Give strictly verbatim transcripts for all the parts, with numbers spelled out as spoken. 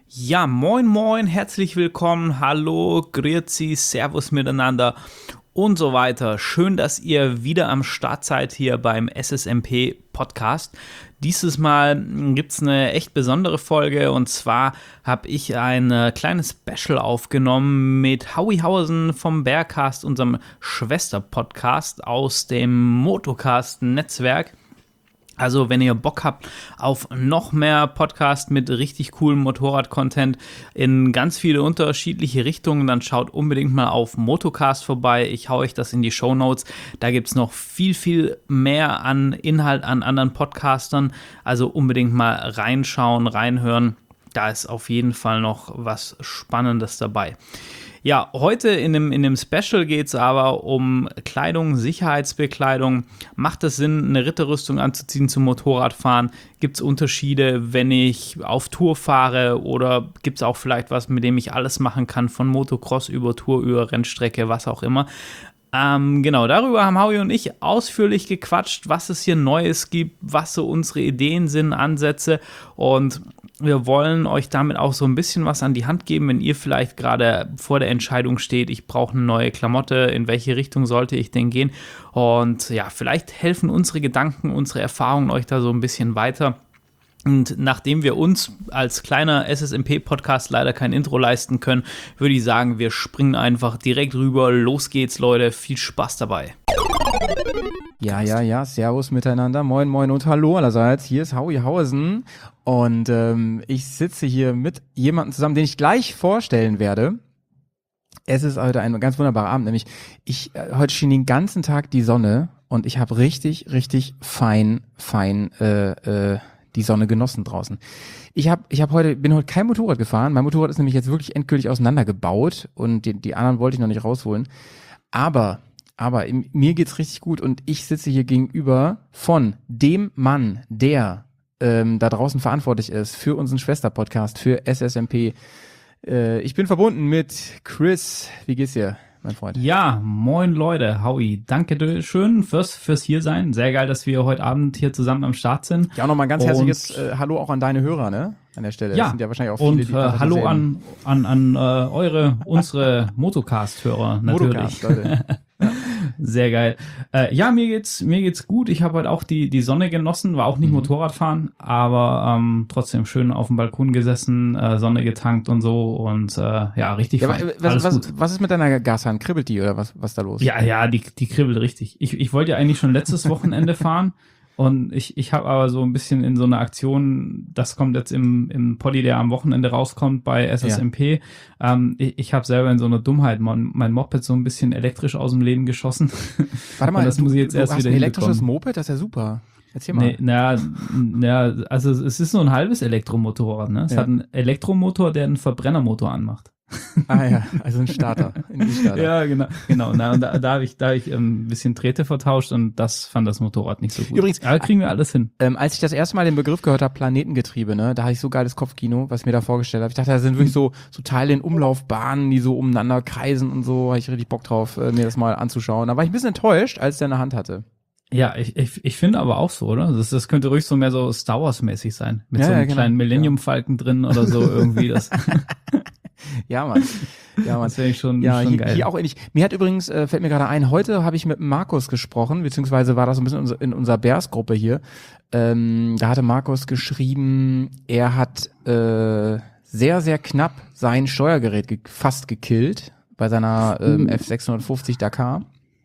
Ja, moin moin, herzlich willkommen, hallo, grüezi, servus miteinander und so weiter. Schön, dass ihr wieder am Start seid hier beim S S M P Podcast. Dieses Mal gibt es eine echt besondere Folge und zwar habe ich ein kleines Special aufgenommen mit Howie Hausen vom Bearcast, unserem Schwester-Podcast aus dem Motocast-Netzwerk. Also wenn ihr Bock habt auf noch mehr Podcast mit richtig coolem Motorrad-Content in ganz viele unterschiedliche Richtungen, dann schaut unbedingt mal auf Motocast vorbei. Ich hau euch das in die Shownotes. Da gibt es noch viel, viel mehr an Inhalt an anderen Podcastern. Also unbedingt mal reinschauen, reinhören. Da ist auf jeden Fall noch was Spannendes dabei. Ja, heute in dem, in dem Special geht es aber um Kleidung, Sicherheitsbekleidung. Macht es Sinn, eine Ritterrüstung anzuziehen zum Motorradfahren? Gibt es Unterschiede, wenn ich auf Tour fahre? Oder gibt es auch vielleicht was, mit dem ich alles machen kann, von Motocross über Tour, über Rennstrecke, was auch immer? Ähm, genau, darüber haben Howie und ich ausführlich gequatscht, was es hier Neues gibt, was so unsere Ideen sind, Ansätze, und wir wollen euch damit auch so ein bisschen was an die Hand geben, wenn ihr vielleicht gerade vor der Entscheidung steht, ich brauche eine neue Klamotte, in welche Richtung sollte ich denn gehen? Und ja, vielleicht helfen unsere Gedanken, unsere Erfahrungen euch da so ein bisschen weiter. Und nachdem wir uns als kleiner S S M P-Podcast leider kein Intro leisten können, würde ich sagen, wir springen einfach direkt rüber. Los geht's, Leute. Viel Spaß dabei. Ja, ja, ja, servus miteinander, moin, moin und hallo allerseits, hier ist Howie Hausen und ähm, ich sitze hier mit jemandem zusammen, den ich gleich vorstellen werde. Es ist heute ein ganz wunderbarer Abend, nämlich ich, äh, heute schien den ganzen Tag die Sonne und ich habe richtig, richtig fein, fein äh, äh, die Sonne genossen draußen. Ich habe ich hab heute, bin heute kein Motorrad gefahren, mein Motorrad ist nämlich jetzt wirklich endgültig auseinandergebaut und die, die anderen wollte ich noch nicht rausholen, aber... Aber mir geht's richtig gut und ich sitze hier gegenüber von dem Mann, der ähm, da draußen verantwortlich ist für unseren Schwester-Podcast, für S S M P. Äh, ich bin verbunden mit Chris. Wie geht's dir, mein Freund? Ja, moin Leute, Howie. Danke schön fürs, fürs Hiersein. Sehr geil, dass wir heute Abend hier zusammen am Start sind. Ja, auch nochmal ein ganz und herzliches äh, Hallo auch an deine Hörer, ne? An der Stelle. Ja, das sind ja wahrscheinlich auch viele, und die äh, hallo an, an, an äh, eure, unsere Motocast-Hörer natürlich. Motocast, Leute. Ja. Sehr geil. Äh, ja, mir geht's mir geht's gut. Ich habe heute auch die die Sonne genossen, war auch nicht mhm. Motorradfahren, aber ähm, trotzdem schön auf dem Balkon gesessen, äh, Sonne getankt und so und äh, ja, richtig ja, fein. Was, Alles was, gut. was ist mit deiner Gashand? Kribbelt die oder was was da los? Ja, ja, die die kribbelt richtig. Ich ich wollte ja eigentlich schon letztes Wochenende fahren. Und ich, ich habe aber so ein bisschen in so einer Aktion, das kommt jetzt im, im Poddy, der am Wochenende rauskommt bei S S M P. Ja. Ähm, ich ich habe selber in so einer Dummheit mein, mein Moped so ein bisschen elektrisch aus dem Leben geschossen. Warte mal, und das du, muss ich jetzt du erst hast wieder ein elektrisches hinbekommen. Moped, das ist ja super. Erzähl mal. Nee, na, na, also es ist so ein halbes Elektromotorrad, ne? Es ja. hat einen Elektromotor, der einen Verbrennermotor anmacht. Ah ja, also ein Starter, ein E-Starter. Ja, genau, genau. Na, und da, da habe ich, da hab ich ähm, ein bisschen Drähte vertauscht und das fand das Motorrad nicht so gut. Übrigens, aber kriegen wir alles hin. Ähm, als ich das erste Mal den Begriff gehört habe, Planetengetriebe, ne, da hatte ich so geiles Kopfkino, was ich mir da vorgestellt habe. Ich dachte, da sind wirklich so so Teile in Umlaufbahnen, die so umeinander kreisen und so. Habe ich richtig Bock drauf, äh, mir das mal anzuschauen. Da war ich ein bisschen enttäuscht, als der in der Hand hatte. Ja, ich, ich, ich finde aber auch so, oder? Das, das könnte ruhig so mehr so Star Wars-mäßig sein. Mit ja, so einem ja, genau. kleinen Millennium-Falken ja. drin oder so irgendwie. Das ja, Mann. Ja, Mann. Das wäre schon, ja, schon hier, geil. Hier auch ähnlich. Mir hat übrigens, äh, fällt mir gerade ein, heute habe ich mit Markus gesprochen, beziehungsweise war das so ein bisschen in unser, in unserer Bears-Gruppe hier. Ähm, da hatte Markus geschrieben, er hat äh, sehr, sehr knapp sein Steuergerät ge- fast gekillt bei seiner ähm, uh. F sechshundertfünfzig Dakar.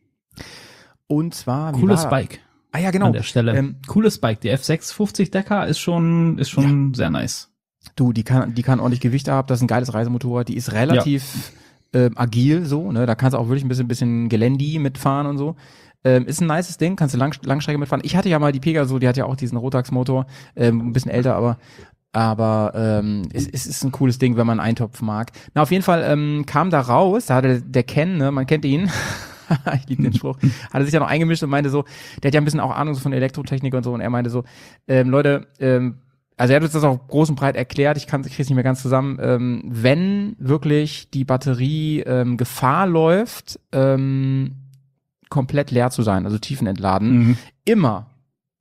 Und zwar, wie Cooles war Bike. Ah ja, genau. An der Stelle. Ähm, Cooles Bike. Die F sechshundertfünfzig Dakar ist schon, ist schon ja. sehr nice. Du, die kann, die kann ordentlich Gewicht haben. Das ist ein geiles Reisemotorrad. Die ist relativ ja. ähm, agil, so, ne. Da kannst du auch wirklich ein bisschen, bisschen Gelände mitfahren und so. Ähm, ist ein nices Ding. Kannst du Lang, Langstrecke mitfahren. Ich hatte ja mal die Pegaso, die hat ja auch diesen Rotax-Motor. Ähm, ein bisschen älter, aber, aber, ähm, es, es ist ein cooles Ding, wenn man einen Eintopf mag. Na, auf jeden Fall, ähm, kam da raus, da hatte der Ken, ne, man kennt ihn. Ich liebe den Spruch. Hat er sich ja noch eingemischt und meinte so, der hat ja ein bisschen auch Ahnung so von Elektrotechnik und so, und er meinte so, ähm, Leute, ähm, also er hat uns das auch groß und breit erklärt, ich kann ich krieg's nicht mehr ganz zusammen, ähm, wenn wirklich die Batterie ähm, Gefahr läuft, ähm, komplett leer zu sein, also tiefenentladen, mhm. immer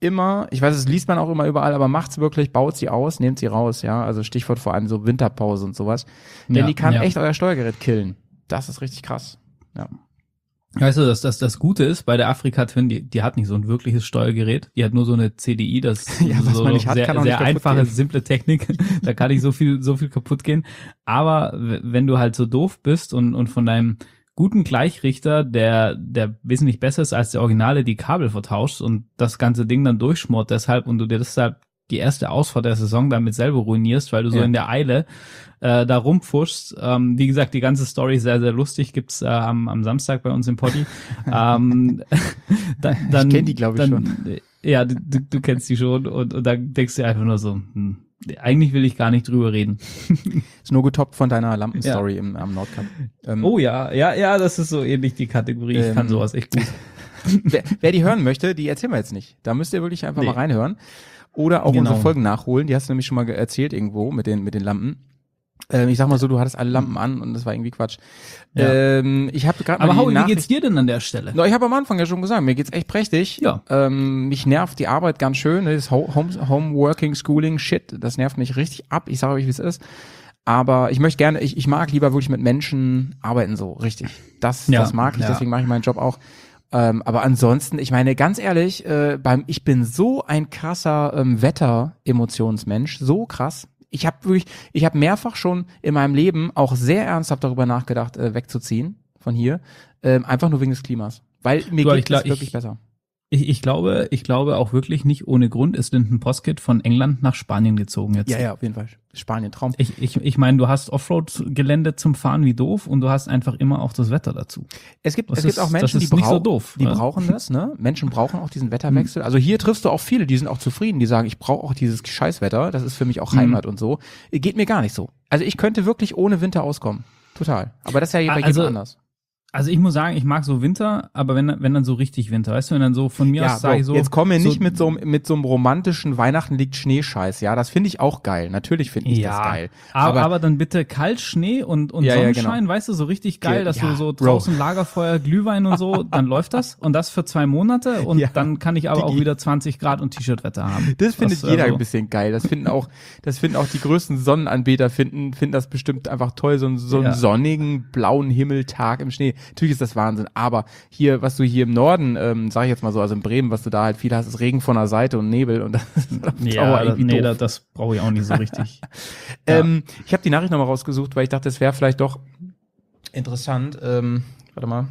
immer, ich weiß, es liest man auch immer überall, aber macht's wirklich, baut sie aus, nehmt sie raus, ja. Also Stichwort vor allem so Winterpause und sowas. Denn Ja, die kann ja. echt euer Steuergerät killen. Das ist richtig krass. Ja. Weißt du, dass das, das Gute ist bei der Afrika Twin, die, die hat nicht so ein wirkliches Steuergerät, die hat nur so eine C D I, das Ja, was so man nicht hat, sehr, kann auch sehr nicht kaputt einfache, gehen. simple Technik, da kann nicht so viel, so viel kaputt gehen. Aber w- wenn du halt so doof bist und, und von deinem guten Gleichrichter, der, der wesentlich besser ist als der Originale, die Kabel vertauscht und das ganze Ding dann durchschmort deshalb und du dir deshalb die erste Ausfahrt der Saison damit selber ruinierst, weil du so Ja. in der Eile äh, da rumpfuschst. Ähm, wie gesagt, die ganze Story ist sehr, sehr lustig, gibt's äh, am, am Samstag bei uns im Poddy. ähm, da, dann, Ich kenn die, glaub ich, dann, schon. äh, Ja, du, du du kennst die schon und, und dann denkst du dir einfach nur so, hm, eigentlich will ich gar nicht drüber reden. Ist nur getoppt von deiner Lampenstory im, am Nordkap. Ähm, Oh ja, ja, ja, das ist so ähnlich die Kategorie. Ich Ähm, kann sowas echt gut. wer, wer die hören möchte, die erzählen wir jetzt nicht. Da müsst ihr wirklich einfach Nee. mal reinhören. Oder auch Genau. unsere Folgen nachholen. Die hast du nämlich schon mal ge- erzählt irgendwo mit den, mit den Lampen. Ähm, ich sag mal so, du hattest alle Lampen an und das war irgendwie Quatsch. Ja. Ähm, ich habe gerade mal Aber die Howie, wie Nachricht- geht's dir denn an der Stelle? No, ich habe am Anfang ja schon gesagt, mir geht's echt prächtig. Ja. Ähm, mich nervt die Arbeit ganz schön. Das Ho- Home, Homeworking, Schooling, Shit, das nervt mich richtig ab. Ich sage euch, wie es ist. Aber ich möchte gerne, ich, ich mag lieber wirklich mit Menschen arbeiten, so richtig. Das, Ja, das mag ich, ja. deswegen mache ich meinen Job auch. Ähm, aber ansonsten, ich meine, ganz ehrlich, äh, beim, ich bin so ein krasser ähm, Wetter-Emotionsmensch, so krass. Ich habe wirklich, ich habe mehrfach schon in meinem Leben auch sehr ernsthaft darüber nachgedacht, äh, wegzuziehen von hier, ähm, einfach nur wegen des Klimas. Weil mir Du, geht ich glaub, es wirklich ich- besser. Ich, ich glaube, ich glaube auch wirklich nicht ohne Grund ist Lyndon Poskitt von England nach Spanien gezogen jetzt. Ja, ja, auf jeden Fall. Spanien, Traum. Ich, ich, ich meine, du hast Offroad-Gelände zum Fahren wie doof und du hast einfach immer auch das Wetter dazu. Es gibt, Das es gibt ist- auch Menschen, das die, ist nicht so brauchen, doof, die ne? brauchen das, ne? Menschen brauchen auch diesen Wetterwechsel. Also hier triffst du auch viele, die sind auch zufrieden, die sagen, ich brauche auch dieses Scheißwetter, das ist für mich auch Mhm. Heimat und so. Geht mir gar nicht so. Also ich könnte wirklich ohne Winter auskommen. Total. Aber das ist ja bei jedem Also, anders. Also ich muss sagen, ich mag so Winter, aber wenn, wenn dann so richtig Winter, weißt du, wenn dann so von mir Ja, aus sage Bro, ich so. jetzt kommen wir so, nicht mit so, einem- mit so einem romantischen Weihnachten liegt Schneescheiß. Ja, das finde ich auch geil. Natürlich finde ich ja, das geil. Aber, aber dann bitte kalt Schnee und, und Ja, ja, Sonnenschein, genau. weißt du, so richtig geil, dass Ja, du so Bro. draußen Lagerfeuer, Glühwein und so, dann läuft das und das für zwei Monate und Ja, dann kann ich aber auch Digi. wieder zwanzig Grad und T-Shirt-Wetter haben. Das findet Das, jeder also- ein bisschen geil. Das finden auch, das finden auch die größten Sonnenanbeter finden, finden das bestimmt einfach toll, so, einen- so einen Ja. sonnigen, blauen Himmeltag im Schnee. Natürlich ist das Wahnsinn, aber hier, was du hier im Norden, ähm, sag ich jetzt mal so, also in Bremen, was du da halt viel hast, ist Regen von der Seite und Nebel und das ist auf Dauer Ja, das, irgendwie nee, doof. das, das brauche ich auch nicht so richtig. Ja. Ähm, ich habe die Nachricht nochmal rausgesucht, weil ich dachte, es wäre vielleicht doch interessant. Ähm, warte mal.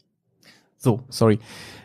So, sorry.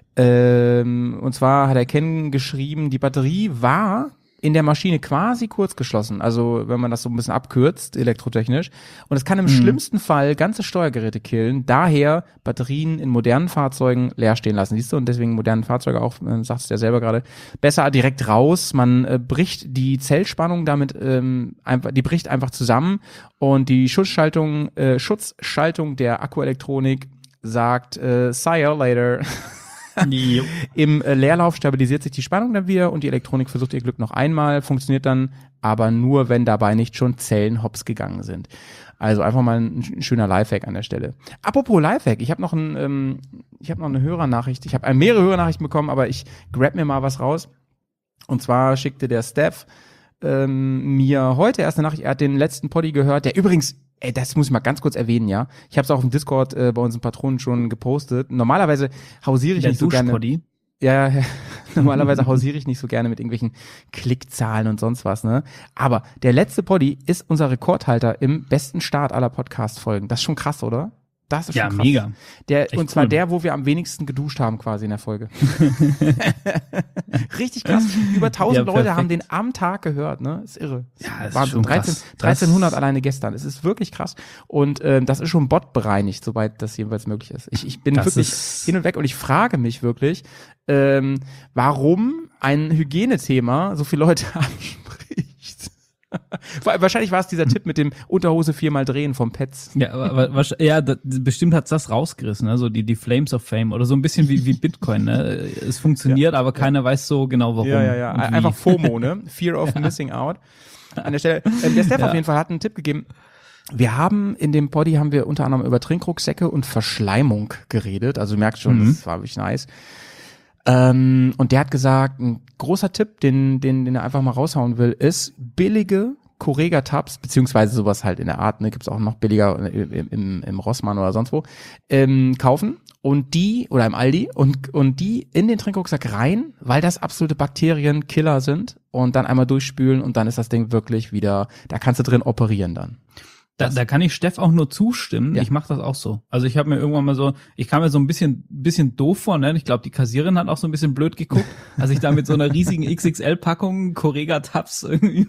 Ähm, und zwar hat er Ken geschrieben, die Batterie war in der Maschine quasi kurz geschlossen. Also wenn man das so ein bisschen abkürzt, elektrotechnisch. Und es kann im Mhm. schlimmsten Fall ganze Steuergeräte killen. Daher Batterien in modernen Fahrzeugen leer stehen lassen. Siehst du? Und deswegen modernen Fahrzeuge auch, äh, sagst du ja selber gerade, besser direkt raus. Man äh, bricht die Zellspannung damit ähm, einfach, die bricht einfach zusammen. Und die Schutzschaltung, äh, Schutzschaltung der Akkuelektronik sagt, äh, see you later. Jo. Im äh, Leerlauf stabilisiert sich die Spannung dann wieder und die Elektronik versucht ihr Glück noch einmal, funktioniert dann aber nur, wenn dabei nicht schon Zellen hops gegangen sind. Also einfach mal ein, ein schöner Lifehack an der Stelle. Apropos Lifehack, ich habe noch, ein, ähm, ich hab noch eine Hörernachricht. Ich habe äh, mehrere Hörernachrichten bekommen, aber ich grab mir mal was raus. Und zwar schickte der Steph ähm, mir heute erst eine Nachricht, er hat den letzten Poddy gehört, der übrigens, ey, das muss ich mal ganz kurz erwähnen, ja. Ich habe es auch auf dem Discord äh, bei unseren Patronen schon gepostet. Normalerweise hausiere ich Der nicht so gerne. Duschpoddy. Ja, ja, normalerweise hausiere ich nicht so gerne mit irgendwelchen Klickzahlen und sonst was, ne? Aber der letzte Poddy ist unser Rekordhalter im besten Start aller Podcast-Folgen. Das ist schon krass, oder? Das ist Ja, schon krass. mega. Der, Echt und zwar cool. der, wo wir am wenigsten geduscht haben quasi in der Folge. Richtig krass. Über tausend Ja, Leute perfekt. haben den am Tag gehört, ne? Ist irre. Ja, ist Wahnsinn. schon krass. dreizehn, Das- dreizehnhundert alleine gestern. Es ist wirklich krass. Und ähm, das ist schon botbereinigt, soweit das jedenfalls möglich ist. Ich, ich bin Das wirklich ist- hin und weg und ich frage mich wirklich, ähm, warum ein Hygienethema so viele Leute anspricht. Wa- Wahrscheinlich war es dieser Tipp mit dem Unterhose viermal drehen vom Pets. Ja, aber, aber wahrsch- ja, da, bestimmt hat's das rausgerissen, ne? So die, die Flames of Fame oder so ein bisschen wie, wie Bitcoin, ne? Es funktioniert, aber keiner weiß so genau warum. Ja, ja, ja. und wie. Einfach FOMO, ne? Fear of missing out. An der Stelle, ähm, der Steph Ja. auf jeden Fall hat einen Tipp gegeben. Wir haben in dem Poddy haben wir unter anderem über Trinkrucksäcke und Verschleimung geredet. Also du merkst schon, Mhm. das war wirklich nice. Ähm, und der hat gesagt, ein großer Tipp, den, den, den er einfach mal raushauen will, ist billige Correga-Tabs, beziehungsweise sowas halt in der Art, ne, gibt's auch noch billiger im, im, im Rossmann oder sonst wo, ähm, kaufen und die, oder im Aldi, und, und die in den Trinkrucksack rein, weil das absolute Bakterienkiller sind und dann einmal durchspülen und dann ist das Ding wirklich wieder, da kannst du drin operieren dann. Da, da kann ich Steff auch nur zustimmen. Ja. Ich mache das auch so. Also ich habe mir irgendwann mal so, ich kam mir so ein bisschen bisschen doof vor, ne? Ich glaube, die Kassiererin hat auch so ein bisschen blöd geguckt, als ich da mit so einer riesigen X X L-Packung Correga-Tabs irgendwie.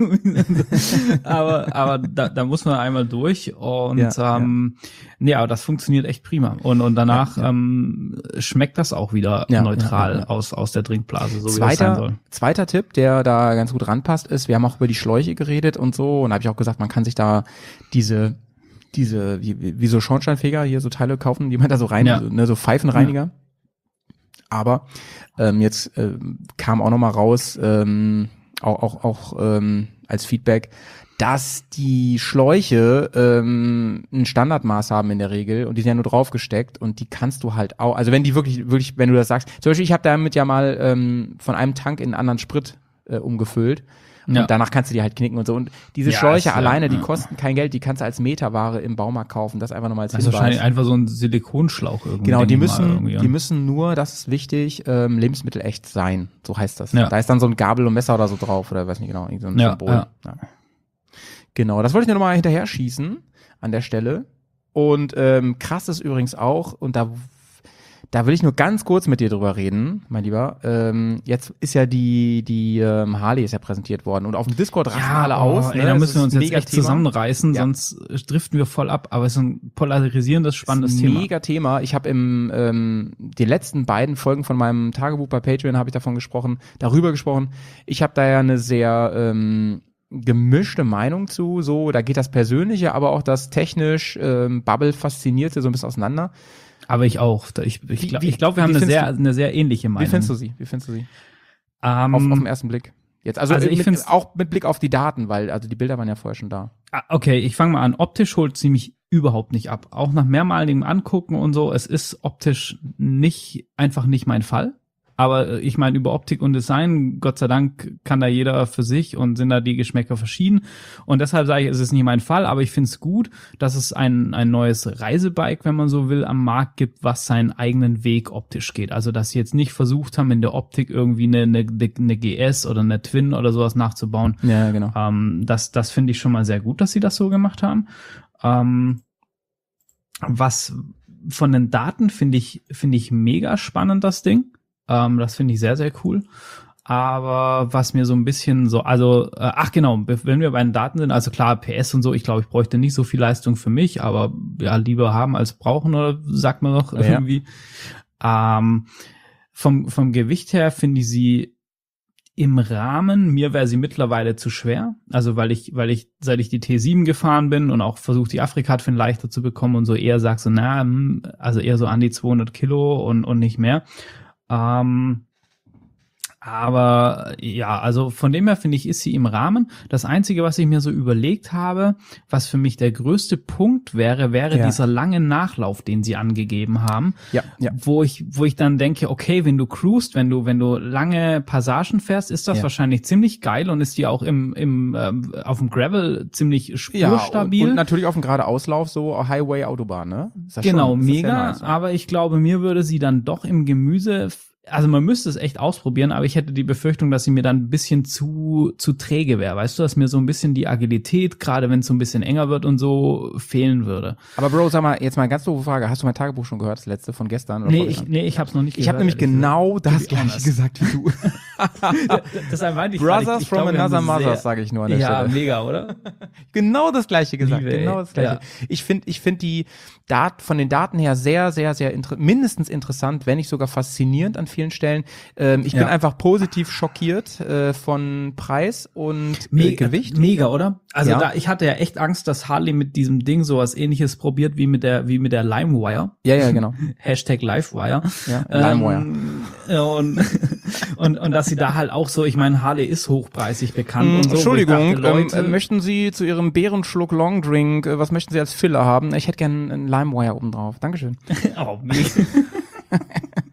aber aber da, da muss man einmal durch und Ja, ähm, ja. nee, aber das funktioniert echt prima. Und und danach Ja, ja. Ähm, schmeckt das auch wieder Ja, neutral ja, ja, ja. aus aus der Trinkblase, so zweiter, wie das sein soll. Zweiter Tipp, der da ganz gut ranpasst, ist, wir haben auch über die Schläuche geredet und so und da habe ich auch gesagt, man kann sich da diese diese, wie, wie so Schornsteinfeger hier so Teile kaufen, die man da so rein, Ja. so, ne, so Pfeifenreiniger. Ja. Aber ähm, jetzt ähm, kam auch noch mal raus, ähm, auch auch auch ähm, als Feedback, dass die Schläuche ähm, ein Standardmaß haben in der Regel und die sind ja nur draufgesteckt und die kannst du halt auch, also wenn die wirklich wirklich, wenn du das sagst, zum Beispiel ich habe damit ja mal ähm, von einem Tank in einen anderen Sprit äh, umgefüllt. Und Ja. danach kannst du die halt knicken und so. Und diese Ja, Schläuche ist, alleine, ja, die ja. kosten kein Geld, die kannst du als Meterware im Baumarkt kaufen. Das einfach nochmal als Das ist Hinweis. wahrscheinlich einfach so ein Silikonschlauch irgendwie. Genau, die denke ich mal müssen, irgendwie, ja. die müssen nur, das ist wichtig, ähm, lebensmittelecht sein. So heißt das. Ja. Da ist dann so ein Gabel und Messer oder so drauf oder weiß nicht genau, irgend so ein Ja, Symbol. ja. Ja. Genau, das wollte ich nur nochmal hinterher schießen an der Stelle. Und ähm, krass ist übrigens auch, und da Da will ich nur ganz kurz mit dir drüber reden, mein Lieber. Ähm, jetzt ist ja die die ähm, Harley ist ja präsentiert worden und auf dem Discord rasten alle oh, aus. Ey, ne? da Das müssen wir ist uns ein jetzt echt Mega-Thema. zusammenreißen, Ja. sonst driften wir voll ab. Aber es ist ein polarisierendes, spannendes Das ist ein Thema. Mega Thema. Ich habe im ähm, die letzten beiden Folgen von meinem Tagebuch bei Patreon habe ich davon gesprochen, darüber gesprochen. Ich habe da ja eine sehr ähm, gemischte Meinung zu. So, da geht das Persönliche, aber auch das technisch ähm, Bubble faszinierte so ein bisschen auseinander. Aber ich auch. Da- Ich, ich Wie- glaube, wie- ich glaub, wir wie haben eine findest sehr, eine sehr ähnliche Meinung. Wie findest du sie? Wie findest du sie? Ähm, Auf, auf den ersten Blick. Jetzt, also, Also ich mit, find's- auch mit Blick auf die Daten, weil also die Bilder waren ja vorher schon da. ah, okay, ich fange mal an. Optisch holt sie mich überhaupt nicht ab. Auch nach mehrmaligem Angucken und so. Es ist optisch nicht, einfach nicht mein Fall. Aber äh, ich meine, über Optik und Design, Gott sei Dank, kann da jeder für sich und sind da die Geschmäcker verschieden. Und deshalb sage ich, es ist nicht mein Fall, aber ich finde es gut, dass es ein, ein neues Reisebike, wenn man so will, am Markt gibt, was seinen eigenen Weg optisch geht. Also, dass sie jetzt nicht versucht haben, in der Optik irgendwie eine, eine, eine G S oder eine Twin oder sowas nachzubauen. Ja, genau. Ähm, das das finde ich schon mal sehr gut, dass sie das so gemacht haben. Ähm, was von den Daten finde ich, finde ich mega spannend, das Ding. Ähm, das finde ich sehr, sehr cool. Aber was mir so ein bisschen so, also, äh, ach genau, wenn wir bei den Daten sind, also klar, P S und so, ich glaube, ich bräuchte nicht so viel Leistung für mich, aber ja, lieber haben als brauchen, oder sagt man doch Ja. irgendwie. Ähm, vom, vom Gewicht her finde ich sie im Rahmen. Mir wäre sie mittlerweile zu schwer. Also weil ich, weil ich, seit ich die T sieben gefahren bin und auch versucht, die Afrika-Twin leichter zu bekommen und so eher sag so, na, hm, also eher so an die zweihundert Kilo und, und nicht mehr. Ähm, aber ja, also von dem her finde ich, ist sie im Rahmen. Das Einzige, was ich mir so überlegt habe, was für mich der größte Punkt wäre, wäre Ja. dieser lange Nachlauf, den sie angegeben haben. Ja, ja. Wo ich, wo ich dann denke, okay, wenn du cruist, wenn du, wenn du lange Passagen fährst, ist das Ja. wahrscheinlich ziemlich geil und ist die auch im, im, ähm, auf dem Gravel ziemlich Ja, und, spurstabil. und natürlich auf dem Geradeauslauf so Highway Autobahn, ne? Ist das Genau, schon, ist das sehr mega, nice, ja. aber ich glaube, mir würde sie dann doch im Gemüse, also man müsste es echt ausprobieren, aber ich hätte die Befürchtung, dass sie mir dann ein bisschen zu zu träge wäre, weißt du, dass mir so ein bisschen die Agilität, gerade wenn es so ein bisschen enger wird und so, fehlen würde. Aber Bro, sag mal, jetzt mal eine ganz doofe Frage. Hast du mein Tagebuch schon gehört, das letzte von gestern? Oder Nee, vorgestern? ich, nee, ich hab's noch nicht ich habe gehört, nämlich ehrlich genau gesagt. To das be gleiche honest. gesagt wie du. Deshalb meinte ich Brothers gerade, ich from glaube, wir haben another eine mothers, sehr- sage ich nur an der Ja, Stelle. mega, oder? Genau das gleiche gesagt, Liebe, genau ey. das gleiche. Ja. Ich finde ich finde die Dat von den Daten her sehr, sehr, sehr inter mindestens interessant, wenn nicht sogar faszinierend an vielen Stellen. Ähm, ich bin Ja. einfach positiv schockiert äh, von Preis und äh, Mega, Gewicht. Mega, oder? Also Ja. da, ich hatte ja echt Angst, dass Harley mit diesem Ding sowas ähnliches probiert wie mit der, wie mit der LimeWire. Ja, ja, genau. Hashtag LiveWire. Ja, LimeWire. Ähm, und, und, und dass sie da halt auch so, ich meine, Harley ist hochpreisig bekannt und so. wo ich Entschuldigung, dachte, Leute, ähm, äh, möchten Sie zu Ihrem Bärenschluck Longdrink, äh, was möchten Sie als Filler haben? Ich hätte gern einen LimeWire oben drauf. Dankeschön. oh, mega.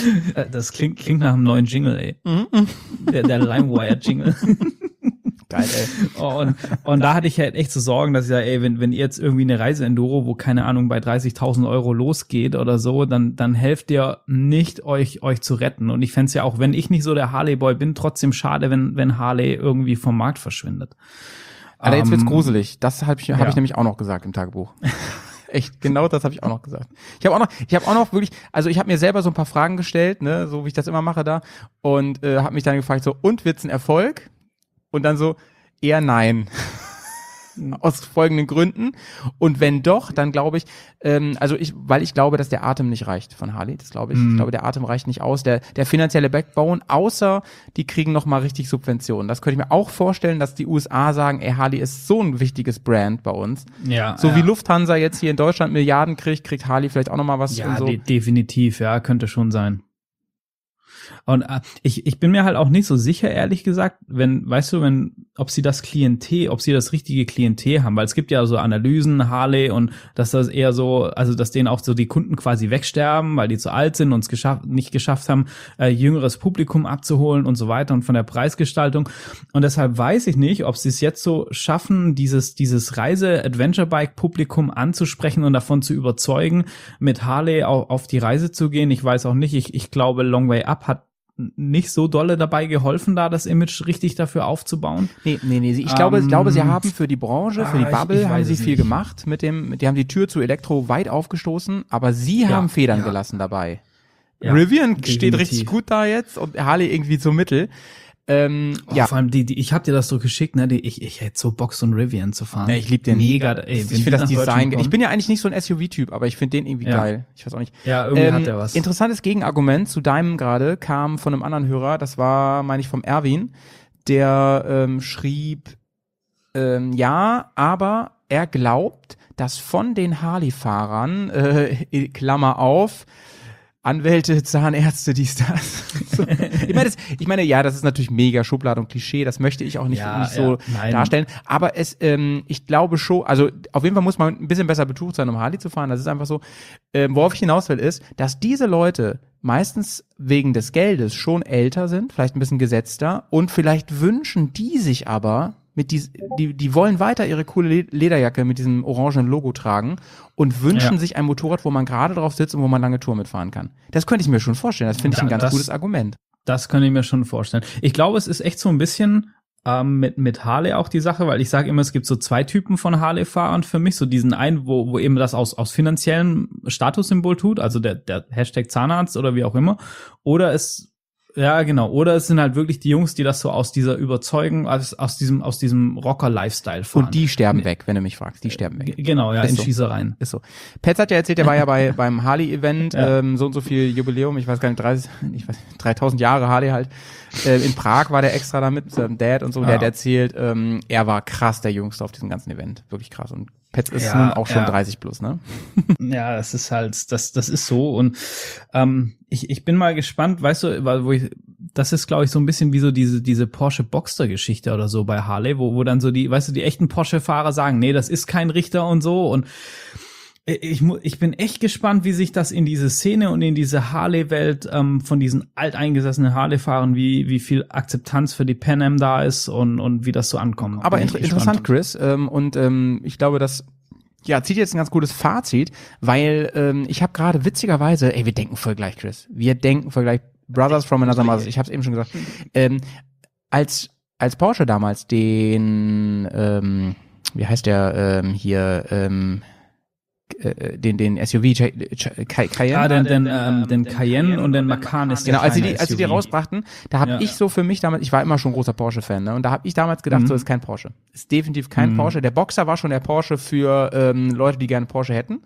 Das klingt, klingt nach einem neuen Jingle, ey. der der LimeWire-Jingle. Geil, ey. Oh, und, und da hatte ich halt echt zu sorgen, dass ich sage, ey, wenn, wenn ihr jetzt irgendwie eine Reise-Enduro, wo keine Ahnung, bei dreißigtausend Euro losgeht oder so, dann, dann helft ihr nicht, euch, euch zu retten. Und ich fände es ja auch, wenn ich nicht so der Harley-Boy bin, trotzdem schade, wenn, wenn Harley irgendwie vom Markt verschwindet. Alter, jetzt wird's Ähm, gruselig. Das habe ich, hab ja. ich nämlich auch noch gesagt im Tagebuch. Echt, genau das habe ich auch noch gesagt. Ich habe auch noch, ich habe auch noch wirklich, also ich habe mir selber so ein paar Fragen gestellt, ne, so wie ich das immer mache da, und äh, habe mich dann gefragt, so, und wird's ein Erfolg? Und dann so, eher nein. Aus folgenden Gründen. Und wenn doch, dann glaube ich, ähm, also ich, weil ich glaube, dass der Atem nicht reicht von Harley, das glaube ich. Mhm. Ich glaube, der Atem reicht nicht aus. Der, der finanzielle Backbone, außer die kriegen noch mal richtig Subventionen. Das könnte ich mir auch vorstellen, dass die U S A sagen, ey, Harley ist so ein wichtiges Brand bei uns. Ja, So ja. wie Lufthansa jetzt hier in Deutschland Milliarden kriegt, kriegt Harley vielleicht auch noch mal was Ja, und so. de- definitiv, ja, könnte schon sein. Und äh, ich, ich bin mir halt auch nicht so sicher, ehrlich gesagt, wenn, weißt du, wenn, ob sie das Klientel, ob sie das richtige Klientel haben, weil es gibt ja so Analysen, Harley, und dass das eher so, also dass denen auch so die Kunden quasi wegsterben, weil die zu alt sind und es geschafft, nicht geschafft haben, äh, jüngeres Publikum abzuholen und so weiter und von der Preisgestaltung. Und deshalb weiß ich nicht, ob sie es jetzt so schaffen, dieses, dieses Reise-Adventure-Bike-Publikum anzusprechen und davon zu überzeugen, mit Harley auch auf die Reise zu gehen. Ich weiß auch nicht, ich, ich glaube, Long Way Up hat nicht so dolle dabei geholfen, da das Image richtig dafür aufzubauen. Nee, nee, nee. Ich glaube, Ähm, ich glaube, sie haben für die Branche, für die ah, ich- Bubble, ich haben weiß sie es viel nicht. gemacht mit dem, die haben die Tür zu Elektro weit aufgestoßen, aber sie Ja, haben Federn ja. gelassen dabei. Ja, Rivian steht definitiv. richtig gut da jetzt und Harley irgendwie zum Mittel. Ähm, Oh, ja, vor allem die, die, ich hab dir das so geschickt, ne? Die, ich, ich hätte so Bock, so ein Rivian zu fahren. ja, ich liebe den. Mega, ey, ich wenn die finde das nach Design, Deutschland ich kommen. bin ja eigentlich nicht so ein S U V-Typ, aber ich finde den irgendwie Ja. geil. Ich weiß auch nicht. Ja, irgendwie Ähm, hat der was. Interessantes Gegenargument zu deinem gerade kam von einem anderen Hörer, das war, meine ich, vom Erwin, der ähm, schrieb, ähm, ja, aber er glaubt, dass von den Harley-Fahrern, äh, Klammer auf, Anwälte, Zahnärzte, dies, das. So. Ich meine, das, ich meine, ja, das ist natürlich mega Schublade und Klischee, das möchte ich auch nicht, Ja, nicht so ja, nein. darstellen. Aber es, ähm, ich glaube schon, also auf jeden Fall muss man ein bisschen besser betucht sein, um Harley zu fahren. Das ist einfach so. Ähm, worauf ich hinaus will, ist, dass diese Leute meistens wegen des Geldes schon älter sind, vielleicht ein bisschen gesetzter, und vielleicht wünschen die sich aber mit dies, die, die wollen weiter ihre coole Le- Lederjacke mit diesem orangenen Logo tragen und wünschen Ja. sich ein Motorrad, wo man gerade drauf sitzt und wo man lange Tour mitfahren kann. Das könnte ich mir schon vorstellen. Das finde ich Ja, ein ganz das- gutes Argument. Das kann ich mir schon vorstellen. Ich glaube, es ist echt so ein bisschen ähm, mit mit Harley auch die Sache, weil ich sage immer, es gibt so zwei Typen von Harley-Fahrern für mich. So diesen einen, wo wo eben das aus aus finanziellem Statussymbol tut, also der der Hashtag Zahnarzt oder wie auch immer. Oder es ja, genau. Oder es sind halt wirklich die Jungs, die das so aus dieser Überzeugung, aus, aus diesem, aus diesem Rocker-Lifestyle fahren. Und die sterben weg, wenn du mich fragst. Die sterben weg. G- Genau, ja, Ist in so. Schießereien. Ist so. Petz hat ja erzählt, er war ja bei beim Harley-Event, Ja. ähm, so und so viel Jubiläum, ich weiß gar nicht, dreißig, ich weiß, dreitausend Jahre Harley halt. Äh, in Prag war der extra da mit seinem Dad und so, der Ja. hat erzählt, ähm, er war krass der Jüngste auf diesem ganzen Event. Wirklich krass. Und Petz ist Ja, nun auch schon ja. dreißig plus, ne? Ja, das ist halt, das, das ist so. Und ähm, ich, ich bin mal gespannt, weißt du, weil wo ich, das ist, glaube ich, so ein bisschen wie so diese, diese Porsche Boxster-Geschichte oder so bei Harley, wo, wo dann so die, weißt du, die echten Porsche-Fahrer sagen, nee, das ist kein Richter und so. Und ich, mu- ich bin echt gespannt, wie sich das in diese Szene und in diese Harley-Welt ähm, von diesen alteingesessenen Harley-Fahrern, wie, wie viel Akzeptanz für die Pan Am da ist und, und wie das so ankommt. Aber Bin ich inter gespannt. interessant, Chris. Ähm, und ähm, ich glaube, das ja, zieht jetzt ein ganz gutes Fazit, weil ähm, ich habe gerade witzigerweise, ey, wir denken voll gleich, Chris. Wir denken voll gleich. Brothers from another mother. Ich habe es eben schon gesagt. Ähm, als als Porsche damals den, ähm, wie heißt der ähm, hier, ähm, äh, den den S U V Ch- Ch- Cay- Cayenne. Ah, den, den, ähm, den Cayenne und den Macan ist der Genau, als sie kleine die, als sie die S U V. rausbrachten, da habe Ja. ich so für mich damals, ich war immer schon großer Porsche-Fan, ne? Und da habe ich damals gedacht, Mhm. so ist kein Porsche. Ist definitiv kein Mhm. Porsche. Der Boxer war schon der Porsche für ähm, Leute, die gerne Porsche hätten.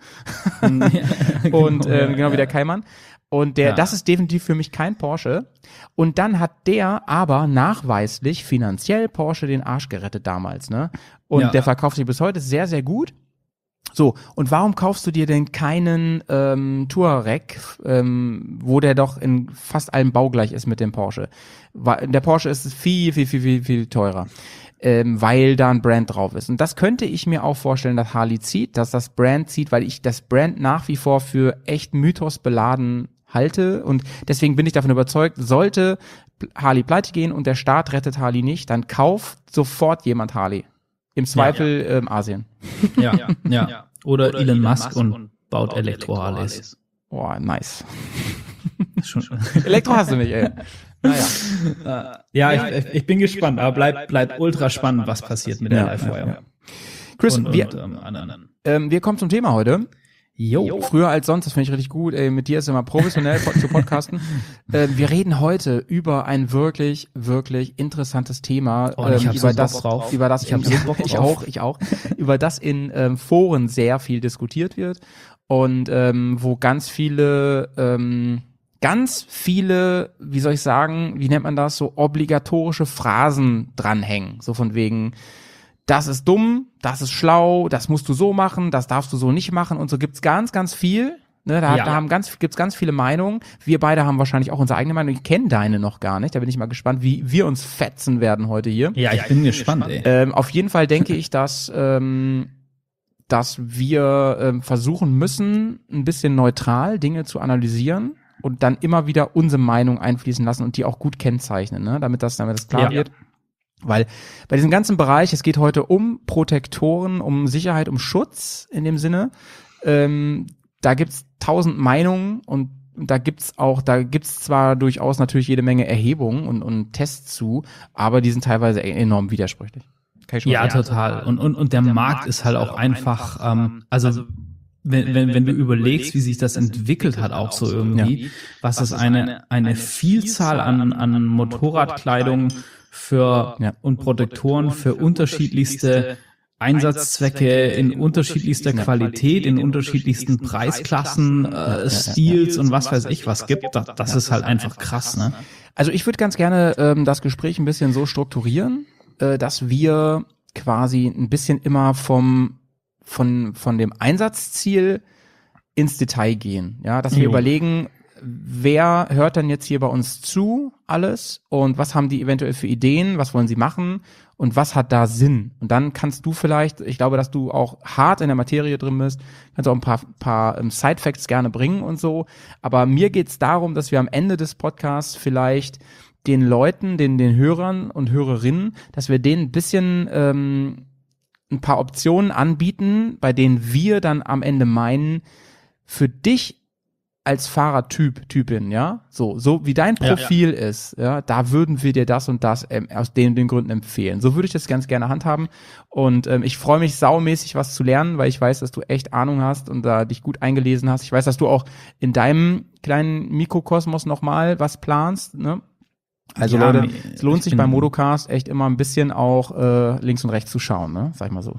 Ja, Und genau, ähm, ja, genau wie ja. der Keimann. Und der, Ja. das ist definitiv für mich kein Porsche. Und dann hat der aber nachweislich finanziell Porsche den Arsch gerettet damals, ne? Und Ja. der verkauft sich bis heute sehr, sehr gut. So, und warum kaufst du dir denn keinen ähm, Touareg, ähm, wo der doch in fast allem baugleich ist mit dem Porsche? Wa- Der Porsche ist viel, viel, viel, viel, viel teurer, ähm, weil da ein Brand drauf ist. Und das könnte ich mir auch vorstellen, dass Harley zieht, dass das Brand zieht, weil ich das Brand nach wie vor für echt Mythos beladen halte und deswegen bin ich davon überzeugt, sollte Harley pleite gehen und der Staat rettet Harley nicht, dann kauft sofort jemand Harley. Im Zweifel ja, ja. Ähm, Asien. Ja, ja, ja. Oder, Oder Elon, Elon Musk und, und baut Elektro-Harleys. Boah, nice. Elektro hast du nicht, ey. Naja. Ja, ja ich, ich bin gespannt, aber bleibt bleib ultra spannend, was passiert mit der ja, Live-Feuer. Ja, ja. Chris, und, wir, und, ähm, anderen. Ähm, wir kommen zum Thema heute. Jo. Früher als sonst, das finde ich richtig gut. Ey, mit dir ist immer professionell zu podcasten. äh, wir reden heute über ein wirklich, wirklich interessantes Thema. Oh, ich ähm, über, so das, drauf. über das ich in, so Bock ich auch, ich auch, über das in ähm, Foren sehr viel diskutiert wird und ähm, wo ganz viele, ähm, ganz viele, wie soll ich sagen, wie nennt man das, so obligatorische Phrasen dranhängen. So von wegen, das ist dumm, das ist schlau, das musst du so machen, das darfst du so nicht machen und so gibt's ganz, ganz viel. Ne, da, ja. da haben ganz, gibt's ganz viele Meinungen. Wir beide haben wahrscheinlich auch unsere eigene Meinung. Ich kenne deine noch gar nicht. Da bin ich mal gespannt, wie wir uns fetzen werden heute hier. Ja, ich bin gespannt. Ey. Ähm, auf jeden Fall denke ich, dass ähm, dass wir ähm, versuchen müssen, ein bisschen neutral Dinge zu analysieren und dann immer wieder unsere Meinung einfließen lassen und die auch gut kennzeichnen, ne, damit das, damit das klar ja. wird. Weil bei diesem ganzen Bereich, es geht heute um Protektoren, um Sicherheit, um Schutz in dem Sinne. Ähm, da gibt's tausend Meinungen und da gibt's auch, da gibt's zwar durchaus natürlich jede Menge Erhebungen und, und Tests zu, aber die sind teilweise enorm widersprüchlich. Ja, total. Und, und, und der, der Markt ist halt auch einfach, ähm, also wenn, wenn, wenn du überlegst, wie sich das entwickelt hat, auch so irgendwie, ja. was ist eine, eine Vielzahl an, an Motorradkleidung für ja. und Protektoren für unterschiedlichste Einsatzzwecke in unterschiedlichster Qualität, in unterschiedlichsten Preisklassen, äh, Stils und was weiß ich was gibt. Das, das ist halt einfach krass, ne? Also ich würde ganz gerne ähm, das Gespräch ein bisschen so strukturieren, äh, dass wir quasi ein bisschen immer vom von von dem Einsatzziel ins Detail gehen, ja, dass wir jo. überlegen, wer hört denn jetzt hier bei uns zu, alles, und was haben die eventuell für Ideen, was wollen sie machen und was hat da Sinn? Und dann kannst du vielleicht, ich glaube, dass du auch hart in der Materie drin bist, kannst auch ein paar, paar um, Side-Facts gerne bringen und so, aber mir geht's darum, dass wir am Ende des Podcasts vielleicht den Leuten, den, den Hörern und Hörerinnen, dass wir denen ein bisschen ähm, ein paar Optionen anbieten, bei denen wir dann am Ende meinen, für dich als Fahrertyp, Typin, ja, so, so wie dein Profil ja, ja. ist, ja, da würden wir dir das und das ähm, aus den, den Gründen empfehlen. So würde ich das ganz gerne handhaben und ähm, ich freue mich saumäßig, was zu lernen, weil ich weiß, dass du echt Ahnung hast und da dich gut eingelesen hast. Ich weiß, dass du auch in deinem kleinen Mikrokosmos nochmal was planst, ne? Also ja, Leute, es lohnt sich beim Modocast echt immer ein bisschen auch äh, links und rechts zu schauen, ne? Sag ich mal so.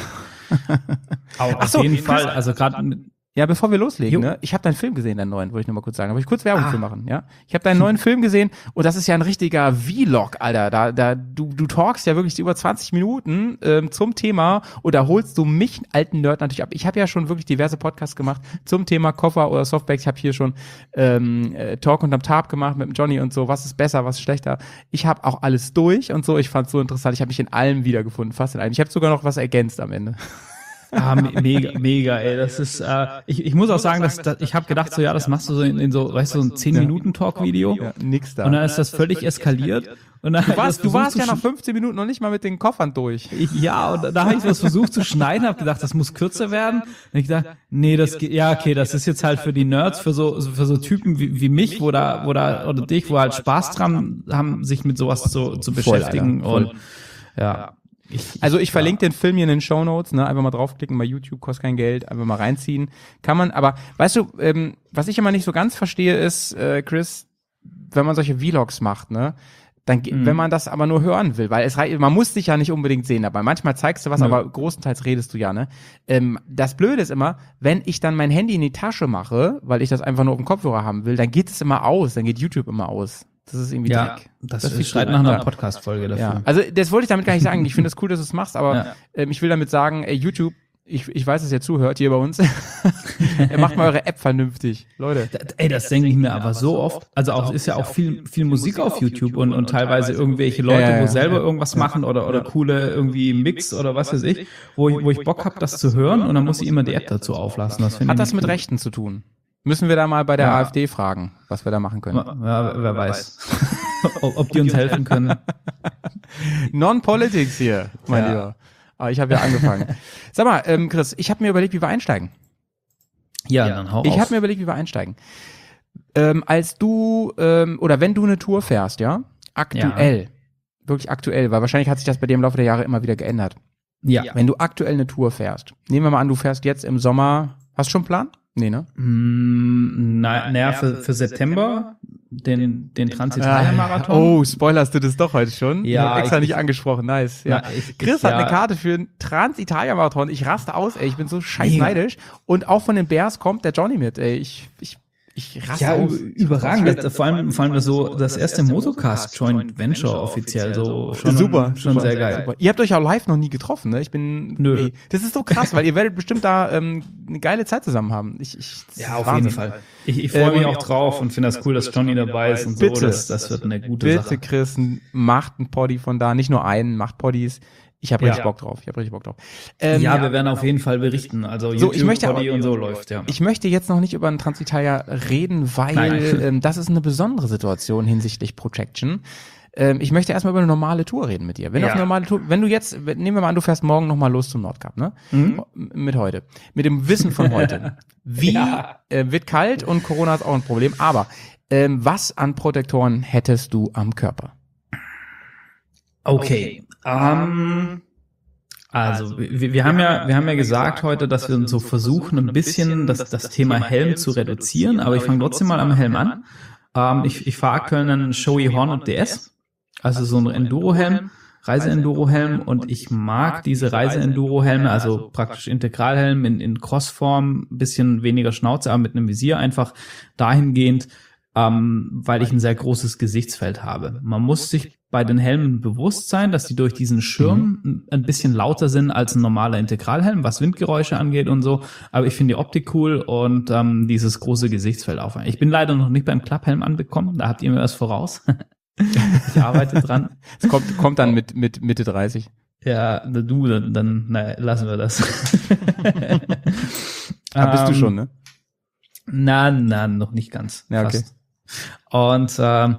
Auf Ach so, jeden Fall, also gerade Ja, bevor wir loslegen, jo. ne? Ich habe deinen Film gesehen, deinen neuen, wollte ich nur mal kurz sagen. Aber ich kurz Werbung ah. für machen, ja? Ich habe deinen neuen Film gesehen und das ist ja ein richtiger Vlog, Alter. Da, da, du, du talkst ja wirklich über zwanzig Minuten ähm, zum Thema und da holst du mich, alten Nerd, natürlich ab. Ich habe ja schon wirklich diverse Podcasts gemacht zum Thema Koffer oder Softbags. Ich habe hier schon ähm, äh, Talk unterm Tarp gemacht mit dem Johnny und so. Was ist besser, was ist schlechter? Ich habe auch alles durch und so. Ich fand's so interessant. Ich habe mich in allem wiedergefunden, fast in allem. Ich habe sogar noch was ergänzt am Ende. Ah, mega, mega, ey. Das ist, äh, ich, ich muss auch sagen, dass, dass ich habe gedacht, so ja, das machst du so in, in so, weißt du, so ein zehn Minuten Talk-Video. Ja, nix da. Und dann ist das völlig eskaliert. Und dann du warst, du warst ja nach fünfzehn Minuten noch nicht mal mit den Koffern durch. Ich, ja, und da, da habe ich was versucht zu schneiden, habe gedacht, das muss kürzer werden. Und ich dachte, nee, das geht, ja, okay, das ist jetzt halt für die Nerds, für so, für so Typen wie, wie mich, wo da, wo da, oder dich, wo halt Spaß dran haben, sich mit sowas zu, zu beschäftigen. Voll, und, ja. Ich, also ich verlinke den Film hier in den Shownotes, ne, einfach mal draufklicken bei YouTube, kostet kein Geld, einfach mal reinziehen, kann man, aber weißt du, ähm, was ich immer nicht so ganz verstehe ist, äh, Chris, wenn man solche Vlogs macht, ne, dann, mhm. wenn man das aber nur hören will, weil es man muss dich ja nicht unbedingt sehen dabei, manchmal zeigst du was, ja. aber großenteils redest du ja, ne, ähm, das Blöde ist immer, wenn ich dann mein Handy in die Tasche mache, weil ich das einfach nur auf dem Kopfhörer haben will, dann geht es immer aus, dann geht YouTube immer aus. Das ist irgendwie ja, Dreck. Das, das ist schreit nach einer Podcast-Folge dafür. Ja. Also das wollte ich damit gar nicht sagen. Ich finde es cool, dass du es machst, aber ja. ähm, ich will damit sagen, ey, YouTube, ich, ich weiß, dass ihr zuhört hier bei uns. Macht mal eure App vernünftig, Leute. Da, ey, das denke ich mir aber so oft. Also auch ist ja auch viel viel Musik auf YouTube und, und teilweise irgendwelche Leute, ja, ja, ja. wo selber irgendwas machen oder oder coole irgendwie Mix oder was weiß ich, wo ich, wo ich Bock habe, das zu hören und dann muss ich immer die App dazu auflassen. Das Hat das mit Rechten zu tun? Müssen wir da mal bei der Ja. AfD fragen, was wir da machen können. Ja, wer weiß. ob, ob die uns helfen können. Non-Politics hier, mein Ja. Lieber. Aber ich habe ja angefangen. Sag mal, ähm, Chris, ich habe mir überlegt, wie wir einsteigen. Ja, dann hau Ich auf. habe mir überlegt, wie wir einsteigen. Ähm, als du, ähm, oder wenn du eine Tour fährst, ja, aktuell, wirklich aktuell, weil wahrscheinlich hat sich das bei dir im Laufe der Jahre immer wieder geändert. ja. Wenn du aktuell eine Tour fährst, nehmen wir mal an, du fährst jetzt im Sommer, hast du schon einen Plan? Nee, ne? Mm, na, naja, für, für September den, den Trans-Italien-Marathon. Oh, spoilerst du das doch heute schon? Ja, Ich hab extra ich- nicht angesprochen, nice. Ja. Na, ich- Chris ich- hat ja. eine Karte für einen Trans-Italia-Marathon. Ich raste aus, ey. Ich bin so scheiß neidisch. Und auch von den Bears kommt der Johnny mit, ey. Ich, ich, ich raste Ja, aus. ü- überragend. Das, vor allem, vor allem das so das erste Motocast Joint Venture offiziell, so schon, Super, schon super, sehr geil. Super. Ihr habt euch auch live noch nie getroffen, ne? Ich bin, Nö. ey, das ist so krass, weil ihr werdet bestimmt da ähm, eine geile Zeit zusammen haben. Ich, ich, das Ja, ist auf Wahnsinn. jeden Fall. Ich, ich freue Ähm, mich auch drauf und finde das cool, dass Johnny dabei ist und so. Bitte. Das, das wird eine gute Bitte, Sache. Chris, macht einen Poddy von da, nicht nur einen, macht Poddies. Ich habe Ja. richtig Bock drauf. Ich habe richtig Bock drauf. Ähm, Ja, wir werden auf jeden Fall berichten. Also So, ich möchte YouTube-Poddy aber- und so läuft, ja. Ich möchte jetzt noch nicht über einen Transitalia reden, weil Nein. ähm, das ist eine besondere Situation hinsichtlich Projection. Ähm, ich möchte erstmal über eine normale Tour reden mit dir. Wenn du Ja. auf eine normale Tour, wenn du jetzt, nehmen wir mal an, du fährst morgen nochmal los zum Nordkap, ne? Mhm. M- Mit heute. Mit dem Wissen von heute. Wie Ja. äh, wird kalt und Corona ist auch ein Problem. Aber ähm, was an Protektoren hättest du am Körper? Okay. Ähm, also, wir, wir haben ja, wir haben ja gesagt heute, dass wir uns so versuchen, ein bisschen das, das Thema Helm zu reduzieren, aber ich fange trotzdem mal am Helm an. Ähm, ich ich fahre aktuell einen Shoei Hornet D S, also so ein Enduro-Helm, Reise-Enduro-Helm, und ich mag diese Reise-Enduro-Helme, also praktisch Integralhelm in, in Crossform, ein bisschen weniger Schnauze, aber mit einem Visier, einfach dahingehend, ähm, weil ich ein sehr großes Gesichtsfeld habe. Man muss sich bei den Helmen bewusst sein, dass die durch diesen Schirm ein bisschen lauter sind als ein normaler Integralhelm, was Windgeräusche angeht und so. Aber ich finde die Optik cool und ähm, dieses große Gesichtsfeld auf. Ich bin leider noch nicht beim Klapphelm angekommen, da habt ihr mir was voraus. Ich arbeite dran. Es kommt, kommt dann mit, mit Mitte dreißig. Ja, na du, dann, dann na, lassen wir das. Da bist du Ähm, schon, ne? Na, na, noch nicht ganz. Ja, okay. Fast. Und ähm,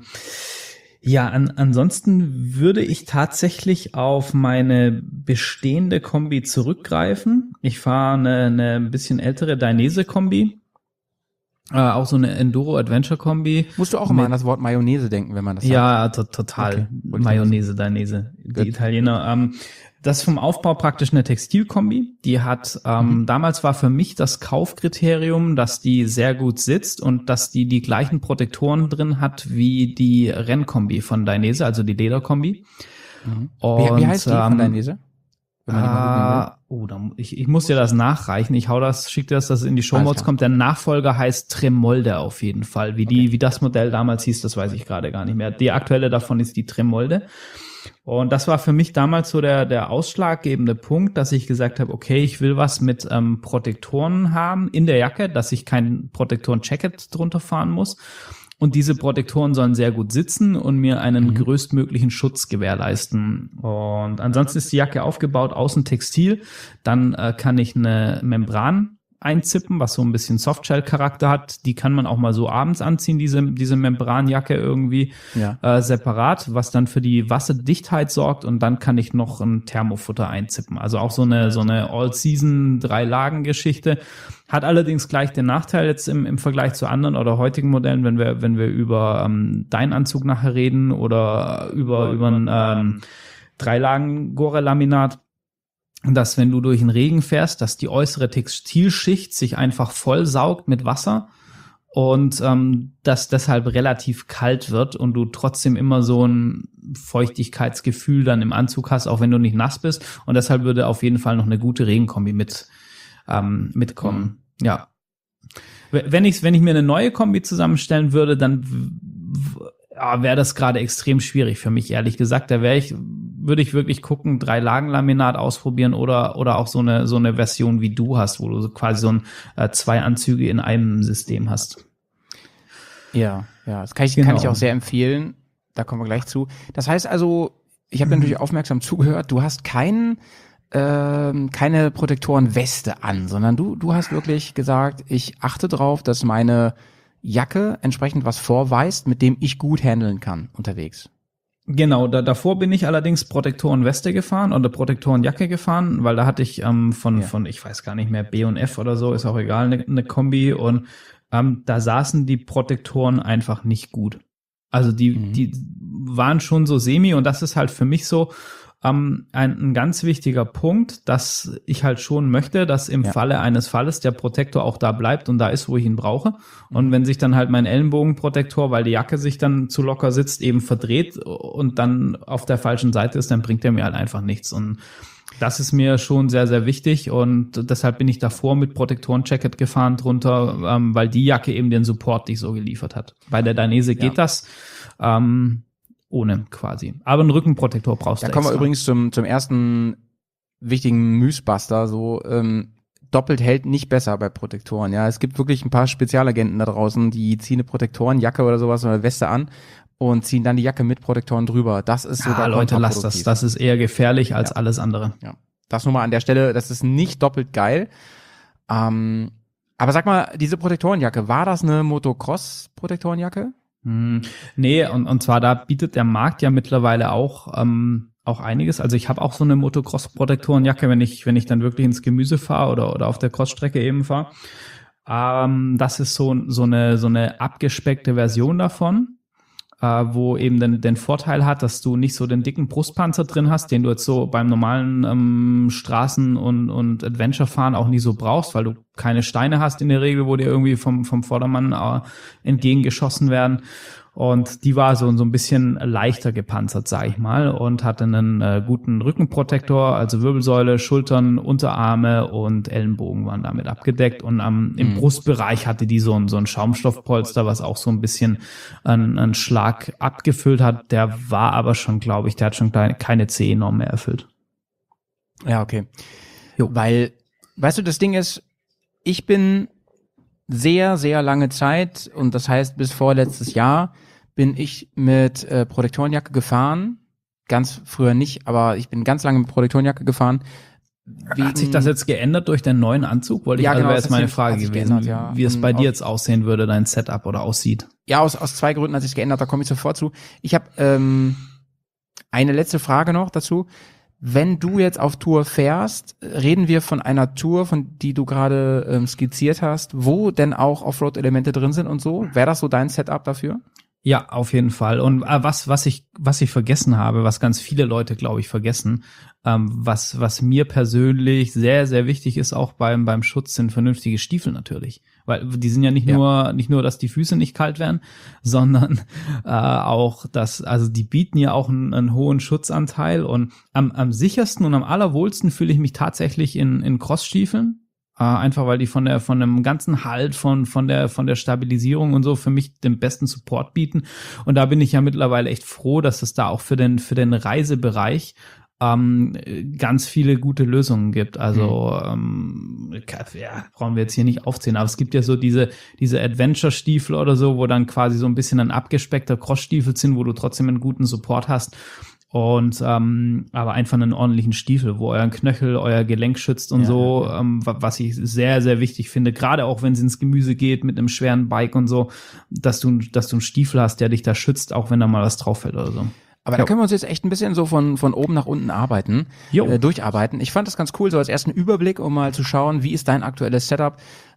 ja, an, ansonsten würde ich tatsächlich auf meine bestehende Kombi zurückgreifen. Ich fahre eine, eine ein bisschen ältere Dainese-Kombi. Äh, auch so eine Enduro-Adventure-Kombi. Musst du auch immer Mit- an das Wort Mayonnaise denken, wenn man das sagt. Ja, to total. Okay, wollte ich Mayonnaise, Dainese, die Gut. Italiener. Ähm, das ist vom Aufbau praktisch eine Textilkombi. Die hat, ähm, Mhm. damals war für mich das Kaufkriterium, dass die sehr gut sitzt und dass die die gleichen Protektoren drin hat wie die Rennkombi von Dainese, also die Lederkombi. Mhm. Und, Wie, wie heißt die von ähm, Dainese? Wenn man die mal googeln will. Ah, oh, da, mu- ich, ich muss dir das nachreichen. Ich hau das, schick dir das, dass es in die Alles Shownotes klar. kommt. Der Nachfolger heißt Tremolde auf jeden Fall. Wie die, Okay. wie das Modell damals hieß, das weiß ich gerade gar nicht mehr. Die aktuelle davon ist die Tremolde. Und das war für mich damals so der, der ausschlaggebende Punkt, dass ich gesagt habe, okay, ich will was mit ähm, Protektoren haben in der Jacke, dass ich kein Protektoren-Jacket drunter fahren muss. Und diese Protektoren sollen sehr gut sitzen und mir einen Mhm. größtmöglichen Schutz gewährleisten. Und ansonsten ist die Jacke aufgebaut, außen Textil. Dann äh, kann ich eine Membran einzippen, was so ein bisschen Softshell-Charakter hat. Die kann man auch mal so abends anziehen, diese, diese Membranjacke irgendwie Ja. äh, separat, was dann für die Wasserdichtheit sorgt. Und dann kann ich noch ein Thermofutter einzippen. Also auch so eine, so eine All-Season-Drei-Lagen-Geschichte. Hat allerdings gleich den Nachteil jetzt im, im Vergleich zu anderen oder heutigen Modellen, wenn wir, wenn wir über ähm, deinen Anzug nachher reden oder über, über ein ähm, Drei-Lagen-Gore-Laminat, dass wenn du durch den Regen fährst, dass die äußere Textilschicht sich einfach vollsaugt mit Wasser und ähm, dass deshalb relativ kalt wird und du trotzdem immer so ein Feuchtigkeitsgefühl dann im Anzug hast, auch wenn du nicht nass bist. Und deshalb würde auf jeden Fall noch eine gute Regenkombi mit ähm, mitkommen. Ja. W- Wenn ich, wenn ich mir eine neue Kombi zusammenstellen würde, dann w- w- ja, wäre das gerade extrem schwierig für mich, ehrlich gesagt. Da wäre ich, würde ich wirklich gucken, drei Lagen-Laminat ausprobieren oder, oder auch so eine, so eine Version wie du hast, wo du so quasi so ein, äh, zwei Anzüge in einem System hast. Ja, ja, das kann ich, Genau. kann ich auch sehr empfehlen. Da kommen wir gleich zu. Das heißt also, ich habe Mhm. natürlich aufmerksam zugehört, du hast keinen ähm, keine Protektorenweste an, sondern du, du hast wirklich gesagt, ich achte drauf, dass meine Jacke entsprechend was vorweist, mit dem ich gut handeln kann unterwegs. Genau, da, davor bin ich allerdings Protektorenweste gefahren oder Protektorenjacke gefahren, weil da hatte ich ähm, von, Ja. von, ich weiß gar nicht mehr, B und F oder so, ist auch egal, eine ne Kombi und ähm, da saßen die Protektoren einfach nicht gut. Also die, Mhm. die waren schon so semi und das ist halt für mich so ähm, ein, ein ganz wichtiger Punkt, dass ich halt schon möchte, dass im Ja. Falle eines Falles der Protektor auch da bleibt und da ist, wo ich ihn brauche. Und wenn sich dann halt mein Ellenbogenprotektor, weil die Jacke sich dann zu locker sitzt, eben verdreht und dann auf der falschen Seite ist, dann bringt er mir halt einfach nichts. Und das ist mir schon sehr, sehr wichtig und deshalb bin ich davor mit Protektoren-Jacket gefahren drunter, ähm, weil die Jacke eben den Support nicht so geliefert hat. Bei der Dainese Ja. geht das ähm, ohne quasi. Aber einen Rückenprotektor brauchst Da du kommen wir extra. übrigens zum, zum ersten wichtigen Mythbuster, so, ähm, doppelt hält nicht besser bei Protektoren, ja. Es gibt wirklich ein paar Spezialagenten da draußen, die ziehen eine Protektorenjacke oder sowas oder eine Weste an und ziehen dann die Jacke mit Protektoren drüber. Das ist Ja, sogar Leute, lasst das. kontraproduktiv. Das ist eher gefährlich als Ja. alles andere. Ja. Das nur mal an der Stelle, das ist nicht doppelt geil. Ähm, aber sag mal, diese Protektorenjacke, war das eine Motocross-Protektorenjacke? Hm, nee, und, und zwar da bietet der Markt ja mittlerweile auch ähm, auch einiges. Also ich habe auch so eine Motocross-Protektorenjacke, wenn ich wenn ich dann wirklich ins Gemüse fahre oder oder auf der Crossstrecke eben fahre. Ähm, das ist so so eine so eine abgespeckte Version davon, äh, wo eben den, den Vorteil hat, dass du nicht so den dicken Brustpanzer drin hast, den du jetzt so beim normalen ähm, Straßen- und, und Adventure-Fahren auch nie so brauchst, weil du keine Steine hast in der Regel, wo dir irgendwie vom, vom Vordermann äh, entgegengeschossen werden. Und die war so, so ein bisschen leichter gepanzert, sag ich mal, und hatte einen äh, guten Rückenprotektor, also Wirbelsäule, Schultern, Unterarme und Ellenbogen waren damit abgedeckt. Und am, im Mhm. Brustbereich hatte die so ein, so ein Schaumstoffpolster, was auch so ein bisschen einen, einen Schlag abgefüllt hat. Der war aber schon, glaube ich, der hat schon keine, keine C E-Norm mehr erfüllt. Ja, okay. Jo. Weil, weißt du, das Ding ist, ich bin sehr, sehr lange Zeit, und das heißt bis vorletztes Jahr, bin ich mit äh, Protektorenjacke gefahren. Ganz früher nicht, aber ich bin ganz lange mit Protektorenjacke gefahren. Wegen, Hat sich das jetzt geändert durch den neuen Anzug? Wollte ich, Ja, also genau, wäre das jetzt hat meine sich- Frage hat sich gewesen, geändert, ja. wie es Und bei dir auch- jetzt aussehen würde, dein Setup oder aussieht. Ja, aus, aus zwei Gründen hat sich geändert, da komme ich sofort zu. Ich habe ähm, eine letzte Frage noch dazu. Wenn du jetzt auf Tour fährst, reden wir von einer Tour, von die du gerade ähm, skizziert hast, wo denn auch Offroad-Elemente drin sind und so? Wäre das so dein Setup dafür? Ja, auf jeden Fall. Und äh, was, was ich, was ich vergessen habe, was ganz viele Leute, glaube ich, vergessen, ähm, was, was mir persönlich sehr, sehr wichtig ist, auch beim, beim Schutz, sind vernünftige Stiefel natürlich. Weil die sind ja nicht Ja. nur, nicht nur, dass die Füße nicht kalt werden, sondern äh, auch, dass, also die bieten ja auch einen, einen hohen Schutzanteil. Und am, am sichersten und am allerwohlsten fühle ich mich tatsächlich in, in Crossstiefeln. Äh, einfach weil die von der von dem ganzen Halt, von von der von der Stabilisierung und so für mich den besten Support bieten. Und da bin ich ja mittlerweile echt froh, dass es da auch für den für den Reisebereich ähm, ganz viele gute Lösungen gibt. Also ähm, ja, brauchen wir jetzt hier nicht aufzählen, aber es gibt ja so diese diese Adventure-Stiefel oder so, wo dann quasi so ein bisschen ein abgespeckter Cross-Stiefel sind, wo du trotzdem einen guten Support hast. Und ähm, aber einfach einen ordentlichen Stiefel, wo euren Knöchel, euer Gelenk schützt und Ja, so, ja, ja. Ähm, wa- was ich sehr, sehr wichtig finde, gerade auch wenn es ins Gemüse geht mit einem schweren Bike und so, dass du, dass du einen Stiefel hast, der dich da schützt, auch wenn da mal was drauf fällt oder so. Aber Jo. da können wir uns jetzt echt ein bisschen so von, von oben nach unten arbeiten, Jo. äh, durcharbeiten. Ich fand das ganz cool, so als ersten Überblick, um mal zu schauen, wie ist dein aktuelles Setup.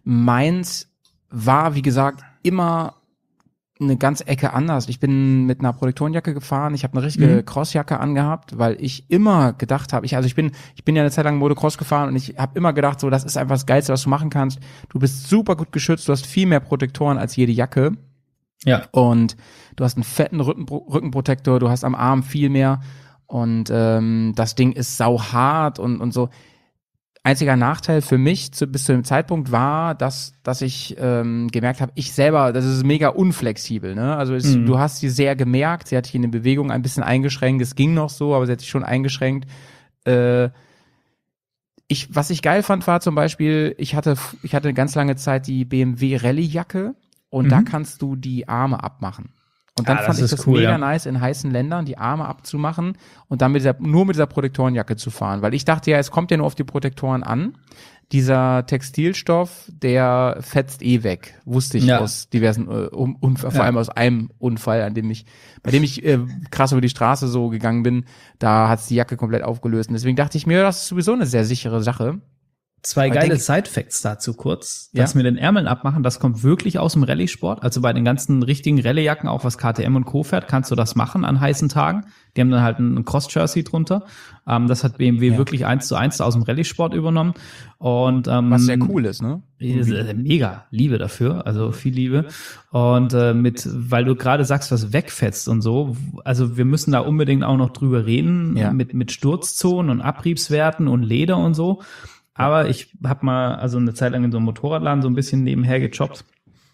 Meins war, wie gesagt, immer eine ganze Ecke anders. Ich bin mit einer Protektorenjacke gefahren, ich habe eine richtige Mhm. Crossjacke angehabt, weil ich immer gedacht habe, ich also ich bin ich bin ja eine Zeit lang Motocross gefahren und ich habe immer gedacht, so das ist einfach das Geilste, was du machen kannst. Du bist super gut geschützt, du hast viel mehr Protektoren als jede Jacke. Ja. Und du hast einen fetten Rücken, Rückenprotektor, du hast am Arm viel mehr und ähm, das Ding ist sauhart und und so. Einziger Nachteil für mich zu, bis zu dem Zeitpunkt war, dass dass ich ähm, gemerkt habe, ich selber, das ist mega unflexibel. Ne? Also es, Mhm. du hast sie sehr gemerkt, sie hat dich in der Bewegung ein bisschen eingeschränkt, es ging noch so, aber sie hat dich schon eingeschränkt. Äh, ich, was ich geil fand, war zum Beispiel, ich hatte ich hatte ganz lange Zeit die B M W Rallye-Jacke und da Mhm. kannst du die Arme abmachen. Und dann Ja, fand das ich ist das cool, mega ja. nice, in heißen Ländern die Arme abzumachen und dann mit dieser, nur mit dieser Protektorenjacke zu fahren. Weil ich dachte ja, es kommt ja nur auf die Protektoren an. Dieser Textilstoff, der fetzt eh weg. Wusste ich Ja. aus diversen, äh, um, um, vor Ja. allem aus einem Unfall, an dem ich, bei dem ich äh, krass über die Straße so gegangen bin, da hat's die Jacke komplett aufgelöst. Und deswegen dachte ich mir, das ist sowieso eine sehr sichere Sache. Zwei Aber geile denk- Side-Facts dazu kurz. Ja? Das mit den Ärmeln abmachen, das kommt wirklich aus dem Rallye-Sport. Also bei den ganzen richtigen Rallye-Jacken, auch was K T M und Co. fährt, kannst du das machen an heißen Tagen. Die haben dann halt ein Cross-Jersey drunter. Ähm, das hat B M W Ja. wirklich eins zu eins aus dem Rallye-Sport übernommen. Und, ähm, Was sehr cool ist, ne? Äh, Mega Liebe dafür, also viel Liebe. Und äh, mit, weil du gerade sagst, was wegfetzt und so, also wir müssen da unbedingt auch noch drüber reden, Ja. mit, mit Sturzzonen und Abriebswerten und Leder und so. Aber ich habe mal also eine Zeit lang in so einem Motorradladen so ein bisschen nebenher gejobbt.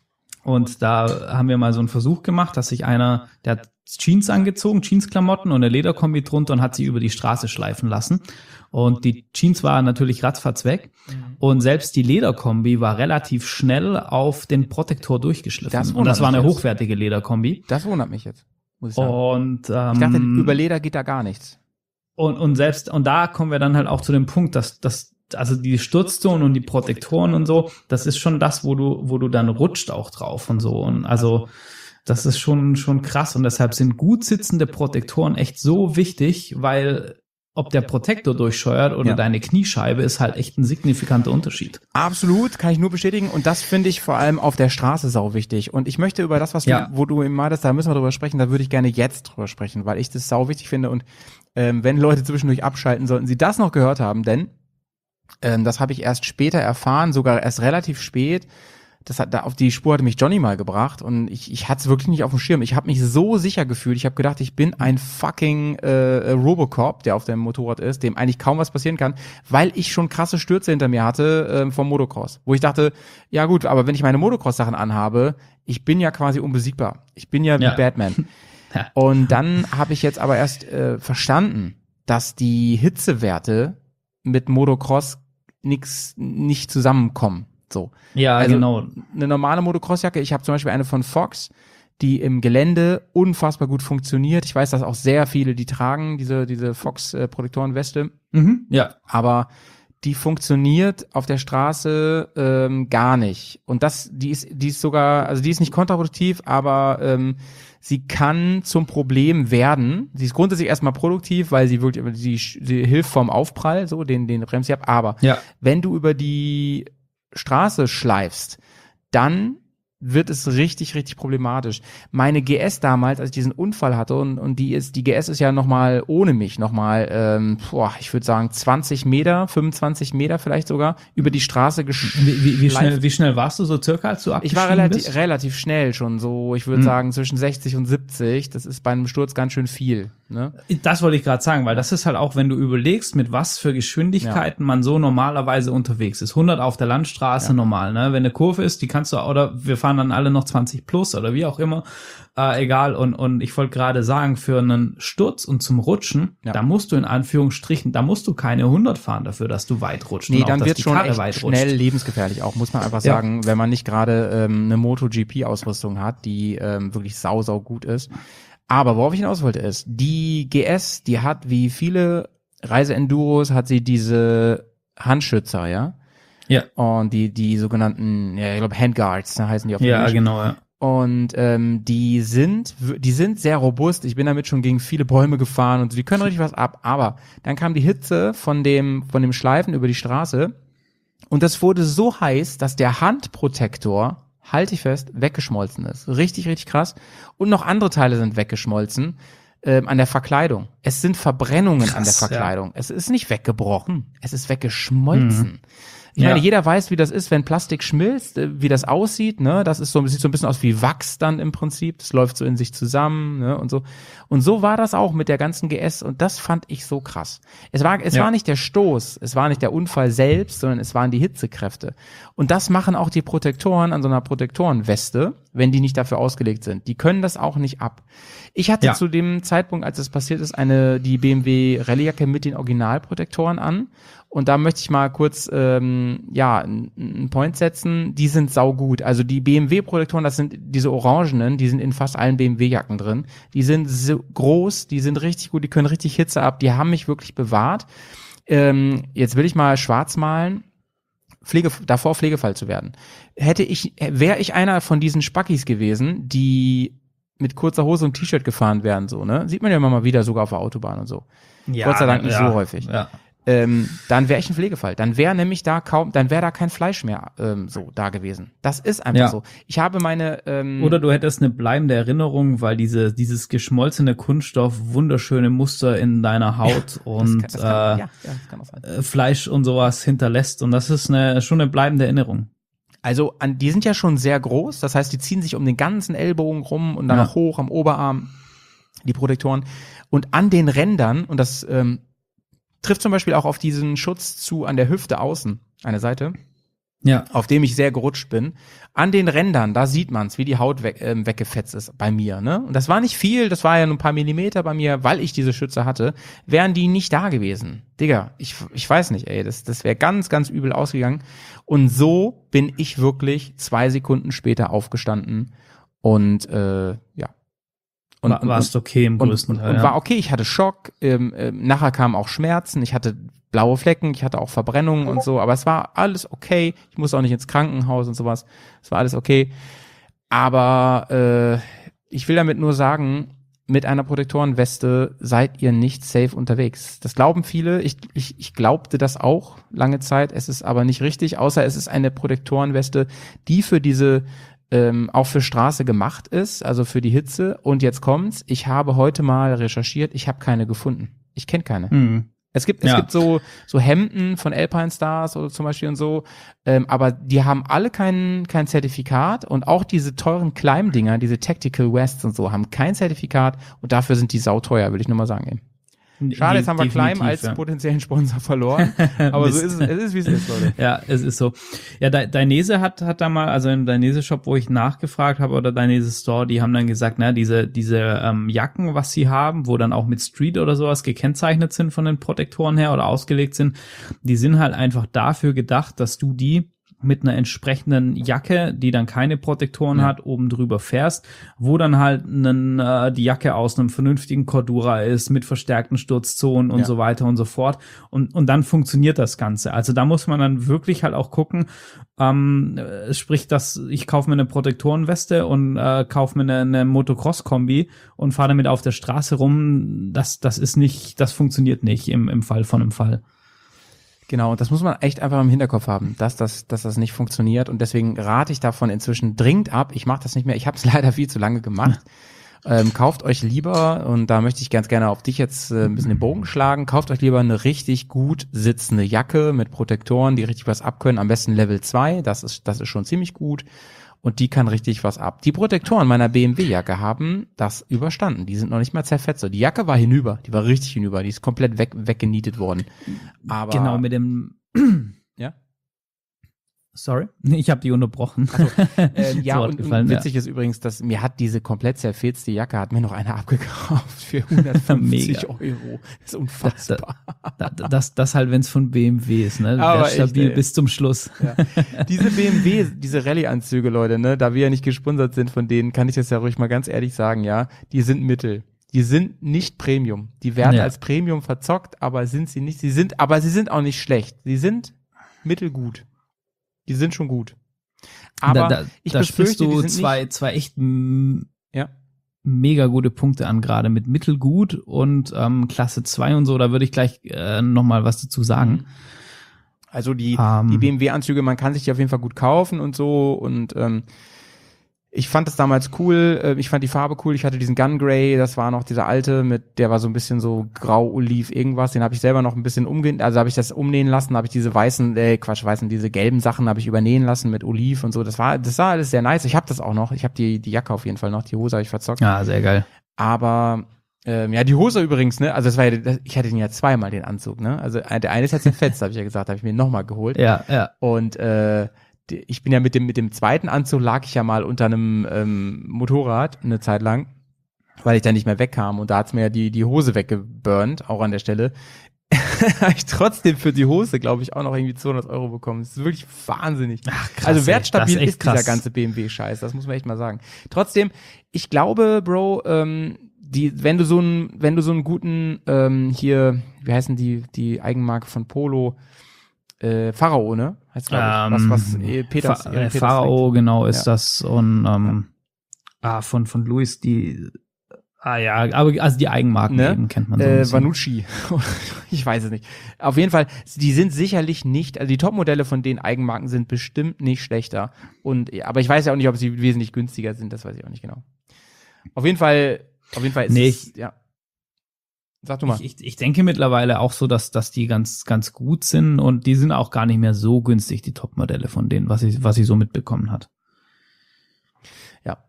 Und da haben wir mal so einen Versuch gemacht, dass sich einer, der hat Jeans angezogen, Jeansklamotten und eine Lederkombi drunter und hat sie über die Straße schleifen lassen. Und die Jeans war natürlich ratzfatz weg. Und selbst die Lederkombi war relativ schnell auf den Protektor durchgeschliffen. Das und das wundert war eine mich jetzt. hochwertige Lederkombi. Das wundert mich jetzt, muss ich sagen. Und ähm, Ich dachte, über Leder geht da gar nichts. und, und selbst, und da kommen wir dann halt auch zu dem Punkt, dass, dass, also die Sturzzonen und die Protektoren und so, das ist schon das, wo du, wo du dann rutscht auch drauf und so. Und also, das ist schon, schon krass. Und deshalb sind gut sitzende Protektoren echt so wichtig, weil ob der Protektor durchscheuert oder Ja. deine Kniescheibe ist halt echt ein signifikanter Unterschied. Absolut, kann ich nur bestätigen. Und das finde ich vor allem auf der Straße sau wichtig. Und ich möchte über das, was Ja. du, wo du eben meintest, da müssen wir drüber sprechen, da würde ich gerne jetzt drüber sprechen, weil ich das sau wichtig finde. Und ähm, wenn Leute zwischendurch abschalten, sollten sie das noch gehört haben, denn ähm, das habe ich erst später erfahren, sogar erst relativ spät. Das hat, da auf die Spur hatte mich Johnny mal gebracht und ich, ich hatte es wirklich nicht auf dem Schirm. Ich habe mich so sicher gefühlt. Ich habe gedacht, ich bin ein fucking äh, Robocop, der auf dem Motorrad ist, dem eigentlich kaum was passieren kann, weil ich schon krasse Stürze hinter mir hatte ähm, vom Motocross. Wo ich dachte, ja gut, aber wenn ich meine Motocross-Sachen anhabe, ich bin ja quasi unbesiegbar. Ich bin ja wie Ja. Batman. Ja. Und dann habe ich jetzt aber erst äh, verstanden, dass die Hitzewerte mit Motocross nix nicht zusammenkommen. So. Ja, Also, genau. Eine normale Motocross-Jacke, ich habe zum Beispiel eine von Fox, die im Gelände unfassbar gut funktioniert. Ich weiß, dass auch sehr viele die tragen, diese, diese Fox-Protektorenweste. Mhm. Ja. Aber die funktioniert auf der Straße ähm, gar nicht. Und das, die ist, die ist sogar, also die ist nicht kontraproduktiv, aber ähm, sie kann zum Problem werden. Sie ist grundsätzlich erstmal produktiv, weil sie wirklich, sie, sie hilft vom Aufprall, so, den, den bremst sie ab. Aber Ja. wenn du über die Straße schleifst, dann wird es richtig, richtig problematisch. Meine G S damals, als ich diesen Unfall hatte, und, und die ist, die G S ist ja nochmal ohne mich nochmal, ähm, boah, ich würde sagen zwanzig Meter, fünfundzwanzig Meter vielleicht sogar, über die Straße geschleift. Wie, wie, wie, schnell, wie schnell warst du so circa, als du Ich abgestiegen war relativ, bist? relativ schnell schon so, ich würde Hm. sagen zwischen sechzig und siebzig, das ist bei einem Sturz ganz schön viel, ne? Das wollte ich gerade sagen, weil das ist halt auch, wenn du überlegst, mit was für Geschwindigkeiten man so normalerweise unterwegs ist. hundert auf der Landstraße Ja. normal, ne? Wenn eine Kurve ist, die kannst du, oder wir fahren dann alle noch zwanzig plus oder wie auch immer, äh, egal. Und, und ich wollte gerade sagen, für einen Sturz und zum Rutschen, Ja. da musst du in Anführungsstrichen, da musst du keine hundert fahren dafür, dass du weit rutscht. Nee, und auch, dann dass wird die schon Karre echt weit schnell rutscht. lebensgefährlich auch, muss man einfach Ja. sagen, wenn man nicht gerade ähm, eine MotoGP-Ausrüstung hat, die ähm, wirklich sau, sau gut ist. Aber worauf ich hinaus wollte ist, die G S, die hat wie viele Reise-Enduros, hat sie diese Handschützer, ja? Ja, Und die, die sogenannten, ja, ich glaube Handguards, da heißen die auf ja, Englisch. genau, ja. Und ähm, die sind, die sind sehr robust. Ich bin damit schon gegen viele Bäume gefahren und so, die können richtig was ab. Aber dann kam die Hitze von dem, von dem Schleifen über die Straße und das wurde so heiß, dass der Handprotektor, halte ich fest, weggeschmolzen ist. Richtig, richtig krass. Und noch andere Teile sind weggeschmolzen ähm, an der Verkleidung. Es sind Verbrennungen an der Krass, ja. Verkleidung. Es ist nicht weggebrochen, es ist weggeschmolzen. Mhm. Ich Ja. meine, jeder weiß, wie das ist, wenn Plastik schmilzt, äh, wie das aussieht, ne? Das ist so, sieht so ein bisschen aus wie Wachs dann im Prinzip. Das läuft so in sich zusammen, ne? Und so. Und so war das auch mit der ganzen G S und das fand ich so krass. Es war, es Ja. war nicht der Stoß, es war nicht der Unfall selbst, sondern es waren die Hitzekräfte. Und das machen auch die Protektoren an so einer Protektorenweste, wenn die nicht dafür ausgelegt sind. Die können das auch nicht ab. Ich hatte Ja. zu dem Zeitpunkt, als es passiert ist, eine, die B M W Rallyejacke mit den Originalprotektoren an. Und da möchte ich mal kurz, ähm, ja, einen Point setzen. Die sind saugut. Also die B M W-Protektoren, das sind diese orangenen, die sind in fast allen B M W-Jacken drin. Die sind so groß, die sind richtig gut, die können richtig Hitze ab. Die haben mich wirklich bewahrt. Ähm, jetzt will ich mal schwarz malen. Pflege, davor Pflegefall zu werden. Hätte ich, wäre ich einer von diesen Spackis gewesen, die mit kurzer Hose und T-Shirt gefahren wären, so, ne? Sieht man ja immer mal wieder, sogar auf der Autobahn und so. Ja, Gott sei Dank nicht ja, so häufig. Ja. Ähm, dann wäre ich ein Pflegefall. Dann wäre nämlich da kaum, dann wäre da kein Fleisch mehr ähm, so da gewesen. Das ist einfach Ja. so. Ich habe meine ähm, Oder du hättest eine bleibende Erinnerung, weil diese dieses geschmolzene Kunststoff wunderschöne Muster in deiner Haut und das kann, das kann, äh, ja, ja, das kann auch sein. äh, Fleisch und sowas hinterlässt. Und das ist eine schon eine bleibende Erinnerung. Also an, die sind ja schon sehr groß, das heißt, die ziehen sich um den ganzen Ellbogen rum und dann Ja. noch hoch am Oberarm, die Protektoren. Und an den Rändern, und das ähm, trifft zum Beispiel auch auf diesen Schutz zu an der Hüfte außen, eine Seite, Ja. auf dem ich sehr gerutscht bin. An den Rändern, da sieht man's, wie die Haut weg, ähm, weggefetzt ist bei mir, ne? Und das war nicht viel, das war ja nur ein paar Millimeter bei mir, weil ich diese Schütze hatte, wären die nicht da gewesen. Digga, ich, ich weiß nicht, ey, das, das wäre ganz, ganz übel ausgegangen. Und so bin ich wirklich zwei Sekunden später aufgestanden und, äh, ja. Und, War, warst okay im und, größten und, Teil. und ja. war okay, ich hatte Schock, ähm, ähm, nachher kamen auch Schmerzen, ich hatte blaue Flecken, ich hatte auch Verbrennungen und so, aber es war alles okay, ich musste auch nicht ins Krankenhaus und sowas, es war alles okay, aber äh, ich will damit nur sagen, mit einer Protektorenweste seid ihr nicht safe unterwegs. Das glauben viele, ich, ich, ich glaubte das auch lange Zeit, es ist aber nicht richtig, außer es ist eine Protektorenweste, die für diese Ähm, auch für Straße gemacht ist, also für die Hitze. Und jetzt kommt's, ich habe heute mal recherchiert, ich habe keine gefunden. Ich kenne keine. Mhm. Es gibt, es Ja. gibt so, so Hemden von Alpine Stars oder zum Beispiel und so, ähm, aber die haben alle kein, kein Zertifikat und auch diese teuren Climb-Dinger, diese Tactical Vests und so, haben kein Zertifikat und dafür sind die sauteuer, würde ich nur mal sagen. Ey. Schade, jetzt haben wir Definitiv, Climb als ja. potenziellen Sponsor verloren, aber so Mist. ist es, es ist, wie es ist, Leute. Ja, es ist so. Ja, De Dainese hat hat da mal, also im Dainese-Shop, wo ich nachgefragt habe, oder Dainese Store, die haben dann gesagt, na, diese diese ähm, Jacken, was sie haben, wo dann auch mit Street oder sowas gekennzeichnet sind von den Protektoren her oder ausgelegt sind, die sind halt einfach dafür gedacht, dass du die mit einer entsprechenden Jacke, die dann keine Protektoren Ja. hat, oben drüber fährst, wo dann halt einen, äh, die Jacke aus einem vernünftigen Cordura ist, mit verstärkten Sturzzonen und Ja. so weiter und so fort. Und, und dann funktioniert das Ganze. Also da muss man dann wirklich halt auch gucken, ähm, äh, sprich, dass ich kaufe mir eine Protektorenweste und äh, kaufe mir eine, eine Motocross-Kombi und fahre damit auf der Straße rum. Das, das ist nicht, das funktioniert nicht im, im Fall von einem Fall. Genau, und das muss man echt einfach im Hinterkopf haben, dass das, dass das nicht funktioniert. Und deswegen rate ich davon inzwischen dringend ab. Ich mache das nicht mehr. Ich habe es leider viel zu lange gemacht. Ähm, kauft euch lieber, und da möchte ich ganz gerne auf dich jetzt äh, ein bisschen den Bogen schlagen, kauft euch lieber eine richtig gut sitzende Jacke mit Protektoren, die richtig was abkönnen. Am besten Level zwei, das ist, das ist schon ziemlich gut. Und die kann richtig was ab. Die Protektoren meiner B M W-Jacke haben das überstanden. Die sind noch nicht mal zerfetzt. So, die Jacke war hinüber. Die war richtig hinüber. Die ist komplett weg, weggenietet worden. Aber Genau, mit dem ja? Sorry, ich habe die unterbrochen. Ähm, ja, So hat und, gefallen, und ja. witzig ist übrigens, dass mir hat diese komplett zerfetzte Jacke, hat mir noch eine abgekauft für hundertfünfzig Mega. Euro. Das ist unfassbar. Da- da- Das, das halt, wenn es von B M W ist, ne? Aber Wär stabil echt, ey. bis zum Schluss. Ja. Diese B M W, diese Rallye-Anzüge, Leute, ne, da wir ja nicht gesponsert sind von denen, kann ich das ja ruhig mal ganz ehrlich sagen, ja, die sind Mittel. Die sind nicht Premium. Die werden Ja. als Premium verzockt, aber sind sie nicht. Sie sind, aber sie sind auch nicht schlecht. Sie sind mittelgut. Die sind schon gut. Aber da, da, ich da sprichst befürchte, die du sind zwei, nicht, zwei echt m- ja. mega gute Punkte an, gerade mit Mittelgut und ähm, Klasse zwei und so. Da würde ich gleich äh, nochmal was dazu sagen. Also die, Ähm. die B M W-Anzüge, man kann sich die auf jeden Fall gut kaufen und so, und ähm, ich fand das damals cool, äh, ich fand die Farbe cool, ich hatte diesen Gun Grey, das war noch dieser alte, mit der war so ein bisschen so grau-oliv irgendwas, den habe ich selber noch ein bisschen umgenäht, also habe ich das umnähen lassen, habe ich diese weißen, äh, Quatsch, weißen, diese gelben Sachen habe ich übernähen lassen mit Oliv und so, das war, das war alles sehr nice, ich habe das auch noch, ich habe die, die Jacke auf jeden Fall noch, die Hose habe ich verzockt, Ja, sehr geil. aber ähm, ja, die Hose übrigens, ne, also das war ja, das, ich hatte den ja zweimal, den Anzug, ne, also äh, der eine ist ja zerfetzt, habe ich ja gesagt, habe ich mir nochmal geholt. Ja, ja. Und äh, die- ich bin ja mit dem mit dem zweiten Anzug lag ich ja mal unter einem ähm, Motorrad eine Zeit lang, weil ich da nicht mehr wegkam, und da hat's mir ja die die Hose weggeburnt, auch an der Stelle. habe ich trotzdem für die Hose, glaube ich, auch noch irgendwie zweihundert Euro bekommen. Das ist wirklich wahnsinnig. Ach, krass, also wertstabil ey, ist, ist dieser krass. ganze B M W-Scheiß, das muss man echt mal sagen. Trotzdem, ich glaube, Bro, ähm, die, wenn du so einen, wenn du so einen guten, ähm, hier, wie heißen die, die Eigenmarke von Polo, äh, Pharao, ne? Heißt, glaube ich, Ähm, was, was äh, Peters, Fa- äh, äh, Peters Pharao, trägt. genau, ist Ja. das. Und ähm, ah, von, von Louis, die, ah ja, aber also die Eigenmarken Ne? eben kennt man so ein Äh, bisschen. Vanucci. Ich weiß es nicht. Auf jeden Fall, die sind sicherlich nicht, also die Topmodelle von den Eigenmarken sind bestimmt nicht schlechter. Und, ja, aber ich weiß ja auch nicht, ob sie wesentlich günstiger sind, das weiß ich auch nicht genau. Auf jeden Fall, auf jeden Fall ist Nee, es, ja. Sag du mal. Ich, ich, ich denke mittlerweile auch so, dass, dass die ganz, ganz gut sind und die sind auch gar nicht mehr so günstig, die Topmodelle von denen, was ich, was ich so mitbekommen hat. Ja.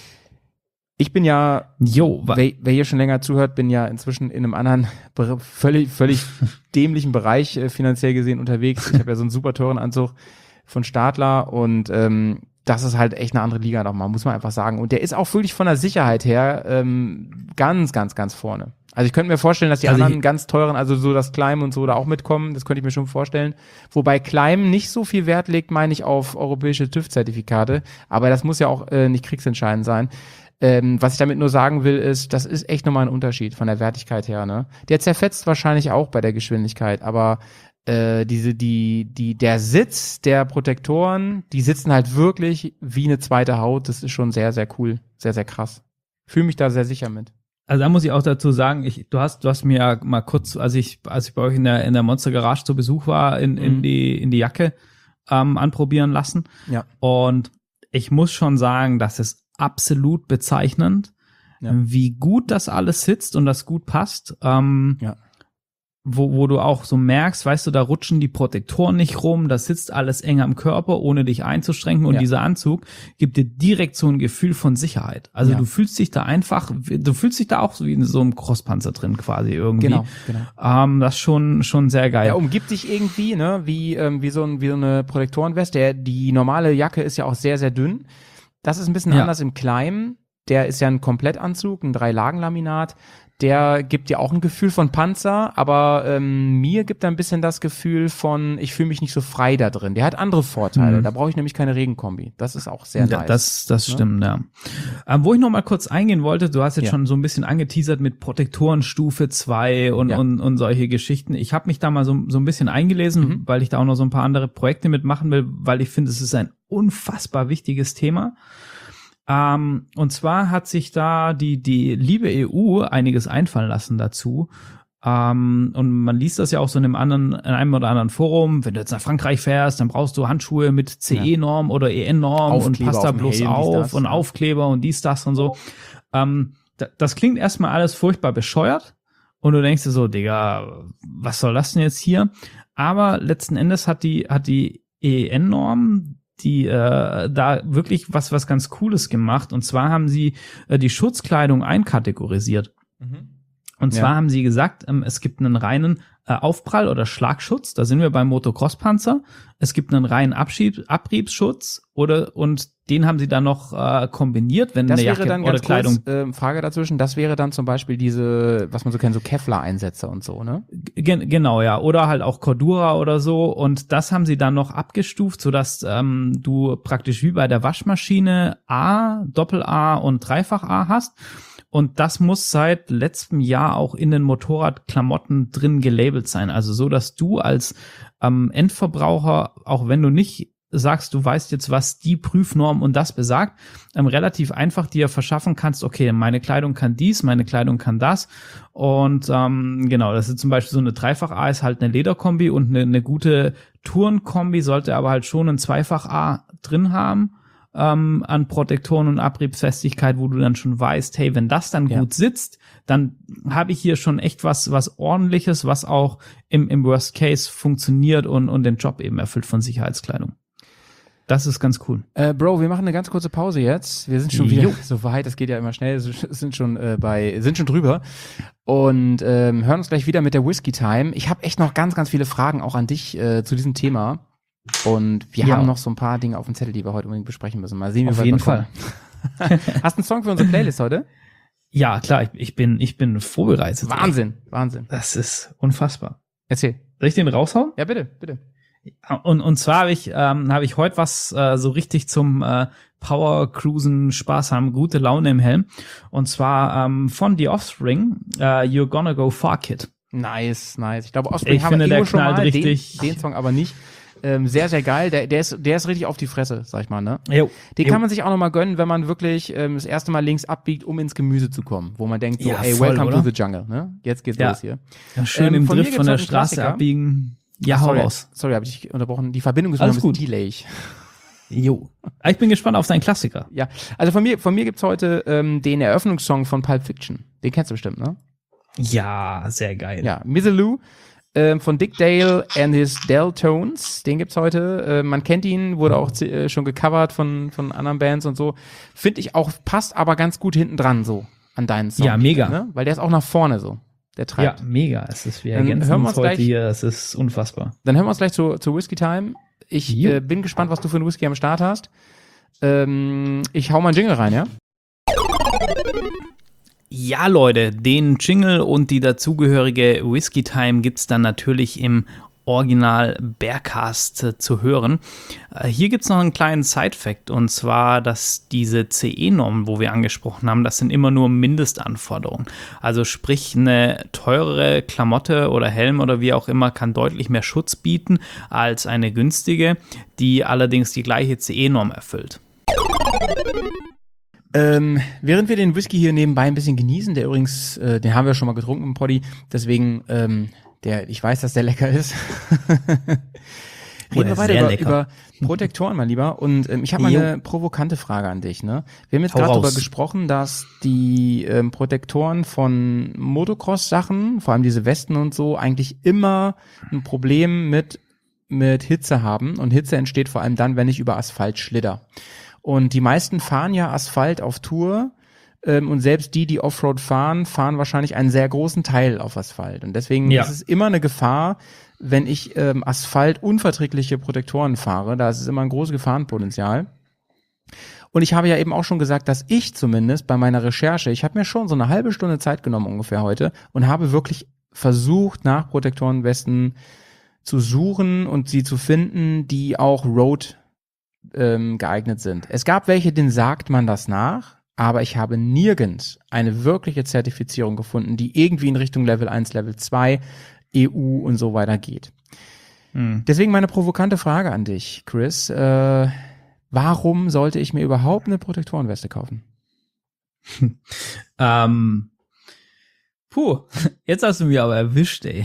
Ich bin ja, Jo, wa- wer, wer hier schon länger zuhört, bin ja inzwischen in einem anderen, Be- völlig, völlig dämlichen Bereich äh, finanziell gesehen unterwegs. Ich habe ja so einen super teuren Anzug von Stadler und ähm, das ist halt echt eine andere Liga nochmal, muss man einfach sagen. Und der ist auch wirklich von der Sicherheit her ähm, ganz, ganz, ganz vorne. Also ich könnte mir vorstellen, dass die Also anderen ich- ganz teuren, also so das Climb und so da auch mitkommen, das könnte ich mir schon vorstellen. Wobei Climb nicht so viel Wert legt, meine ich, auf europäische TÜV-Zertifikate. Aber das muss ja auch äh, nicht kriegsentscheidend sein. Ähm, was ich damit nur sagen will, ist, das ist echt nochmal ein Unterschied von der Wertigkeit her, ne? Der zerfetzt wahrscheinlich auch bei der Geschwindigkeit, aber äh, diese, die, die, der Sitz der Protektoren, die sitzen halt wirklich wie eine zweite Haut. Das ist schon sehr, sehr cool, sehr, sehr krass. Fühle mich da sehr sicher mit. Also da muss ich auch dazu sagen, ich, du hast, du hast mir ja mal kurz, als ich, als ich bei euch in der, in der Monster Garage zu Besuch war, in, in Mhm. die, in die Jacke ähm, anprobieren lassen. Ja. Und ich muss schon sagen, das ist absolut bezeichnend, Ja. wie gut das alles sitzt und das gut passt. Ähm, Ja. Wo, wo du auch so merkst, weißt du, da rutschen die Protektoren nicht rum, das sitzt alles eng am Körper, ohne dich einzuschränken. Und Ja. dieser Anzug gibt dir direkt so ein Gefühl von Sicherheit. Also Ja. du fühlst dich da einfach, du fühlst dich da auch so wie in so einem Crosspanzer drin quasi irgendwie. Genau, genau. Ähm, das ist schon, schon sehr geil. Er umgibt dich irgendwie, ne, wie, ähm, wie so ein, wie so eine Protektorenweste. Der, die normale Jacke ist ja auch sehr, sehr dünn. Das ist ein bisschen Ja. anders im Climb. Der ist ja ein Komplettanzug, ein Drei-Lagen-Laminat. Der gibt dir auch ein Gefühl von Panzer, aber ähm, mir gibt er ein bisschen das Gefühl von, ich fühle mich nicht so frei da drin. Der hat andere Vorteile. Mhm. Da brauche ich nämlich keine Regenkombi. Das ist auch sehr Ja, nice. das, das Ne? stimmt, ja. Ähm, wo ich noch mal kurz eingehen wollte, du hast jetzt Ja. schon so ein bisschen angeteasert mit Protektorenstufe zwei und, Ja. und, und solche Geschichten. Ich habe mich da mal so, so ein bisschen eingelesen, Mhm. weil ich da auch noch so ein paar andere Projekte mitmachen will, weil ich finde, es ist ein unfassbar wichtiges Thema. Ähm, und zwar hat sich da die, die liebe E U einiges einfallen lassen dazu. Ähm, und man liest das ja auch so in einem anderen, in einem oder anderen Forum. Wenn du jetzt nach Frankreich fährst, dann brauchst du Handschuhe mit C E-Norm oder E N-Norm und Aufkleber passt da auf dem bloß Helm, dies, auf das, und ja. Aufkleber und dies, das und so. Ähm, da, das klingt erstmal alles furchtbar bescheuert. Und du denkst dir so, Digga, was soll das denn jetzt hier? Aber letzten Endes hat die, hat die E N-Norm die äh, da wirklich was was ganz Cooles gemacht. Und zwar haben sie äh, die Schutzkleidung einkategorisiert. Mhm. Und zwar Ja. haben sie gesagt, ähm, es gibt einen reinen äh, Aufprall- oder Schlagschutz. Da sind wir beim Motocross-Panzer. Es gibt einen reinen Abschieb Abriebsschutz oder und den haben sie dann noch äh, kombiniert, wenn Das eine wäre Jacke dann oder ganz Kleidung. kurz, äh, Frage dazwischen, das wäre dann zum Beispiel diese, was man so kennt, so Kevlar-Einsätze und so, ne? Gen genau, ja. Oder halt auch Cordura oder so. Und das haben sie dann noch abgestuft, sodass ähm, du praktisch wie bei der Waschmaschine A, Doppel-A und Dreifach-A hast. Und das muss seit letztem Jahr auch in den Motorradklamotten drin gelabelt sein. Also so, dass du als ähm, Endverbraucher, auch wenn du nicht sagst, du weißt jetzt, was die Prüfnorm und das besagt, ähm, relativ einfach dir verschaffen kannst, okay, meine Kleidung kann dies, meine Kleidung kann das. Und ähm, genau, das ist zum Beispiel so eine Dreifach-A ist halt eine Lederkombi und eine, eine gute Tourenkombi sollte aber halt schon ein Zweifach-A drin haben. Ähm, an Protektoren und Abriebsfestigkeit, wo du dann schon weißt, hey, wenn das dann Ja. gut sitzt, dann habe ich hier schon echt was was ordentliches, was auch im im Worst Case funktioniert und und den Job eben erfüllt von Sicherheitskleidung. Das ist ganz cool. Äh, Bro, wir machen eine ganz kurze Pause jetzt. Wir sind schon Jo. wieder so weit, das geht ja immer schnell, so- sind schon äh, bei, sind schon drüber und ähm, hören uns gleich wieder mit der Whisky Time. Ich habe echt noch ganz, ganz viele Fragen auch an dich äh, zu diesem Thema und wir Ja. haben noch so ein paar Dinge auf dem Zettel, die wir heute unbedingt besprechen müssen. Mal sehen, wie Auf weit jeden wir kommen. Hast du einen Song für unsere Playlist heute? Ja, klar, ich, ich bin ich bin vorbereitet. ey. Wahnsinn, Wahnsinn. Das ist unfassbar. Erzähl. Soll ich den raushauen? Ja, bitte, bitte. Und, und zwar habe ich, ähm, hab ich heute was äh, so richtig zum äh, Power Cruisen, Spaß haben, gute Laune im Helm. Und zwar ähm, von The Offspring, äh, You're Gonna Go Far Kid. Nice, nice. Ich glaube, Offspring ich haben finde, wir der schon knallt mal, richtig. Den, den Song aber nicht. Ähm, sehr, sehr geil. Der, der, ist, der ist richtig auf die Fresse, sag ich mal, ne? Jo. Den jo. kann man sich auch noch mal gönnen, wenn man wirklich ähm, das erste Mal links abbiegt, um ins Gemüse zu kommen. Wo man denkt, so, Ja, ey, voll, welcome oder? to the jungle, ne? Jetzt geht's Ja. los hier. Ja, schön Ähm, im von mir Drift gibt's von der noch einen Straße Klassiker. abbiegen. Ja, hau sorry, raus. Sorry, habe ich dich unterbrochen. Die Verbindung ist Alles noch ein bisschen gut. delayig. Jo. Ich bin gespannt auf deinen Klassiker. Ja, also von mir, von mir gibt's heute ähm, den Eröffnungssong von Pulp Fiction. Den kennst du bestimmt, ne? Ja, sehr geil. Ja, Missalou ähm, von Dick Dale and his Deltones. Den gibt's heute. Äh, man kennt ihn, wurde auch äh, schon gecovert von von anderen Bands und so. Finde ich auch, passt aber ganz gut hinten dran so an deinen Song. Ja, mega. Ne? Weil der ist auch nach vorne so. Der Ja, treibt. mega. Es ist, wir Dann ergänzen hören wir uns uns heute gleich- hier. Es ist unfassbar. Dann hören wir uns gleich zu, zu Whisky Time. Ich Jo. äh, bin gespannt, was du für einen Whisky am Start hast. Ähm, ich hau mal einen Jingle rein, ja? Ja, Leute, den Jingle und die dazugehörige Whisky Time gibt's dann natürlich im Original Bearcast äh, zu hören. Äh, hier gibt's noch einen kleinen Side-Fact, und zwar, dass diese C E-Normen, wo wir angesprochen haben, das sind immer nur Mindestanforderungen. Also sprich, eine teurere Klamotte oder Helm oder wie auch immer kann deutlich mehr Schutz bieten als eine günstige, die allerdings die gleiche C E-Norm erfüllt. Ähm, während wir den Whisky hier nebenbei ein bisschen genießen, der übrigens, äh, den haben wir schon mal getrunken im Poddy, deswegen, ähm, der, ich weiß, dass der lecker ist. Reden der wir ist weiter sehr über, lecker. über Protektoren, mein Lieber. Und ähm, ich habe mal Jo. eine provokante Frage an dich. Ne? Wir haben jetzt Hau gerade darüber raus. gesprochen, dass die ähm, Protektoren von Motocross-Sachen, vor allem diese Westen und so, eigentlich immer ein Problem mit, mit Hitze haben. Und Hitze entsteht vor allem dann, wenn ich über Asphalt schlitter. Und die meisten fahren ja Asphalt auf Tour. Ähm, und selbst die, die Offroad fahren, fahren wahrscheinlich einen sehr großen Teil auf Asphalt. Und deswegen Ja. ist es immer eine Gefahr, wenn ich ähm, asphaltunverträgliche Protektoren fahre. Da ist es immer ein großes Gefahrenpotenzial. Und ich habe ja eben auch schon gesagt, dass ich zumindest bei meiner Recherche, ich habe mir schon so eine halbe Stunde Zeit genommen ungefähr heute und habe wirklich versucht, nach Protektorenwesten zu suchen und sie zu finden, die auch Road ähm, geeignet sind. Es gab welche, denen sagt man das nach, aber ich habe nirgends eine wirkliche Zertifizierung gefunden, die irgendwie in Richtung Level eins, Level zwei, E U und so weiter geht. Hm. Deswegen meine provokante Frage an dich, Chris. Äh, warum sollte ich mir überhaupt eine Protektorenweste kaufen? Ähm, puh, jetzt hast du mich aber erwischt, ey.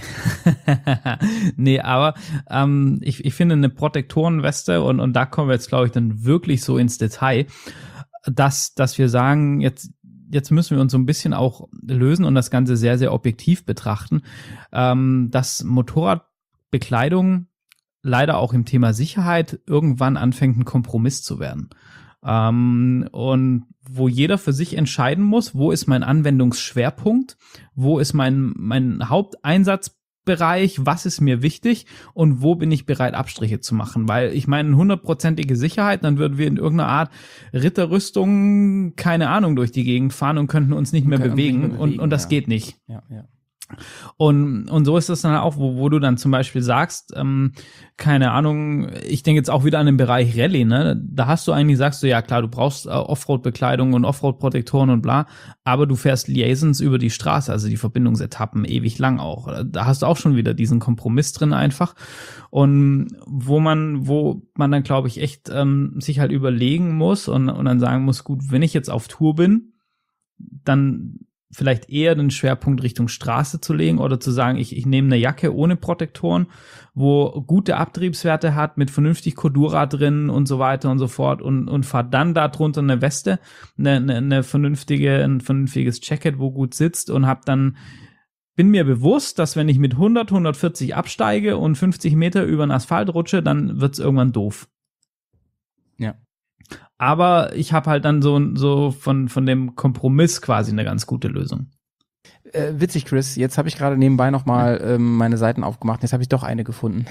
Nee, aber ähm, ich, ich finde eine Protektorenweste, und, und da kommen wir jetzt, glaube ich, dann wirklich so ins Detail, dass, dass wir sagen, jetzt, jetzt müssen wir uns so ein bisschen auch lösen und das Ganze sehr, sehr objektiv betrachten, ähm, dass Motorradbekleidung leider auch im Thema Sicherheit irgendwann anfängt, ein Kompromiss zu werden. Ähm, und wo jeder für sich entscheiden muss, wo ist mein Anwendungsschwerpunkt, wo ist mein, mein Haupteinsatzbereich, was ist mir wichtig und wo bin ich bereit, Abstriche zu machen. Weil ich meine, hundertprozentige Sicherheit, dann würden wir in irgendeiner Art Ritterrüstung, keine Ahnung, durch die Gegend fahren und könnten uns nicht mehr Können uns nicht bewegen, mehr und, bewegen, und das ja. geht nicht. Ja, ja. Und, und so ist es dann auch, wo, wo du dann zum Beispiel sagst, ähm, keine Ahnung, ich denke jetzt auch wieder an den Bereich Rallye, ne? Da hast du eigentlich, sagst du, ja klar, du brauchst äh, Offroad-Bekleidung und Offroad-Protektoren und bla, aber du fährst Liaisons über die Straße, also die Verbindungsetappen ewig lang auch. Da hast du auch schon wieder diesen Kompromiss drin einfach. Und wo man, wo man dann, glaube ich, echt ähm, sich halt überlegen muss und, und dann sagen muss, gut, wenn ich jetzt auf Tour bin, dann vielleicht eher den Schwerpunkt Richtung Straße zu legen oder zu sagen, ich, ich nehme eine Jacke ohne Protektoren, wo gute Abtriebswerte hat, mit vernünftig Cordura drin und so weiter und so fort, und, und fahre dann da drunter eine Weste, eine, eine, eine vernünftige, ein vernünftiges Jacket, wo gut sitzt, und hab dann, bin mir bewusst, dass wenn ich mit hundert, hundertvierzig absteige und fünfzig Meter über den Asphalt rutsche, dann wird's irgendwann doof. Ja. Aber ich habe halt dann so, so von, von dem Kompromiss quasi eine ganz gute Lösung. Äh, witzig, Chris. Jetzt habe ich gerade nebenbei nochmal ähm, meine Seiten aufgemacht. Jetzt habe ich doch eine gefunden.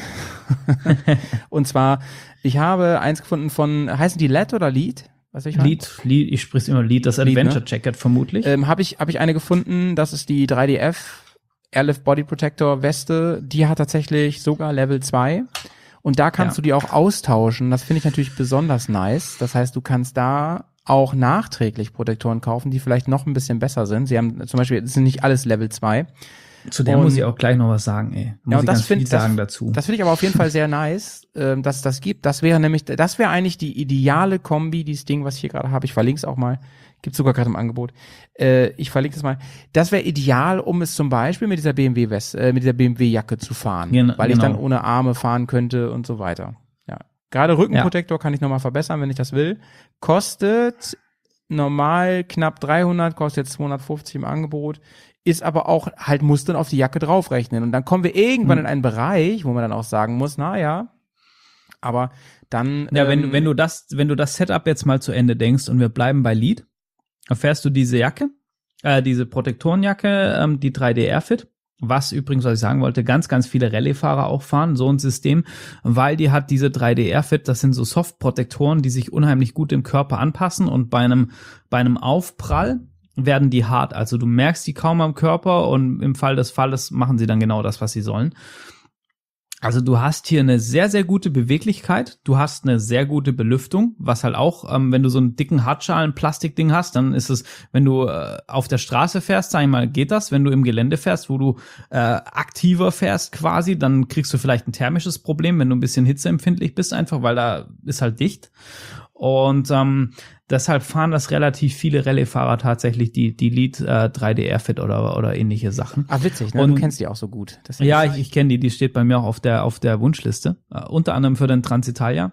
Und zwar, ich habe eins gefunden von, heißen die L E D oder Lead? Was ich meine? Lead, Lead, ich sprich's immer Lead, das Lead, Adventure ne? Jacket vermutlich. Ähm, habe ich, hab ich eine gefunden, das ist die drei D F Airlift Body Protector Weste, die hat tatsächlich sogar Level zwei. Und da kannst ja. du die auch austauschen. Das finde ich natürlich besonders nice. Das heißt, du kannst da auch nachträglich Protektoren kaufen, die vielleicht noch ein bisschen besser sind. Sie haben zum Beispiel, es sind nicht alles Level zwei. Zu der und, muss ich auch gleich noch was sagen, ey. Muss ja, ich das ganz find, viel sagen das, dazu. Das finde ich aber auf jeden Fall sehr nice, äh, dass es das gibt. Das wäre nämlich, das wäre eigentlich die ideale Kombi, dieses Ding, was ich hier gerade habe. Ich verlinke es auch mal. Gibt's sogar gerade im Angebot. Äh, ich verlinke das mal. Das wäre ideal, um es zum Beispiel mit dieser B M W-West, äh, mit dieser B M W-Jacke zu fahren. Gen- weil ich genau. dann ohne Arme fahren könnte und so weiter. Ja. Gerade Rückenprotektor ja. kann ich nochmal verbessern, wenn ich das will. Kostet normal knapp dreihundert, kostet jetzt zweihundertfünfzig im Angebot. Ist aber auch, halt, muss dann auf die Jacke draufrechnen. Und dann kommen wir irgendwann hm. in einen Bereich, wo man dann auch sagen muss, na ja, aber dann. Ja, ähm, wenn, wenn du das, wenn du das Setup jetzt mal zu Ende denkst und wir bleiben bei Lead, erfährst du diese Jacke, äh, diese Protektorenjacke, ähm, die drei D Airfit, was übrigens, was ich sagen wollte, ganz, ganz viele Rallye-Fahrer auch fahren, so ein System, weil die hat diese drei D Airfit, das sind so Soft-Protektoren, die sich unheimlich gut im Körper anpassen und bei einem, bei einem Aufprall werden die hart. Also du merkst die kaum am Körper und im Fall des Falles machen sie dann genau das, was sie sollen. Also du hast hier eine sehr, sehr gute Beweglichkeit, du hast eine sehr gute Belüftung, was halt auch, ähm, wenn du so einen dicken Hartschalen-Plastikding hast, dann ist es, wenn du äh, auf der Straße fährst, sag ich mal, geht das. Wenn du im Gelände fährst, wo du äh, aktiver fährst quasi, dann kriegst du vielleicht ein thermisches Problem, wenn du ein bisschen hitzeempfindlich bist, einfach, weil da ist halt dicht. Und ähm, deshalb fahren das relativ viele Rallye-Fahrer tatsächlich die die Lead äh, drei D Airfit oder oder ähnliche Sachen. Ah, witzig, ne? Und, du kennst die auch so gut. Das ja, ich, ich kenne die, die steht bei mir auch auf der auf der Wunschliste, uh, unter anderem für den Transitalia.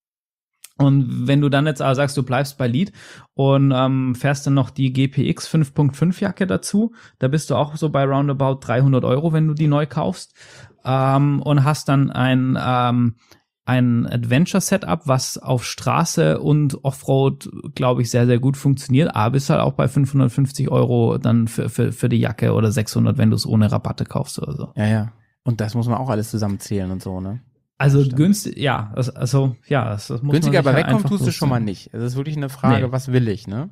Und wenn du dann jetzt aber sagst, du bleibst bei Lead und ähm, fährst dann noch die G P X fünf Punkt fünf Jacke dazu, da bist du auch so bei roundabout dreihundert Euro, wenn du die neu kaufst, ähm, und hast dann ein ähm, ein Adventure-Setup, was auf Straße und Offroad, glaube ich, sehr, sehr gut funktioniert. Aber bist halt auch bei fünfhundertfünfzig Euro dann für, für, für die Jacke oder sechshundert, wenn du es ohne Rabatte kaufst oder so. Ja, ja. Und das muss man auch alles zusammenzählen und so, ne? Also günstig, ja, also, ja, das, das muss günstiger, man aber wegkommen tust du schon mal nicht. Es ist wirklich eine Frage, nee. Was will ich, ne?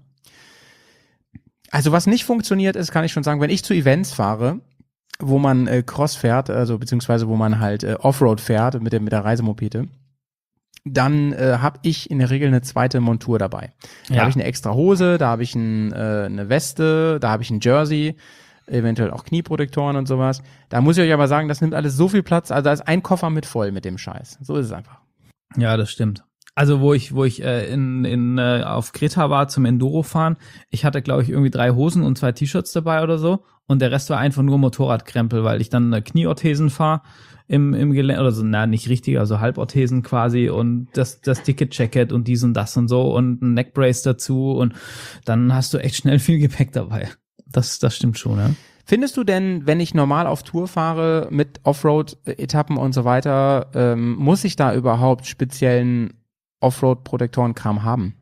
Also was nicht funktioniert ist, kann ich schon sagen, wenn ich zu Events fahre, wo man äh, Cross fährt, also beziehungsweise wo man halt äh, Offroad fährt mit der mit der Reisemopete, dann äh, habe ich in der Regel eine zweite Montur dabei. Da ja. habe ich eine extra Hose, da habe ich ein, äh, eine Weste, da habe ich ein Jersey, eventuell auch Knieprotektoren und sowas. Da muss ich euch aber sagen, das nimmt alles so viel Platz, also da ist ein Koffer mit voll mit dem Scheiß. So ist es einfach. Ja, das stimmt. Also wo ich wo ich äh, in in äh, auf Kreta war zum Enduro fahren, ich hatte glaube ich irgendwie drei Hosen und zwei T-Shirts dabei oder so und der Rest war einfach nur Motorradkrempel, weil ich dann äh, Knieorthesen fahre im im Gelände oder so, na nicht richtig, also Halborthesen quasi und das das dicke Jacket und dies und das und so und ein Neckbrace dazu und dann hast du echt schnell viel Gepäck dabei. Das das stimmt schon, ja. Findest du denn, wenn ich normal auf Tour fahre mit Offroad-Etappen und so weiter, ähm, muss ich da überhaupt speziellen Offroad-Protektorenkram haben?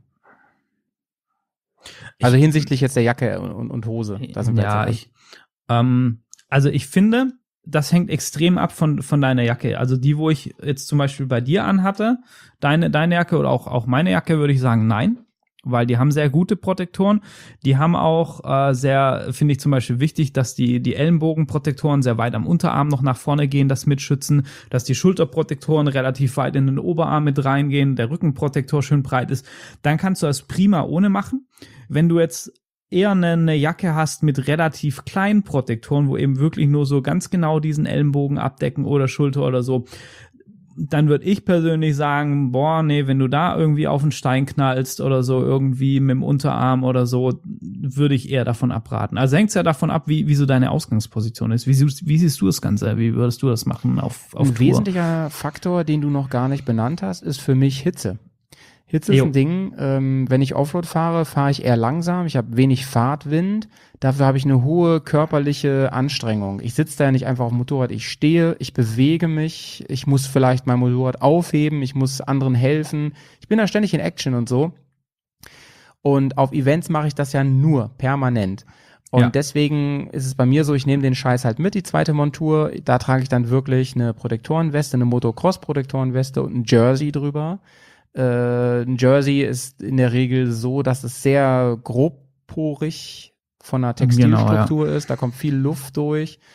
Also ich, hinsichtlich jetzt der Jacke und, und Hose. Da sind wir ja, jetzt ich, ähm, also ich finde, das hängt extrem ab von von deiner Jacke. Also die, wo ich jetzt zum Beispiel bei dir anhatte, deine deine Jacke oder auch auch meine Jacke, würde ich sagen, nein. Weil die haben sehr gute Protektoren. Die haben auch äh, sehr, finde ich zum Beispiel wichtig, dass die die Ellenbogenprotektoren sehr weit am Unterarm noch nach vorne gehen, das mitschützen, dass die Schulterprotektoren relativ weit in den Oberarm mit reingehen, der Rückenprotektor schön breit ist. Dann kannst du das prima ohne machen. Wenn du jetzt eher eine, eine Jacke hast mit relativ kleinen Protektoren, wo eben wirklich nur so ganz genau diesen Ellenbogen abdecken oder Schulter oder so, dann würde ich persönlich sagen, boah, nee, wenn du da irgendwie auf einen Stein knallst oder so, irgendwie mit dem Unterarm oder so, würde ich eher davon abraten. Also hängt es ja davon ab, wie, wie so deine Ausgangsposition ist. Wie, wie siehst du das Ganze? Wie würdest du das machen auf, auf Ein Tour? Wesentlicher Faktor, den du noch gar nicht benannt hast, ist für mich Hitze. Hitze ist jo. ein Ding, ähm, wenn ich Offroad fahre, fahre ich eher langsam, ich habe wenig Fahrtwind, dafür habe ich eine hohe körperliche Anstrengung. Ich sitze da ja nicht einfach auf dem Motorrad, ich stehe, ich bewege mich, ich muss vielleicht mein Motorrad aufheben, ich muss anderen helfen, ich bin da ständig in Action und so. Und auf Events mache ich das ja nur permanent. Und ja. deswegen ist es bei mir so, ich nehme den Scheiß halt mit, die zweite Montur, da trage ich dann wirklich eine Protektorenweste, eine Motocross-Protektorenweste und ein Jersey drüber. Äh, ein Jersey ist in der Regel so, dass es sehr grobporig von der Textilstruktur genau, ja. ist. Da kommt viel Luft durch.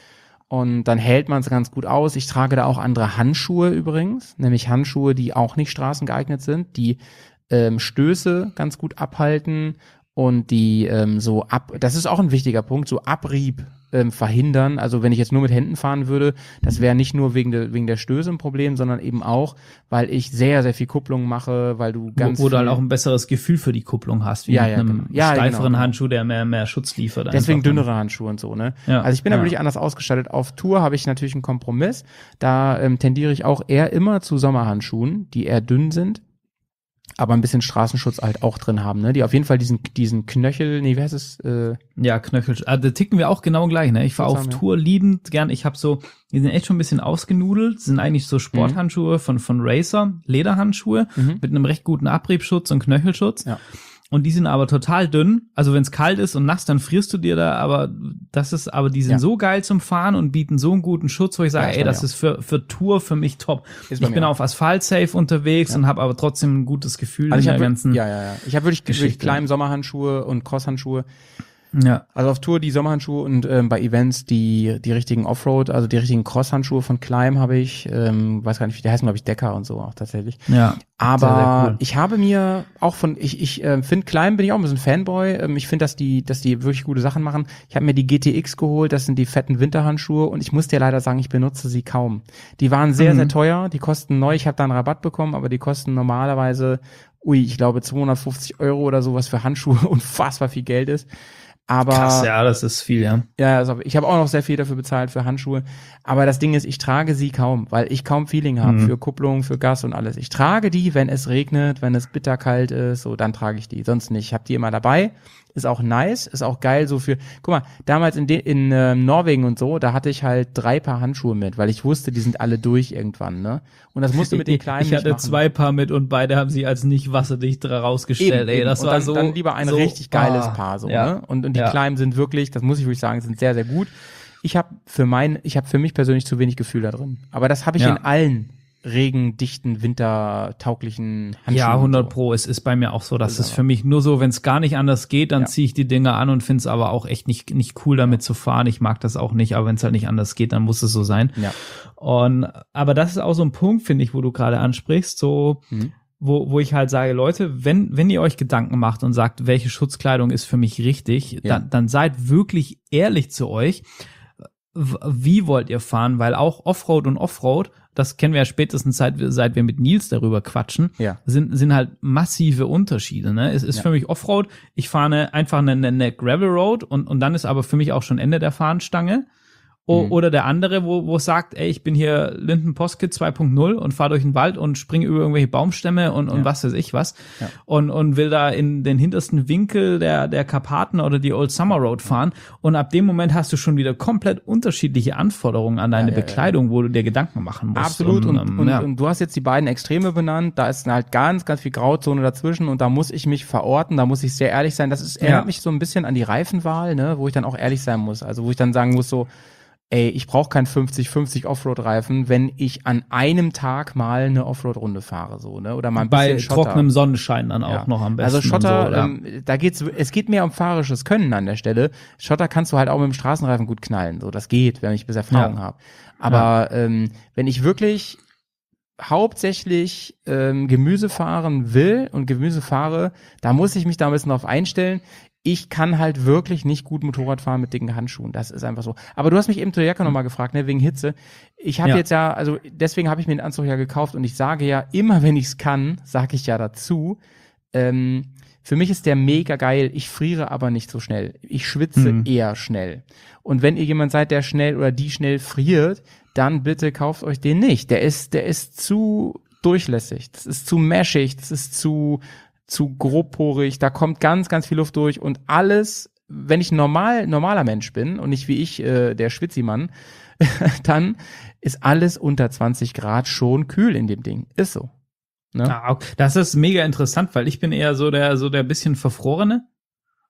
Und dann hält man es ganz gut aus. Ich trage da auch andere Handschuhe übrigens, nämlich Handschuhe, die auch nicht straßengeeignet sind, die ähm, Stöße ganz gut abhalten und die ähm, so ab, das ist auch ein wichtiger Punkt, so Abrieb ähm, verhindern. Also wenn ich jetzt nur mit Händen fahren würde, das wäre nicht nur wegen der, wegen der Stöße ein Problem, sondern eben auch, weil ich sehr, sehr viel Kupplung mache, weil du ganz Wo, wo du halt viel- auch ein besseres Gefühl für die Kupplung hast, wie Ja, mit ja, einem genau. Ja, steiferen genau. Handschuh, der mehr, mehr Schutz liefert. Deswegen einfach. dünnere Handschuhe und so, ne? Ja, Also ich bin da ja. wirklich anders ausgestattet. Auf Tour habe ich natürlich einen Kompromiss. Da ähm, tendiere ich auch eher immer zu Sommerhandschuhen, die eher dünn sind, aber ein bisschen Straßenschutz halt auch drin haben, ne? Die auf jeden Fall diesen diesen Knöchel, nee, wie heißt es? Äh, Ja, Knöchel. Ah, da ticken wir auch genau gleich, ne? Ich fahre auf Zusammen, ja. Tour liebend gern. Ich habe so, die sind echt schon ein bisschen ausgenudelt, sind eigentlich so Sporthandschuhe von von Racer, Lederhandschuhe Mhm. mit einem recht guten Abriebschutz und Knöchelschutz. Ja. Und die sind aber total dünn. Also wenn es kalt ist und nass, dann frierst du dir da, aber das ist, aber die sind Ja. so geil zum Fahren und bieten so einen guten Schutz, wo ich sage, Ja, ist ey, bei das mir ist für für Tour für mich top. Ist bei Ich bin mir auch. auf Asphalt safe unterwegs Ja. und habe aber trotzdem ein gutes Gefühl Also ich in habe der ganzen. ja, ja, ja. Ich habe wirklich, wirklich Geschichte. kleine Sommerhandschuhe und Crosshandschuhe. Ja. Also auf Tour die Sommerhandschuhe und ähm, bei Events die die richtigen Offroad, also die richtigen Crosshandschuhe von Climb habe ich. Ähm, weiß gar nicht, wie die heißen, glaube ich, Decker und so auch tatsächlich. Ja. Aber Sehr, sehr cool. ich habe mir auch von, ich, ich äh, finde Climb, bin ich auch ein bisschen Fanboy. Ähm, ich finde, dass die, dass die wirklich gute Sachen machen. Ich habe mir die G T X geholt, das sind die fetten Winterhandschuhe und ich muss dir leider sagen, ich benutze sie kaum. Die waren sehr, Mhm. sehr teuer, die kosten neu, ich habe da einen Rabatt bekommen, aber die kosten normalerweise, ui, ich glaube zweihundertfünfzig Euro oder sowas für Handschuhe, unfassbar viel Geld ist. Aber Krass, ja, das ist viel, ja. ja, also ich habe auch noch sehr viel dafür bezahlt für Handschuhe. Aber das Ding ist, ich trage sie kaum, weil ich kaum Feeling habe Mhm. für Kupplung, für Gas und alles. Ich trage die, wenn es regnet, wenn es bitterkalt ist, so, dann trage ich die. Sonst nicht. Ich habe die immer dabei. Ist auch nice, ist auch geil so für, guck mal, damals in, de, in ähm, Norwegen und so, da hatte ich halt drei Paar Handschuhe mit, weil ich wusste, die sind alle durch irgendwann, ne? Und das musste mit den kleinen Ich hatte nicht machen. zwei Paar mit und beide haben sich als nicht wasserdicht rausgestellt. Eben, Ey, eben. das und war dann, so. dann lieber ein so, richtig geiles ah, Paar so, ja. ne? Und, und die Ja. Kleinen sind wirklich, das muss ich wirklich sagen, sind sehr, sehr gut. Ich habe für mein, ich habe für mich persönlich zu wenig Gefühl da drin. Aber das habe ich Ja. in allen regendichten, wintertauglichen Handschuhen. Ja, hundert und so. Pro. Es ist bei mir auch so, dass Das es ist für mich nur so, wenn es gar nicht anders geht, dann Ja. ziehe ich die Dinger an und finde es aber auch echt nicht, nicht cool, damit zu fahren. Ich mag das auch nicht, aber wenn es halt nicht anders geht, dann muss es so sein. Ja. Und, aber das ist auch so ein Punkt, finde ich, wo du gerade ansprichst, so, Mhm. wo, wo ich halt sage, Leute, wenn, wenn ihr euch Gedanken macht und sagt, welche Schutzkleidung ist für mich richtig, Ja. dann, dann seid wirklich ehrlich zu euch. W- Wie wollt ihr fahren? Weil auch Offroad und Offroad, das kennen wir ja spätestens seit wir, seit wir mit Nils darüber quatschen, Ja. sind, sind halt massive Unterschiede. Ne? Es ist Ja. für mich Offroad, ich fahre eine, einfach eine, eine Gravel Road und, und dann ist aber für mich auch schon Ende der Fahnenstange. O, Mhm. Oder der andere, wo, wo es sagt, ey, ich bin hier Linden Postkit zwei Punkt null und fahre durch den Wald und springe über irgendwelche Baumstämme und, und Ja. was weiß ich was. Ja. Und, und will da in den hintersten Winkel der, der Karpaten oder die Old Summer Road fahren. Und ab dem Moment hast du schon wieder komplett unterschiedliche Anforderungen an deine Ja, ja, ja. Bekleidung, wo du dir Gedanken machen musst. Absolut. Und, ähm, und, ja. und du hast jetzt die beiden Extreme benannt. Da ist halt ganz, ganz viel Grauzone dazwischen und da muss ich mich verorten. Da muss ich sehr ehrlich sein. Das ist, erinnert Ja. mich so ein bisschen an die Reifenwahl, ne, wo ich dann auch ehrlich sein muss. Also wo ich dann sagen muss so, ey, ich brauche keinen fünfzig fünfzig Offroad-Reifen, wenn ich an einem Tag mal eine Offroad-Runde fahre, so, ne? Oder mal ein Bei bisschen Schotter. trockenem Sonnenschein dann auch Ja. noch am besten. Also Schotter, und so, ja. ähm, da geht's, es geht mehr um fahrerisches Können an der Stelle. Schotter kannst du halt auch mit dem Straßenreifen gut knallen, so, das geht, wenn ich bis Erfahrung Ja. habe. Aber ähm, wenn ich wirklich hauptsächlich ähm, Gemüse fahren will und Gemüse fahre, da muss ich mich da ein bisschen drauf einstellen. Ich kann halt wirklich nicht gut Motorrad fahren mit dicken Handschuhen. Das ist einfach so. Aber du hast mich eben zur Jacke nochmal gefragt, ne, wegen Hitze. Ich habe Ja. jetzt ja, also deswegen habe ich mir den Anzug ja gekauft und ich sage ja, immer wenn ich es kann, sage ich ja dazu, ähm, für mich ist der mega geil. Ich friere aber nicht so schnell. Ich schwitze Mhm. eher schnell. Und wenn ihr jemand seid, der schnell oder die schnell friert, dann bitte kauft euch den nicht. Der ist, der ist zu durchlässig. Das ist zu meshig. Das ist zu, zu grobporig. Da kommt ganz, ganz viel Luft durch und alles, wenn ich normal, normaler Mensch bin und nicht wie ich, äh, der Schwitzimann, dann ist alles unter zwanzig Grad schon kühl in dem Ding. Ist so. Ne? Ah, okay. Das ist mega interessant, weil ich bin eher so der, so der bisschen Verfrorene.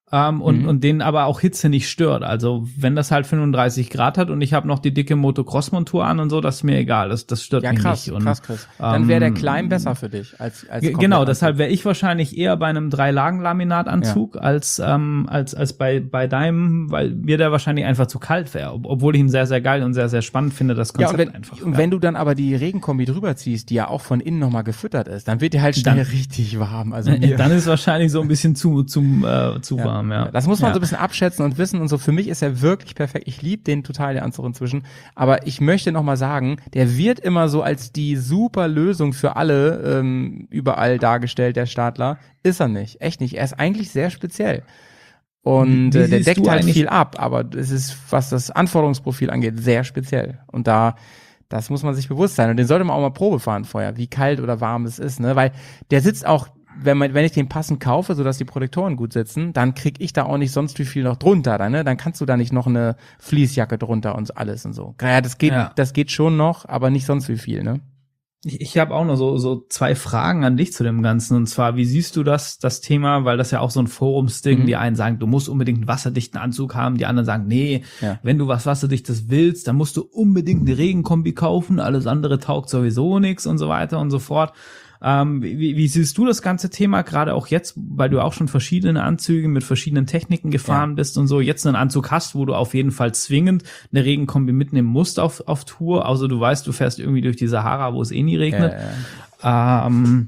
Ähm, und, Mhm. und den aber auch Hitze nicht stört. Also wenn das halt fünfunddreißig Grad hat und ich habe noch die dicke Motocross-Montur an und so, das ist mir egal. Das, das stört Ja, mich krass, nicht. Und, krass, Chris. Dann wäre der ähm, Climb besser für dich als als Ge- komplett Genau, Anzug. deshalb wäre ich wahrscheinlich eher bei einem Drei-Lagen-Laminatanzug als, ähm, als, als bei, bei deinem, weil mir der wahrscheinlich einfach zu kalt wäre. Ob, obwohl ich ihn sehr, sehr geil und sehr, sehr spannend finde, das Ja, Konzept und wenn, einfach. und ja. wenn du dann aber die Regenkombi drüber ziehst, die ja auch von innen nochmal gefüttert ist, dann wird dir halt schnell Dann- richtig warm. Also Äh, mir, Dann ist wahrscheinlich so ein bisschen zu, zu, äh, zu ja, warm, ja. Das muss man ja. so ein bisschen abschätzen und wissen und so. Für mich ist er wirklich perfekt. Ich liebe den total, den Anzug inzwischen. Aber ich möchte nochmal sagen, der wird immer so als die super Lösung für alle ähm, überall dargestellt, der Stadler. Ist er nicht. Echt nicht. Er ist eigentlich sehr speziell. Und Wie äh, der siehst deckt du halt eigentlich- viel ab, aber es ist, was das Anforderungsprofil angeht, sehr speziell. Und da, das muss man sich bewusst sein. Und den sollte man auch mal Probe fahren vorher, wie kalt oder warm es ist, ne? Weil der sitzt auch, wenn man, wenn ich den passend kaufe, sodass die Protektoren gut sitzen, dann krieg ich da auch nicht sonst wie viel noch drunter, dann, ne? Dann kannst du da nicht noch eine Fließjacke drunter und alles und so. Ja, das geht, Ja. das geht schon noch, aber nicht sonst wie viel, ne? Ich, ich habe auch noch so, so zwei Fragen an dich zu dem Ganzen. Und zwar, wie siehst du das, das Thema, weil das ja auch so ein Forumsding, Mhm. die einen sagen, du musst unbedingt einen wasserdichten Anzug haben, die anderen sagen, nee, Ja. wenn du was Wasserdichtes willst, dann musst du unbedingt eine Regenkombi kaufen, alles andere taugt sowieso nichts und so weiter und so fort. Ähm, wie, wie siehst du das ganze Thema, gerade auch jetzt, weil du auch schon verschiedene Anzüge mit verschiedenen Techniken gefahren Ja. bist und so, jetzt einen Anzug hast, wo du auf jeden Fall zwingend eine Regenkombi mitnehmen musst auf, auf Tour, außer du weißt, du fährst irgendwie durch die Sahara, wo es eh nie regnet. Äh, Ähm,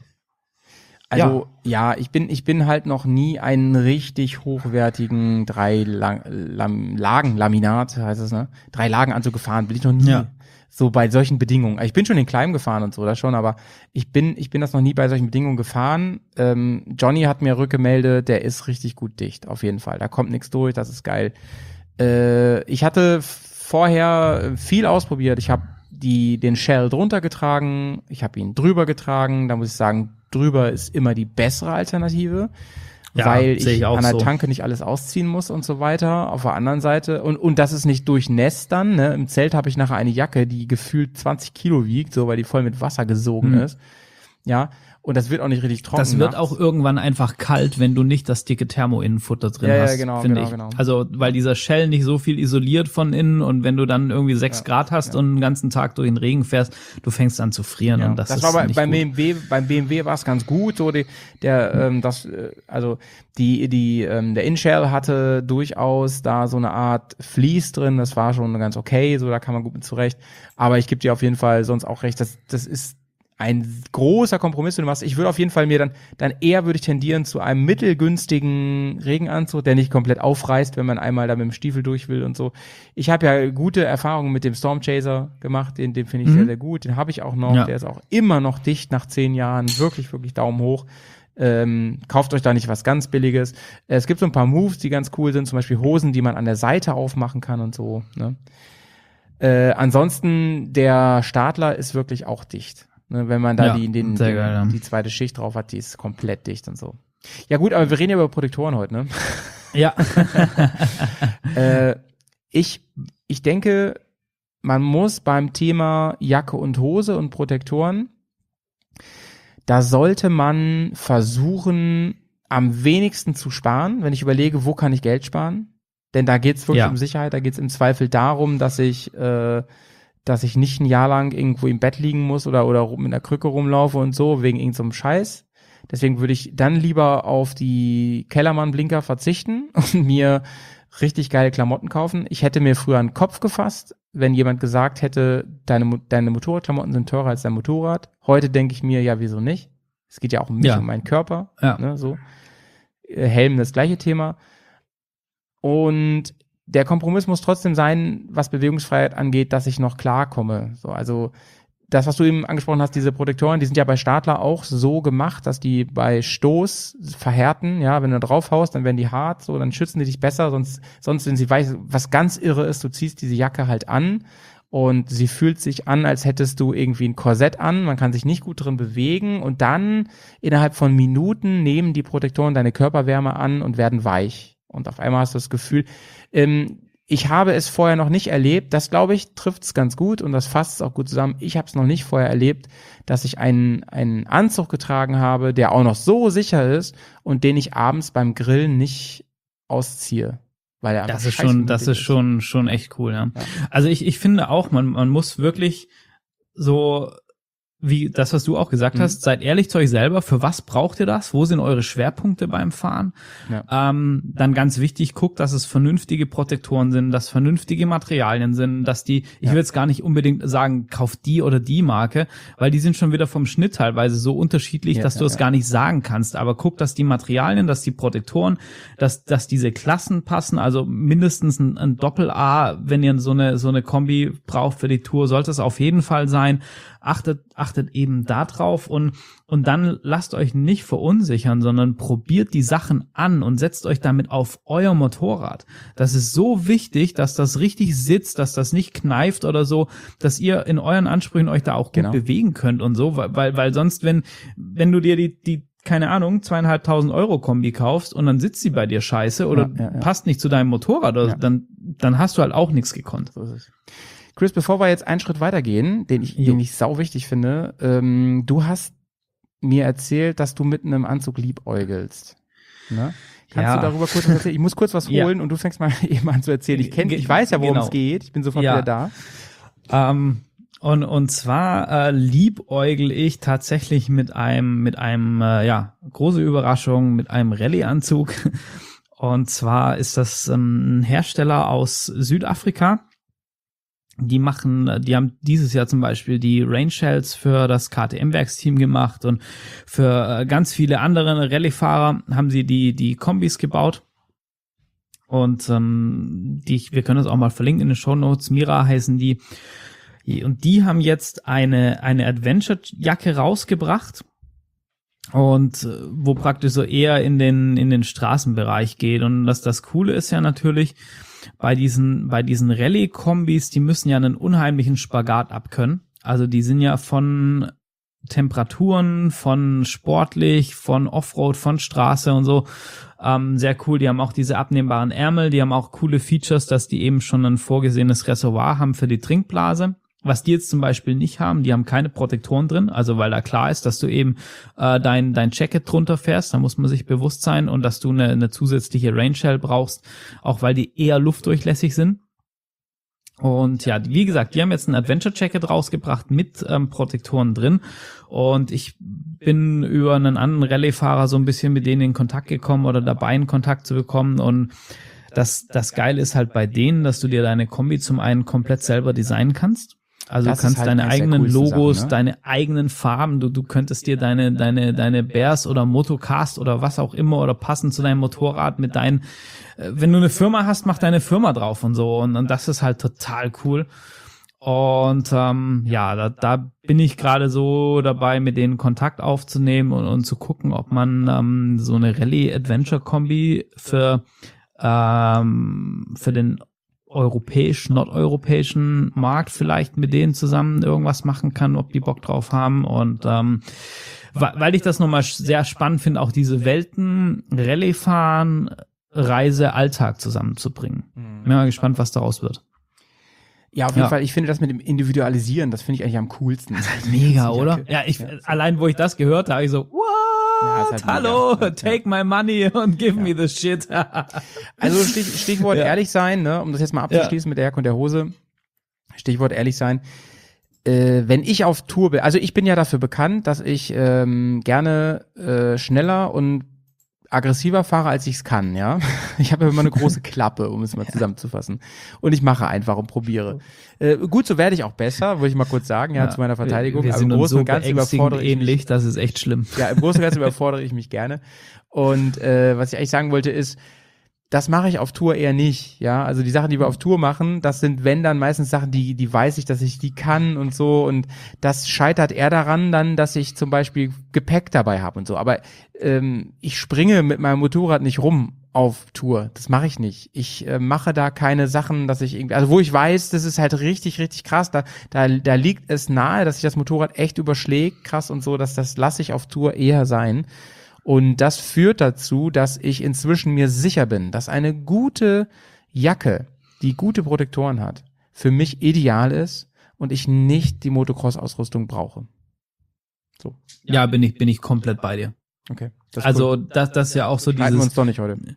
Also ja. ich bin ich bin halt noch nie einen richtig hochwertigen drei Lang, Lam, Lagen Laminat heißt es, ne? Drei Lagen Anzug gefahren, bin ich noch nie. Ja. So bei solchen Bedingungen. Ich bin schon den Climb gefahren und so, das schon, aber ich bin ich bin das noch nie bei solchen Bedingungen gefahren. Ähm, Johnny hat mir rückgemeldet, der ist richtig gut dicht, auf jeden Fall. Da kommt nichts durch, das ist geil. Äh, ich hatte vorher viel ausprobiert. Ich habe die den Shell drunter getragen, ich habe ihn drüber getragen. Da muss ich sagen, drüber ist immer die bessere Alternative, Ja, weil sehe ich, ich auch an der so. Tanke nicht alles ausziehen muss und so weiter. Auf der anderen Seite und und das ist nicht durchnässt dann. Ne? Im Zelt habe ich nachher eine Jacke, die gefühlt zwanzig Kilo wiegt, so weil die voll mit Wasser gesogen Mhm. ist. Ja. Und das wird auch nicht richtig trocken. Das wird nachts. auch irgendwann einfach kalt, wenn du nicht das dicke Thermo-Innenfutter drin Ja, ja, hast, genau, finde genau, ich. genau. Also, weil dieser Shell nicht so viel isoliert von innen und wenn du dann irgendwie sechs Ja, Grad hast ja. und den ganzen Tag durch den Regen fährst, du fängst an zu frieren Ja, und das, das, ist war bei, nicht beim gut. B M W, beim B M W war es ganz gut, so die, der, ähm, das, äh, also die, die, ähm, der InShell hatte durchaus da so eine Art Vlies drin, das war schon ganz okay, so da kann man gut mit zurecht. Aber ich gebe dir auf jeden Fall sonst auch recht, das, das ist ein großer Kompromiss, den du machst. Ich würde auf jeden Fall mir dann, dann eher würde ich tendieren zu einem mittelgünstigen Regenanzug, der nicht komplett aufreißt, wenn man einmal da mit dem Stiefel durch will und so. Ich habe ja gute Erfahrungen mit dem Stormchaser gemacht, den, den finde ich Mhm. sehr, sehr gut. Den habe ich auch noch. Ja. Der ist auch immer noch dicht nach zehn Jahren. Wirklich, wirklich Daumen hoch. Ähm, kauft euch da nicht was ganz Billiges. Es gibt so ein paar Moves, die ganz cool sind, zum Beispiel Hosen, die man an der Seite aufmachen kann und so. Ne? Äh, ansonsten, der Stadler ist wirklich auch dicht. Ne, wenn man da Ja, die, den, sehr den, geil, ja. die zweite Schicht drauf hat, die ist komplett dicht und so. Ja gut, aber wir reden ja über Protektoren heute, ne? Ja. äh, ich, ich denke, man muss beim Thema Jacke und Hose und Protektoren, da sollte man versuchen, am wenigsten zu sparen, wenn ich überlege, wo kann ich Geld sparen? Denn da geht's wirklich Ja. um Sicherheit, da geht's im Zweifel darum, dass ich, äh, dass ich nicht ein Jahr lang irgendwo im Bett liegen muss oder, oder mit einer Krücke rumlaufe und so, wegen irgendeinem so Scheiß. Deswegen würde ich dann lieber auf die Kellermann-Blinker verzichten und mir richtig geile Klamotten kaufen. Ich hätte mir früher einen Kopf gefasst, wenn jemand gesagt hätte, deine, deine Motorradklamotten sind teurer als dein Motorrad. Heute denke ich mir, ja, wieso nicht? Es geht ja auch um mich, Ja. um meinen Körper. Ja. Ne, so. Äh, Helm, das gleiche Thema. Und der Kompromiss muss trotzdem sein, was Bewegungsfreiheit angeht, dass ich noch klarkomme. So, also das, was du eben angesprochen hast, diese Protektoren, die sind ja bei Stadler auch so gemacht, dass die bei Stoß verhärten. Ja, wenn du drauf haust, dann werden die hart, so, dann schützen die dich besser. Sonst, sonst, wenn sie weiß, was ganz irre ist, du ziehst diese Jacke halt an und sie fühlt sich an, als hättest du irgendwie ein Korsett an. Man kann sich nicht gut drin bewegen und dann innerhalb von Minuten nehmen die Protektoren deine Körperwärme an und werden weich. Und auf einmal hast du das Gefühl, ähm, ich habe es vorher noch nicht erlebt, das glaube ich, trifft es ganz gut und das fasst es auch gut zusammen. Ich habe es noch nicht vorher erlebt, dass ich einen, einen Anzug getragen habe, der auch noch so sicher ist und den ich abends beim Grillen nicht ausziehe. Weil er das ist schon, das ist schon, schon echt cool, ja. ja. Also ich, ich finde auch, man, man muss wirklich so, wie das, was du auch gesagt mhm. hast, seid ehrlich zu euch selber, für was braucht ihr das? Wo sind eure Schwerpunkte beim Fahren? Ja. Ähm, dann ganz wichtig, guckt, dass es vernünftige Protektoren sind, dass vernünftige Materialien sind, dass die, ich ja. will jetzt gar nicht unbedingt sagen, kauft die oder die Marke, weil die sind schon wieder vom Schnitt teilweise so unterschiedlich, ja, dass ja, du es ja. gar nicht sagen kannst. Aber guck, dass die Materialien, dass die Protektoren, dass, dass diese Klassen passen, also mindestens ein, ein Doppel-A, wenn ihr so eine, so eine Kombi braucht für die Tour, sollte es auf jeden Fall sein. Achtet, achtet eben da drauf und, und dann lasst euch nicht verunsichern, sondern probiert die Sachen an und setzt euch damit auf euer Motorrad. Das ist so wichtig, dass das richtig sitzt, dass das nicht kneift oder so, dass ihr in euren Ansprüchen euch da auch gut genau. bewegen könnt und so, weil, weil sonst, wenn, wenn du dir die, die, keine Ahnung, zweieinhalbtausend Euro Kombi kaufst und dann sitzt sie bei dir scheiße oder ja, ja, ja. passt nicht zu deinem Motorrad, oder ja. dann, dann hast du halt auch nichts gekonnt. So ist es. Chris, bevor wir jetzt einen Schritt weitergehen, den ich, den ich sau wichtig finde, ähm, du hast mir erzählt, dass du mit einem Anzug liebäugelst. Ne? Kannst ja. du darüber kurz was erzählen? Ich muss kurz was holen ja. und du fängst mal eben an zu erzählen. Ich kenn, ich weiß ja, worum genau. es geht. Ich bin sofort ja. wieder da. Ähm, und, und zwar äh, liebäugel ich tatsächlich mit einem, mit einem, äh, ja, große Überraschung, mit einem Rallye-Anzug. Und zwar ist das ähm, ein Hersteller aus Südafrika. Die machen, die haben dieses Jahr zum Beispiel die Rain Shells für das K T M-Werksteam gemacht und für ganz viele andere Rallye-Fahrer haben sie die die Kombis gebaut. Und ähm, die, wir können das auch mal verlinken in den Shownotes. Mira heißen die. Und die haben jetzt eine eine Adventure-Jacke rausgebracht. Und wo praktisch so eher in den in den Straßenbereich geht. Und das das Coole ist ja natürlich, bei diesen bei diesen Rallye-Kombis, die müssen ja einen unheimlichen Spagat abkönnen. Also die sind ja von Temperaturen, von sportlich, von Offroad, von Straße und so ähm, sehr cool. Die haben auch diese abnehmbaren Ärmel, die haben auch coole Features, dass die eben schon ein vorgesehenes Reservoir haben für die Trinkblase. Was die jetzt zum Beispiel nicht haben, die haben keine Protektoren drin, also weil da klar ist, dass du eben äh, dein dein Jacket drunter fährst, da muss man sich bewusst sein und dass du eine, eine zusätzliche Rain Shell brauchst, auch weil die eher luftdurchlässig sind. Und ja, wie gesagt, die haben jetzt ein Adventure Jacket rausgebracht mit ähm, Protektoren drin und ich bin über einen anderen Rallye-Fahrer so ein bisschen mit denen in Kontakt gekommen oder dabei in Kontakt zu bekommen und das das Geile ist halt bei denen, dass du dir deine Kombi zum einen komplett selber designen kannst. Also das du kannst halt deine eigenen Logos, Sachen, ne? deine eigenen Farben, du du könntest dir deine deine deine Bears oder Motocast oder was auch immer oder passend zu deinem Motorrad mit deinen, äh, wenn du eine Firma hast, mach deine Firma drauf und so und, und das ist halt total cool. Und ähm, ja, da, da bin ich gerade so dabei, mit denen Kontakt aufzunehmen und, und zu gucken, ob man ähm, so eine Rallye-Adventure-Kombi für ähm, für den europäischen, nordeuropäischen Markt vielleicht mit denen zusammen irgendwas machen kann, ob die Bock drauf haben und ähm, weil ich das nochmal sehr spannend finde, auch diese Welten, Rallye fahren, Reise, Alltag zusammenzubringen. Mhm. Bin mal gespannt, was daraus wird. Ja, auf jeden ja. Fall, ich finde das mit dem Individualisieren, das finde ich eigentlich am coolsten. Das ist halt mega, oder? Ja, ich, ja. allein wo ich das gehört habe, ich so, what? Ja, halt hallo, mega. Take my money and give ja. me the shit. Also Stich, Stichwort ja. ehrlich sein, ne, um das jetzt mal abzuschließen ja. mit der Jacke und der Hose. Stichwort ehrlich sein. Äh, wenn ich auf Tour bin, also ich bin ja dafür bekannt, dass ich ähm, gerne äh, schneller und aggressiver fahre, als ich es kann, ja. Ich habe immer eine große Klappe, um es mal zusammenzufassen. Und ich mache einfach und probiere. Äh, gut, so werde ich auch besser, würde ich mal kurz sagen, ja, ja zu meiner Verteidigung. Wir, wir sind also im Großen und Ganzen überfordere ich ähnlich, mich, das ist echt schlimm. Ja, im Großen und Ganzen überfordere ich mich gerne. Und äh, was ich eigentlich sagen wollte ist, das mache ich auf Tour eher nicht, ja. Also die Sachen, die wir auf Tour machen, das sind, wenn dann meistens Sachen, die, die weiß ich, dass ich die kann und so. Und das scheitert eher daran dann, dass ich zum Beispiel Gepäck dabei habe und so. Aber ähm, ich springe mit meinem Motorrad nicht rum auf Tour. Das mache ich nicht. Ich äh, mache da keine Sachen, dass ich irgendwie, also wo ich weiß, das ist halt richtig, richtig krass. Da, da, da liegt es nahe, dass sich das Motorrad echt überschlägt, krass und so, dass das lasse ich auf Tour eher sein. Und das führt dazu, dass ich inzwischen mir sicher bin, dass eine gute Jacke, die gute Protektoren hat, für mich ideal ist und ich nicht die Motocross-Ausrüstung brauche. So. Ja, bin ich, bin ich komplett bei dir. Okay. Das also, das, das ist ja auch so dieses... Halten wir uns doch nicht heute.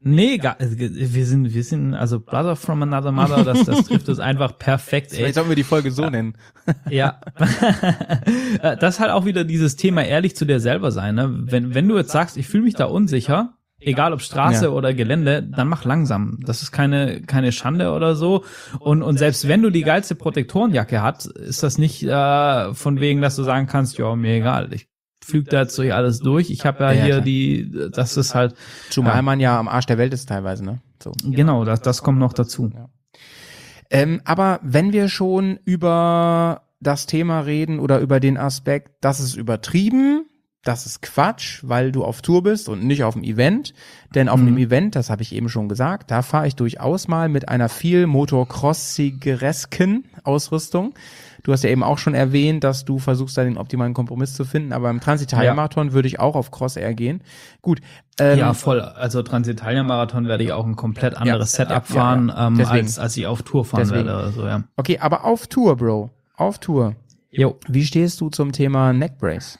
Nee, gar, wir sind, wir sind, also Brother from Another Mother, das, das trifft es einfach perfekt, ey. Vielleicht sollten wir die Folge so nennen. Ja. Das ist halt auch wieder dieses Thema ehrlich zu dir selber sein, ne? Wenn, wenn du jetzt sagst, ich fühle mich da unsicher, egal ob Straße Ja. oder Gelände, dann mach langsam. Das ist keine, keine Schande oder so. Und, und selbst wenn du die geilste Protektorenjacke hast, ist das nicht, äh, von wegen, dass du sagen kannst, ja, mir egal, ich flüge da jetzt durch alles durch. Ich habe ja, Ja, hier klar. die, das ist halt, Zumal ja. man ja am Arsch der Welt ist teilweise, ne? So. Genau, das, das kommt noch dazu. Ja. Ähm, aber wenn wir schon über das Thema reden oder über den Aspekt, das ist übertrieben, das ist Quatsch, weil du auf Tour bist und nicht auf dem Event. Denn auf Mhm. einem Event, das habe ich eben schon gesagt, da fahre ich durchaus mal mit einer viel motocrossigeresken Ausrüstung. Du hast ja eben auch schon erwähnt, dass du versuchst, da den optimalen Kompromiss zu finden, aber im Transitalia-Marathon würde ich auch auf Cross Air gehen. Gut. Ähm, Ja, voll. Also Transitalia-Marathon werde ich auch ein komplett anderes Ja, Setup ja, ja, fahren, ja. Ähm, Deswegen. als als ich auf Tour fahren Deswegen. werde oder so, ja. Okay, aber auf Tour, Bro. Auf Tour. Jo. Wie stehst du zum Thema Neckbrace?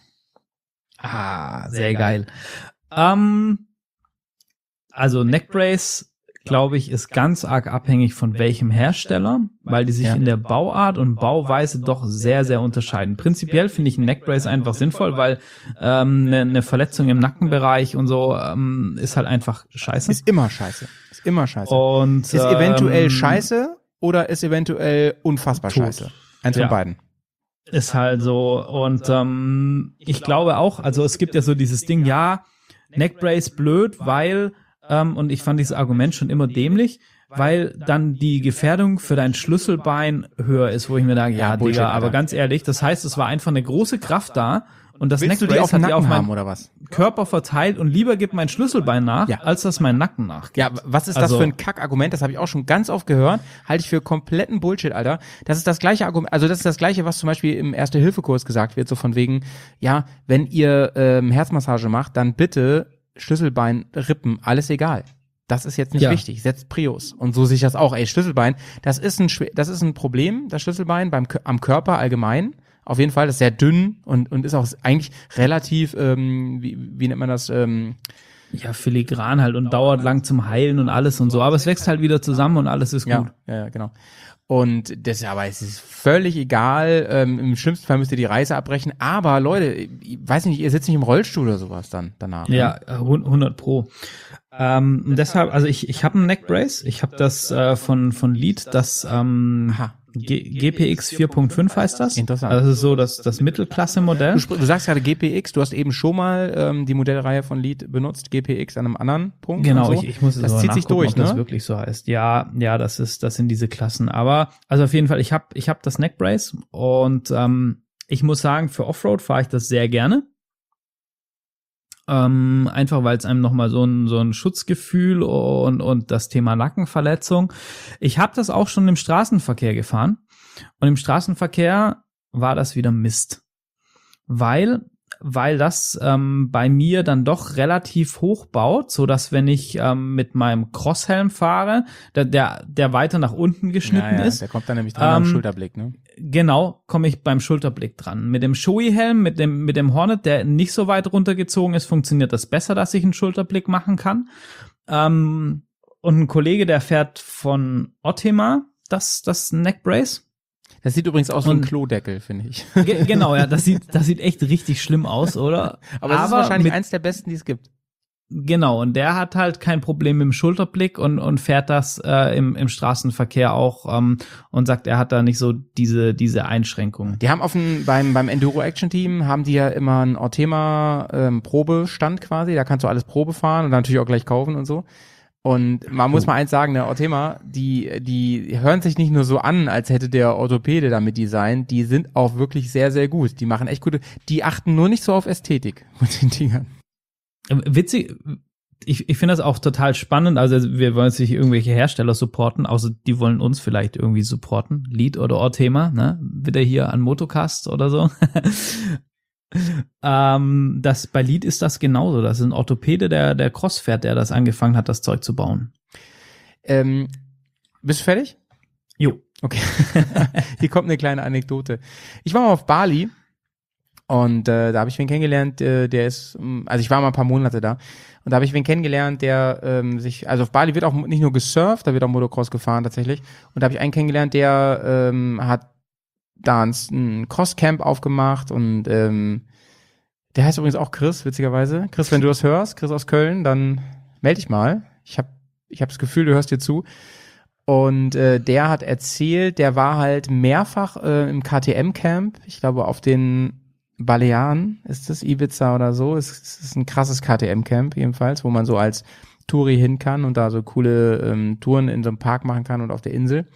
Ah, sehr geil. Ähm, also Neckbrace, glaube ich, ist ganz arg abhängig von welchem Hersteller, weil die sich Ja. in der Bauart und Bauweise doch sehr, sehr unterscheiden. Prinzipiell finde ich einen Neckbrace einfach sinnvoll, weil ähm, eine, eine Verletzung im Nackenbereich und so ähm, ist halt einfach scheiße. Ist immer scheiße. Ist immer scheiße. Und ist eventuell ähm, scheiße oder ist eventuell unfassbar tot. scheiße? Eins Ja. von beiden. Ist halt so. Und ähm, ich glaube auch, also es gibt ja so dieses Ding, ja, Neckbrace blöd, weil, ähm, und ich fand dieses Argument schon immer dämlich, weil dann die Gefährdung für dein Schlüsselbein höher ist, wo ich mir sage, ja, Ja, Bullshit, Digga, aber Alter. ganz ehrlich, das heißt, es war einfach eine große Kraft da und das Willst du die Neckbrace auf dem hat ja Nacken auf haben meinen oder was? Körper verteilt und lieber gibt mein Schlüsselbein nach, Ja. als dass mein Nacken nachgibt. Ja, was ist das Also- für ein Kackargument? Das habe ich auch schon ganz oft gehört. Halte ich für kompletten Bullshit, Alter. Das ist das gleiche Argument, also das ist das gleiche, was zum Beispiel im Erste-Hilfe-Kurs gesagt wird, so von wegen, ja, wenn ihr ähm, Herzmassage macht, dann bitte Schlüsselbein, Rippen, alles egal. Das ist jetzt nicht Ja. wichtig. Setzt Prius. Und so sehe ich das auch. Ey, Schlüsselbein, das ist ein, schwer- das ist ein Problem, das Schlüsselbein beim, Kö- am Körper allgemein. Auf jeden Fall, das ist sehr dünn und, und ist auch eigentlich relativ, ähm, wie, wie nennt man das, ähm, Ja, filigran halt und dauert lang zum Heilen und alles und so, aber es wächst halt wieder zusammen und alles ist gut. ja, ja, ja, genau. Und das, aber es ist völlig egal. Ähm, Im schlimmsten Fall müsst ihr die Reise abbrechen. Aber Leute, ich weiß nicht, ihr sitzt nicht im Rollstuhl oder sowas dann danach. ne? Ja, hundert Pro. Ähm, und deshalb, also ich, ich habe ein Neckbrace, ich habe das äh, von von Lead, das ähm, Aha. G- GPX vier Punkt fünf heißt das. Interessant. Also das ist so das, das Mittelklasse-Modell. Du, spr- du sagst gerade G P X, du hast eben schon mal ähm, die Modellreihe von Lead benutzt, G P X an einem anderen Punkt. Genau, und so. ich, ich muss es Das aber zieht sich nachgucken, durch, ob das ne? wirklich so heißt. Ja, ja, das ist, das sind diese Klassen. Aber also auf jeden Fall, ich habe ich hab das Neckbrace und ähm, ich muss sagen, für Offroad fahre ich das sehr gerne. Ähm, einfach weil es einem nochmal so ein, so ein Schutzgefühl und, und das Thema Nackenverletzung. Ich habe das auch schon im Straßenverkehr gefahren. Und im Straßenverkehr war das wieder Mist. Weil, weil das ähm, bei mir dann doch relativ hoch baut, so dass wenn ich ähm, mit meinem Crosshelm fahre, der, der, der weiter nach unten geschnitten ja, ja, ist, der kommt dann nämlich dran am Ähm, Schulterblick, ne? genau, komme ich beim Schulterblick dran. Mit dem Shoei-Helm, mit dem, mit dem Hornet, der nicht so weit runtergezogen ist, funktioniert das besser, dass ich einen Schulterblick machen kann. Ähm, und ein Kollege, der fährt von Ottima, das, das Neckbrace. Das sieht übrigens aus wie ein Und- Klodeckel, finde ich. Ge genau, ja, das sieht, das sieht echt richtig schlimm aus, oder? Aber es ist wahrscheinlich mit, eins der besten, die es gibt. Genau, und der hat halt kein Problem mit dem Schulterblick und, und fährt das äh, im, im Straßenverkehr auch ähm, und sagt, er hat da nicht so diese, diese Einschränkungen. Die haben auf dem, beim, beim Enduro Action Team haben die ja immer einen Ortema ähm, Probestand quasi, da kannst du alles Probe fahren und dann natürlich auch gleich kaufen und so. Und man muss mal eins sagen, der Ortema, die, die hören sich nicht nur so an, als hätte der Orthopäde damit designt, die sind auch wirklich sehr, sehr gut. Die machen echt gute, die achten nur nicht so auf Ästhetik mit den Dingern. Witzig, ich, ich finde das auch total spannend. Also wir wollen jetzt nicht irgendwelche Hersteller supporten, außer die wollen uns vielleicht irgendwie supporten. Lead oder Ortema, ne? Wieder hier an Motocast oder so. ähm, das, bei Lead ist das genauso. Das ist ein Orthopäde, der, der Cross fährt, der das angefangen hat, das Zeug zu bauen. Ähm, bist du fertig? Jo. Okay. Hier kommt eine kleine Anekdote. Ich war mal auf Bali Und äh, da habe ich wen kennengelernt, äh, der ist, also ich war mal ein paar Monate da und da habe ich wen kennengelernt, der ähm, sich, also auf Bali wird auch nicht nur gesurft, da wird auch Motocross gefahren tatsächlich. Und da habe ich einen kennengelernt, der ähm, hat da ein, ein Crosscamp aufgemacht und ähm, der heißt übrigens auch Chris, witzigerweise. Chris, wenn du das hörst, Chris aus Köln, dann melde dich mal. Ich habe ich hab das Gefühl, du hörst dir zu. Und äh, der hat erzählt, der war halt mehrfach äh, im K T M-Camp, ich glaube auf den Balearen, ist das Ibiza oder so, es, es ist ein krasses K T M-Camp jedenfalls, wo man so als Touri hin kann und da so coole ähm, Touren in so einem Park machen kann und auf der Insel.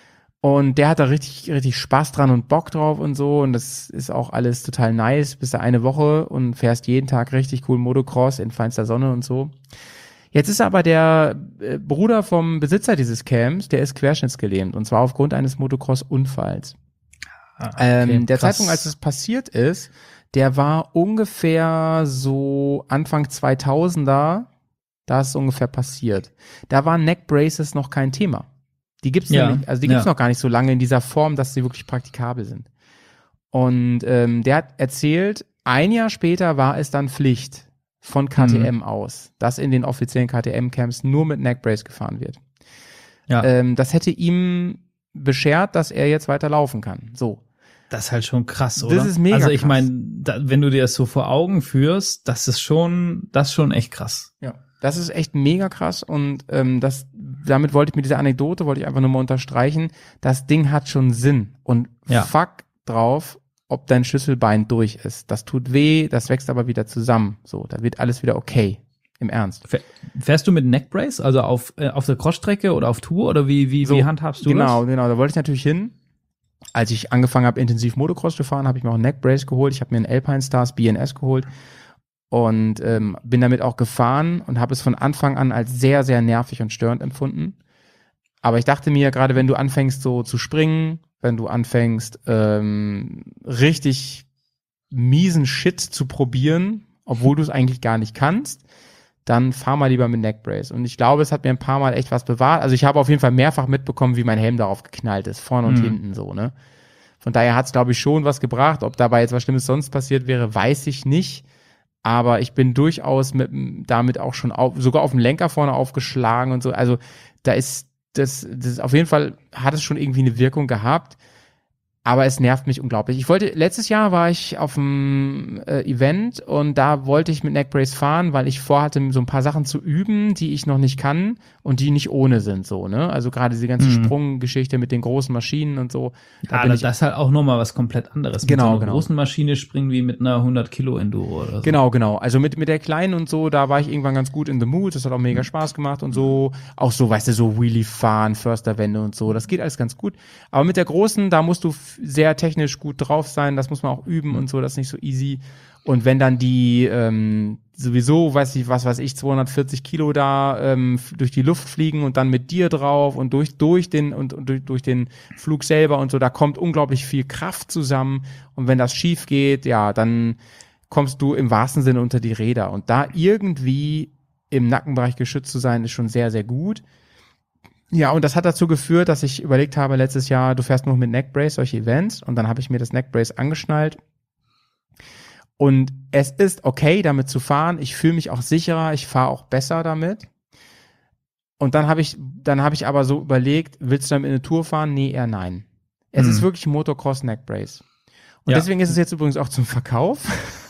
Und der hat da richtig, richtig Spaß dran und Bock drauf und so und das ist auch alles total nice, bist da eine Woche und fährst jeden Tag richtig cool Motocross in feinster Sonne und so. Jetzt ist aber der äh, Bruder vom Besitzer dieses Camps, der ist querschnittsgelähmt und zwar aufgrund eines Motocross-Unfalls. Ah, okay, ähm, der krass. Zeitpunkt, als es passiert ist, der war ungefähr so Anfang zweitausender, da ist es ungefähr passiert. Da waren Neckbraces noch kein Thema. Die gibt's ja, nicht, also die gibt's ja. noch gar nicht so lange in dieser Form, dass sie wirklich praktikabel sind. Und ähm, der hat erzählt, ein Jahr später war es dann Pflicht von K T M mhm. aus, dass in den offiziellen K T M-Camps nur mit Neckbrace gefahren wird. Ja. Ähm, das hätte ihm beschert, dass er jetzt weiter laufen kann. So. Das ist halt schon krass, oder? Das ist mega Also ich krass. meine, wenn du dir das so vor Augen führst, das ist schon, das ist schon echt krass. Ja, das ist echt mega krass und ähm, das, damit wollte ich mit dieser Anekdote, wollte ich einfach nur mal unterstreichen, das Ding hat schon Sinn und ja. fuck drauf, ob dein Schlüsselbein durch ist. Das tut weh, das wächst aber wieder zusammen. So, da wird alles wieder okay. Im Ernst. Fährst du mit Neckbrace, also auf, äh, auf der Crossstrecke oder auf Tour oder wie, wie, so, wie handhabst du genau, das? Genau, genau, da wollte ich natürlich hin. Als ich angefangen habe, intensiv Motocross zu fahren, habe ich mir auch einen Neckbrace geholt. Ich habe mir einen Alpine Stars B N S geholt und ähm, bin damit auch gefahren und habe es von Anfang an als sehr, sehr nervig und störend empfunden. Aber ich dachte mir, gerade wenn du anfängst so zu springen, wenn du anfängst ähm, richtig miesen Shit zu probieren, obwohl du es eigentlich gar nicht kannst, dann fahr mal lieber mit Neckbrace. Und ich glaube, es hat mir ein paar Mal echt was bewahrt. Also ich habe auf jeden Fall mehrfach mitbekommen, wie mein Helm darauf geknallt ist, vorne und mhm. hinten so, ne? Von daher hat es, glaube ich, schon was gebracht. Ob dabei jetzt was Schlimmes sonst passiert wäre, weiß ich nicht. Aber ich bin durchaus mit, damit auch schon auf, sogar auf dem Lenker vorne aufgeschlagen und so. Also da ist das, das auf jeden Fall hat es schon irgendwie eine Wirkung gehabt. Aber es nervt mich unglaublich. Ich wollte, letztes Jahr war ich auf einem äh, Event und da wollte ich mit Neckbrace fahren, weil ich vorhatte, so ein paar Sachen zu üben, die ich noch nicht kann und die nicht ohne sind, so, ne? Also gerade diese ganze mhm. Sprunggeschichte mit den großen Maschinen und so. Da ja, das ist halt auch nochmal was komplett anderes. Genau, mit so einer genau. großen Maschine springen wie mit einer hundert Kilo Enduro oder so. Genau, genau. Also mit, mit der kleinen und so, da war ich irgendwann ganz gut in the mood. Das hat auch mega Spaß gemacht und so. Auch so, weißt du, so Wheelie fahren, Försterwände und so. Das geht alles ganz gut. Aber mit der großen, da musst du sehr technisch gut drauf sein, das muss man auch üben und so, das ist nicht so easy. Und wenn dann die ähm, sowieso, weiß ich, was weiß ich, zweihundertvierzig Kilo da ähm, durch die Luft fliegen und dann mit dir drauf und durch durch den und, und durch, durch den Flug selber und so, da kommt unglaublich viel Kraft zusammen und wenn das schief geht, ja, dann kommst du im wahrsten Sinne unter die Räder und da irgendwie im Nackenbereich geschützt zu sein, ist schon sehr, sehr gut. Ja, und das hat dazu geführt, dass ich überlegt habe, letztes Jahr, du fährst nur mit Neckbrace, solche Events. Und dann habe ich mir das Neckbrace angeschnallt. Und es ist okay, damit zu fahren. Ich fühle mich auch sicherer, ich fahre auch besser damit. Und dann habe ich, dann habe ich aber so überlegt, willst du damit eine Tour fahren? Nee, eher nein. Es hm. ist wirklich ein Motocross Neckbrace. Und ja. deswegen ist es jetzt übrigens auch zum Verkauf.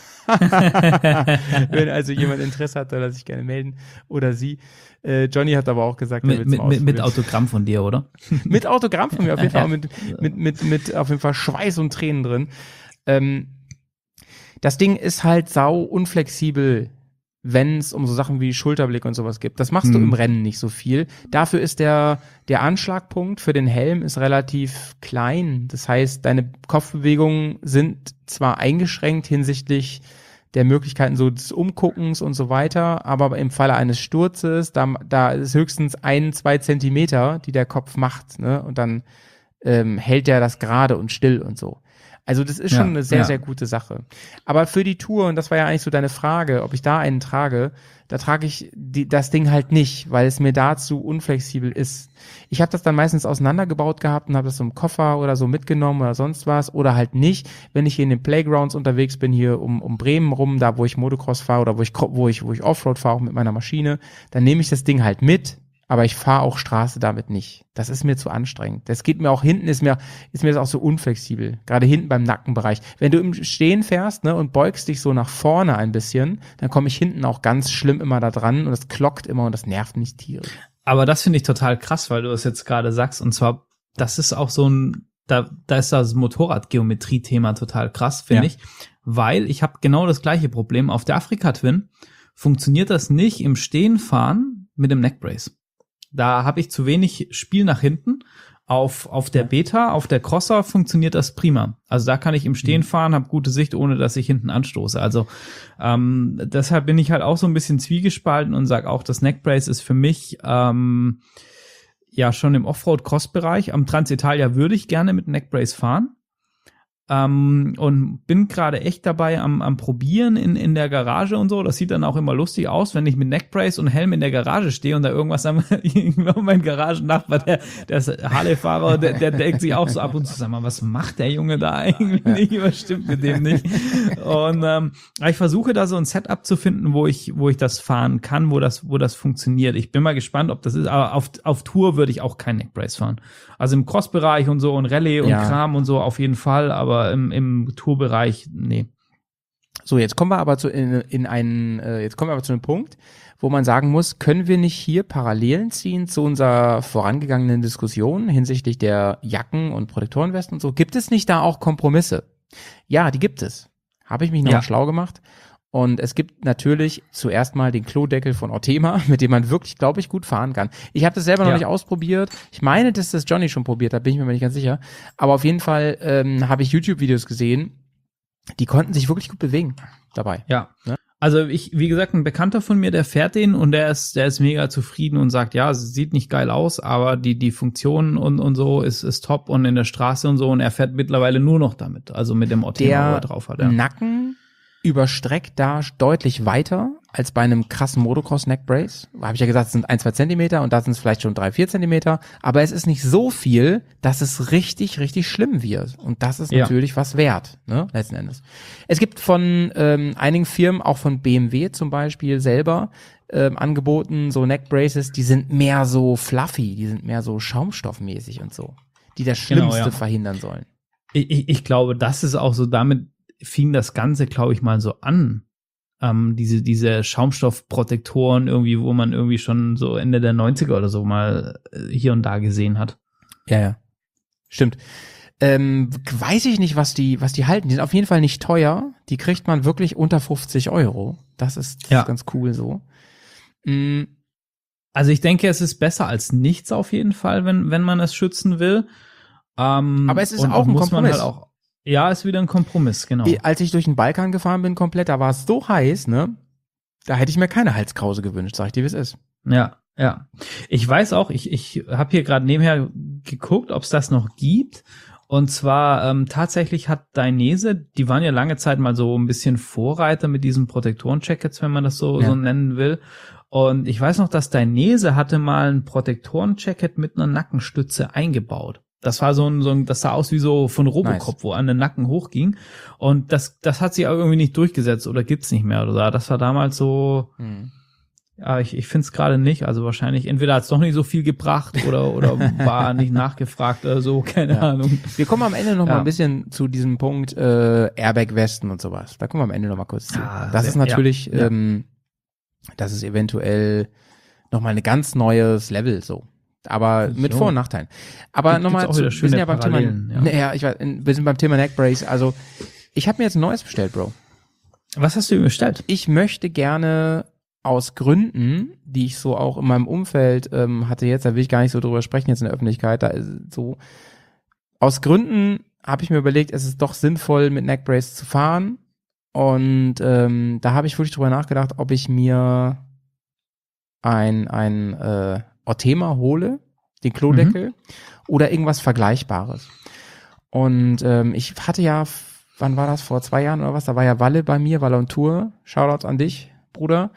Wenn also jemand Interesse hat, soll er sich gerne melden. Oder sie. Äh, Johnny hat aber auch gesagt, er mit, mit, mit Autogramm von dir, oder? Mit Autogramm von mir, auf jeden Fall. mit, mit, mit, mit auf jeden Fall Schweiß und Tränen drin. Ähm, das Ding ist halt sau unflexibel, wenn es um so Sachen wie Schulterblick und sowas gibt. Das machst hm. du im Rennen nicht so viel. Dafür ist der, der Anschlagpunkt für den Helm ist relativ klein. Das heißt, deine Kopfbewegungen sind zwar eingeschränkt hinsichtlich der Möglichkeiten so des Umguckens und so weiter, aber im Falle eines Sturzes, da, da ist höchstens ein, zwei Zentimeter, die der Kopf macht, ne? Und dann ähm, hält der das gerade und still und so. Also das ist Ja, schon eine sehr, ja. sehr gute Sache. Aber für die Tour, und das war ja eigentlich so deine Frage, ob ich da einen trage, da trage ich die, das Ding halt nicht, weil es mir dazu unflexibel ist. Ich habe das dann meistens auseinandergebaut gehabt und habe das so im Koffer oder so mitgenommen oder sonst was oder halt nicht, wenn ich hier in den Playgrounds unterwegs bin, hier um, um Bremen rum, da wo ich Motocross fahre oder wo ich, wo ich, wo ich Offroad fahre, auch mit meiner Maschine, dann nehme ich das Ding halt mit. Aber ich fahre auch Straße damit nicht. Das ist mir zu anstrengend. Das geht mir auch hinten, ist mir, ist mir das auch so unflexibel. Gerade hinten beim Nackenbereich. Wenn du im Stehen fährst, ne, und beugst dich so nach vorne ein bisschen, dann komme ich hinten auch ganz schlimm immer da dran und das klockt immer und das nervt mich tierisch. Aber das finde ich total krass, weil du es jetzt gerade sagst. Und zwar, das ist auch so ein, da, da ist das Motorradgeometrie-Thema total krass, finde Ja. ich. Weil ich habe genau das gleiche Problem. Auf der Afrika-Twin funktioniert das nicht im Stehen fahren mit dem Neckbrace. Da habe ich zu wenig Spiel nach hinten. Auf, auf der Beta, auf der Crosser funktioniert das prima. Also da kann ich im Stehen fahren, habe gute Sicht, ohne dass ich hinten anstoße. Also ähm, deshalb bin ich halt auch so ein bisschen zwiegespalten und sage auch, das Neckbrace ist für mich ähm, ja schon im Offroad-Cross-Bereich. Am Transitalia würde ich gerne mit Neckbrace fahren. Ähm, und bin gerade echt dabei am, am Probieren in, in der Garage und so. Das sieht dann auch immer lustig aus, wenn ich mit Neckbrace und Helm in der Garage stehe und da irgendwas am, mein Garagennachbar, der, der ist Harley-Fahrer, der, der denkt sich auch so ab und zu, sag mal, was macht der Junge da eigentlich? Ja. Was stimmt mit dem nicht? Und ähm, ich versuche da so ein Setup zu finden, wo ich, wo ich das fahren kann, wo das, wo das funktioniert. Ich bin mal gespannt, ob das ist, aber auf, auf Tour würde ich auch kein Neckbrace fahren. Also im Cross-Bereich und so und Rallye und Ja. Kram und so auf jeden Fall, aber im, im Tourbereich, nee. So, jetzt kommen wir aber zu, in, in einen, äh, jetzt kommen wir aber zu einem Punkt, wo man sagen muss, können wir nicht hier Parallelen ziehen zu unserer vorangegangenen Diskussion hinsichtlich der Jacken und Protektorenwesten und so? Gibt es nicht da auch Kompromisse? Ja, die gibt es. Habe ich mich noch Ja. mal schlau gemacht. Und es gibt natürlich zuerst mal den Klodeckel von Ortema, mit dem man wirklich, glaube ich, gut fahren kann. Ich habe das selber noch Ja. nicht ausprobiert. Ich meine, dass das Johnny schon probiert hat, bin ich mir aber nicht ganz sicher. Aber auf jeden Fall ähm, habe ich YouTube-Videos gesehen, die konnten sich wirklich gut bewegen dabei. Ja. Ne? Also ich, wie gesagt, ein Bekannter von mir, der fährt den und der ist, der ist mega zufrieden und sagt, ja, es sieht nicht geil aus, aber die, die Funktion und, und so ist, ist top und in der Straße und so und er fährt mittlerweile nur noch damit, also mit dem Ortema, wo er Der drauf hat. Ja. Nacken überstreckt da deutlich weiter als bei einem krassen Motocross-Neckbrace. Habe ich ja gesagt, es sind ein, zwei Zentimeter und da sind es vielleicht schon drei, vier Zentimeter. Aber es ist nicht so viel, dass es richtig, richtig schlimm wird. Und das ist Ja. natürlich was wert, ne, letzten Endes. Es gibt von ähm, einigen Firmen, auch von B M W zum Beispiel selber, ähm, angeboten, so Neckbraces, die sind mehr so fluffy, die sind mehr so schaumstoffmäßig und so, die das Genau, Schlimmste ja. verhindern sollen. Ich, ich, ich glaube, das ist auch so, damit fing das Ganze, glaube ich, mal so an. Ähm, diese, diese Schaumstoffprotektoren irgendwie, wo man irgendwie schon so Ende der neunziger oder so mal äh, hier und da gesehen hat. Ja, ja. Stimmt. Ähm, weiß ich nicht, was die, was die halten. Die sind auf jeden Fall nicht teuer. Die kriegt man wirklich unter fünfzig Euro. Das ist, das Ja. ist ganz cool so. Mm, Also ich denke, es ist besser als nichts auf jeden Fall, wenn, wenn man es schützen will. Ähm, Aber es ist und auch ein muss man Kompromiss. halt auch, ja, ist wieder ein Kompromiss, genau. eh, Als ich durch den Balkan gefahren bin komplett, da war es so heiß, ne? Da hätte ich mir keine Halskrause gewünscht, sag ich dir, wie es ist. Ja, ja. Ich weiß auch, ich, ich habe hier gerade nebenher geguckt, ob es das noch gibt. Und zwar ähm, tatsächlich hat Dainese, die waren ja lange Zeit mal so ein bisschen Vorreiter mit diesen Protektoren-Jackets, wenn man das so, Ja. so nennen will. Und ich weiß noch, dass Dainese hatte mal ein Protektoren-Jacket mit einer Nackenstütze eingebaut. Das war so ein, so ein, das sah aus wie so von Robocop, Nice. wo an den Nacken hochging. Und das, das hat sich auch irgendwie nicht durchgesetzt oder gibt's nicht mehr oder so. Das war damals so, Hm. ja, ich, ich finde es gerade nicht. Also wahrscheinlich, entweder hat es doch nicht so viel gebracht oder, oder war nicht nachgefragt oder so, keine Ja. Ahnung. Wir kommen am Ende noch Ja. mal ein bisschen zu diesem Punkt äh, Airbag-Westen und sowas. Da kommen wir am Ende noch mal kurz zu. Ah, das sehr- ist natürlich, ja, ja. Ähm, das ist eventuell noch mal ein ganz neues Level so. Aber mit So. Vor- und Nachteilen. Aber Gibt- nochmal, gibt's auch zu- wieder wir schöne sind ja beim Thema, Parallelen, ja. naja, ich weiß, wir sind beim Thema Neckbrace. Also ich habe mir jetzt ein neues bestellt, Bro. Was hast du ihm bestellt? Ich möchte gerne aus Gründen, die ich so auch in meinem Umfeld ähm, hatte jetzt, da will ich gar nicht so drüber sprechen jetzt in der Öffentlichkeit, da ist so, aus Gründen habe ich mir überlegt, es ist doch sinnvoll, mit Neckbrace zu fahren und ähm, da habe ich wirklich drüber nachgedacht, ob ich mir ein, ein äh, Ortema hole, den Klodeckel, oder irgendwas Vergleichbares. Und ähm, ich hatte ja, wann war das, vor zwei Jahren oder was, da war ja Walle bei mir, Walle on Tour, Shoutouts an dich, Bruder.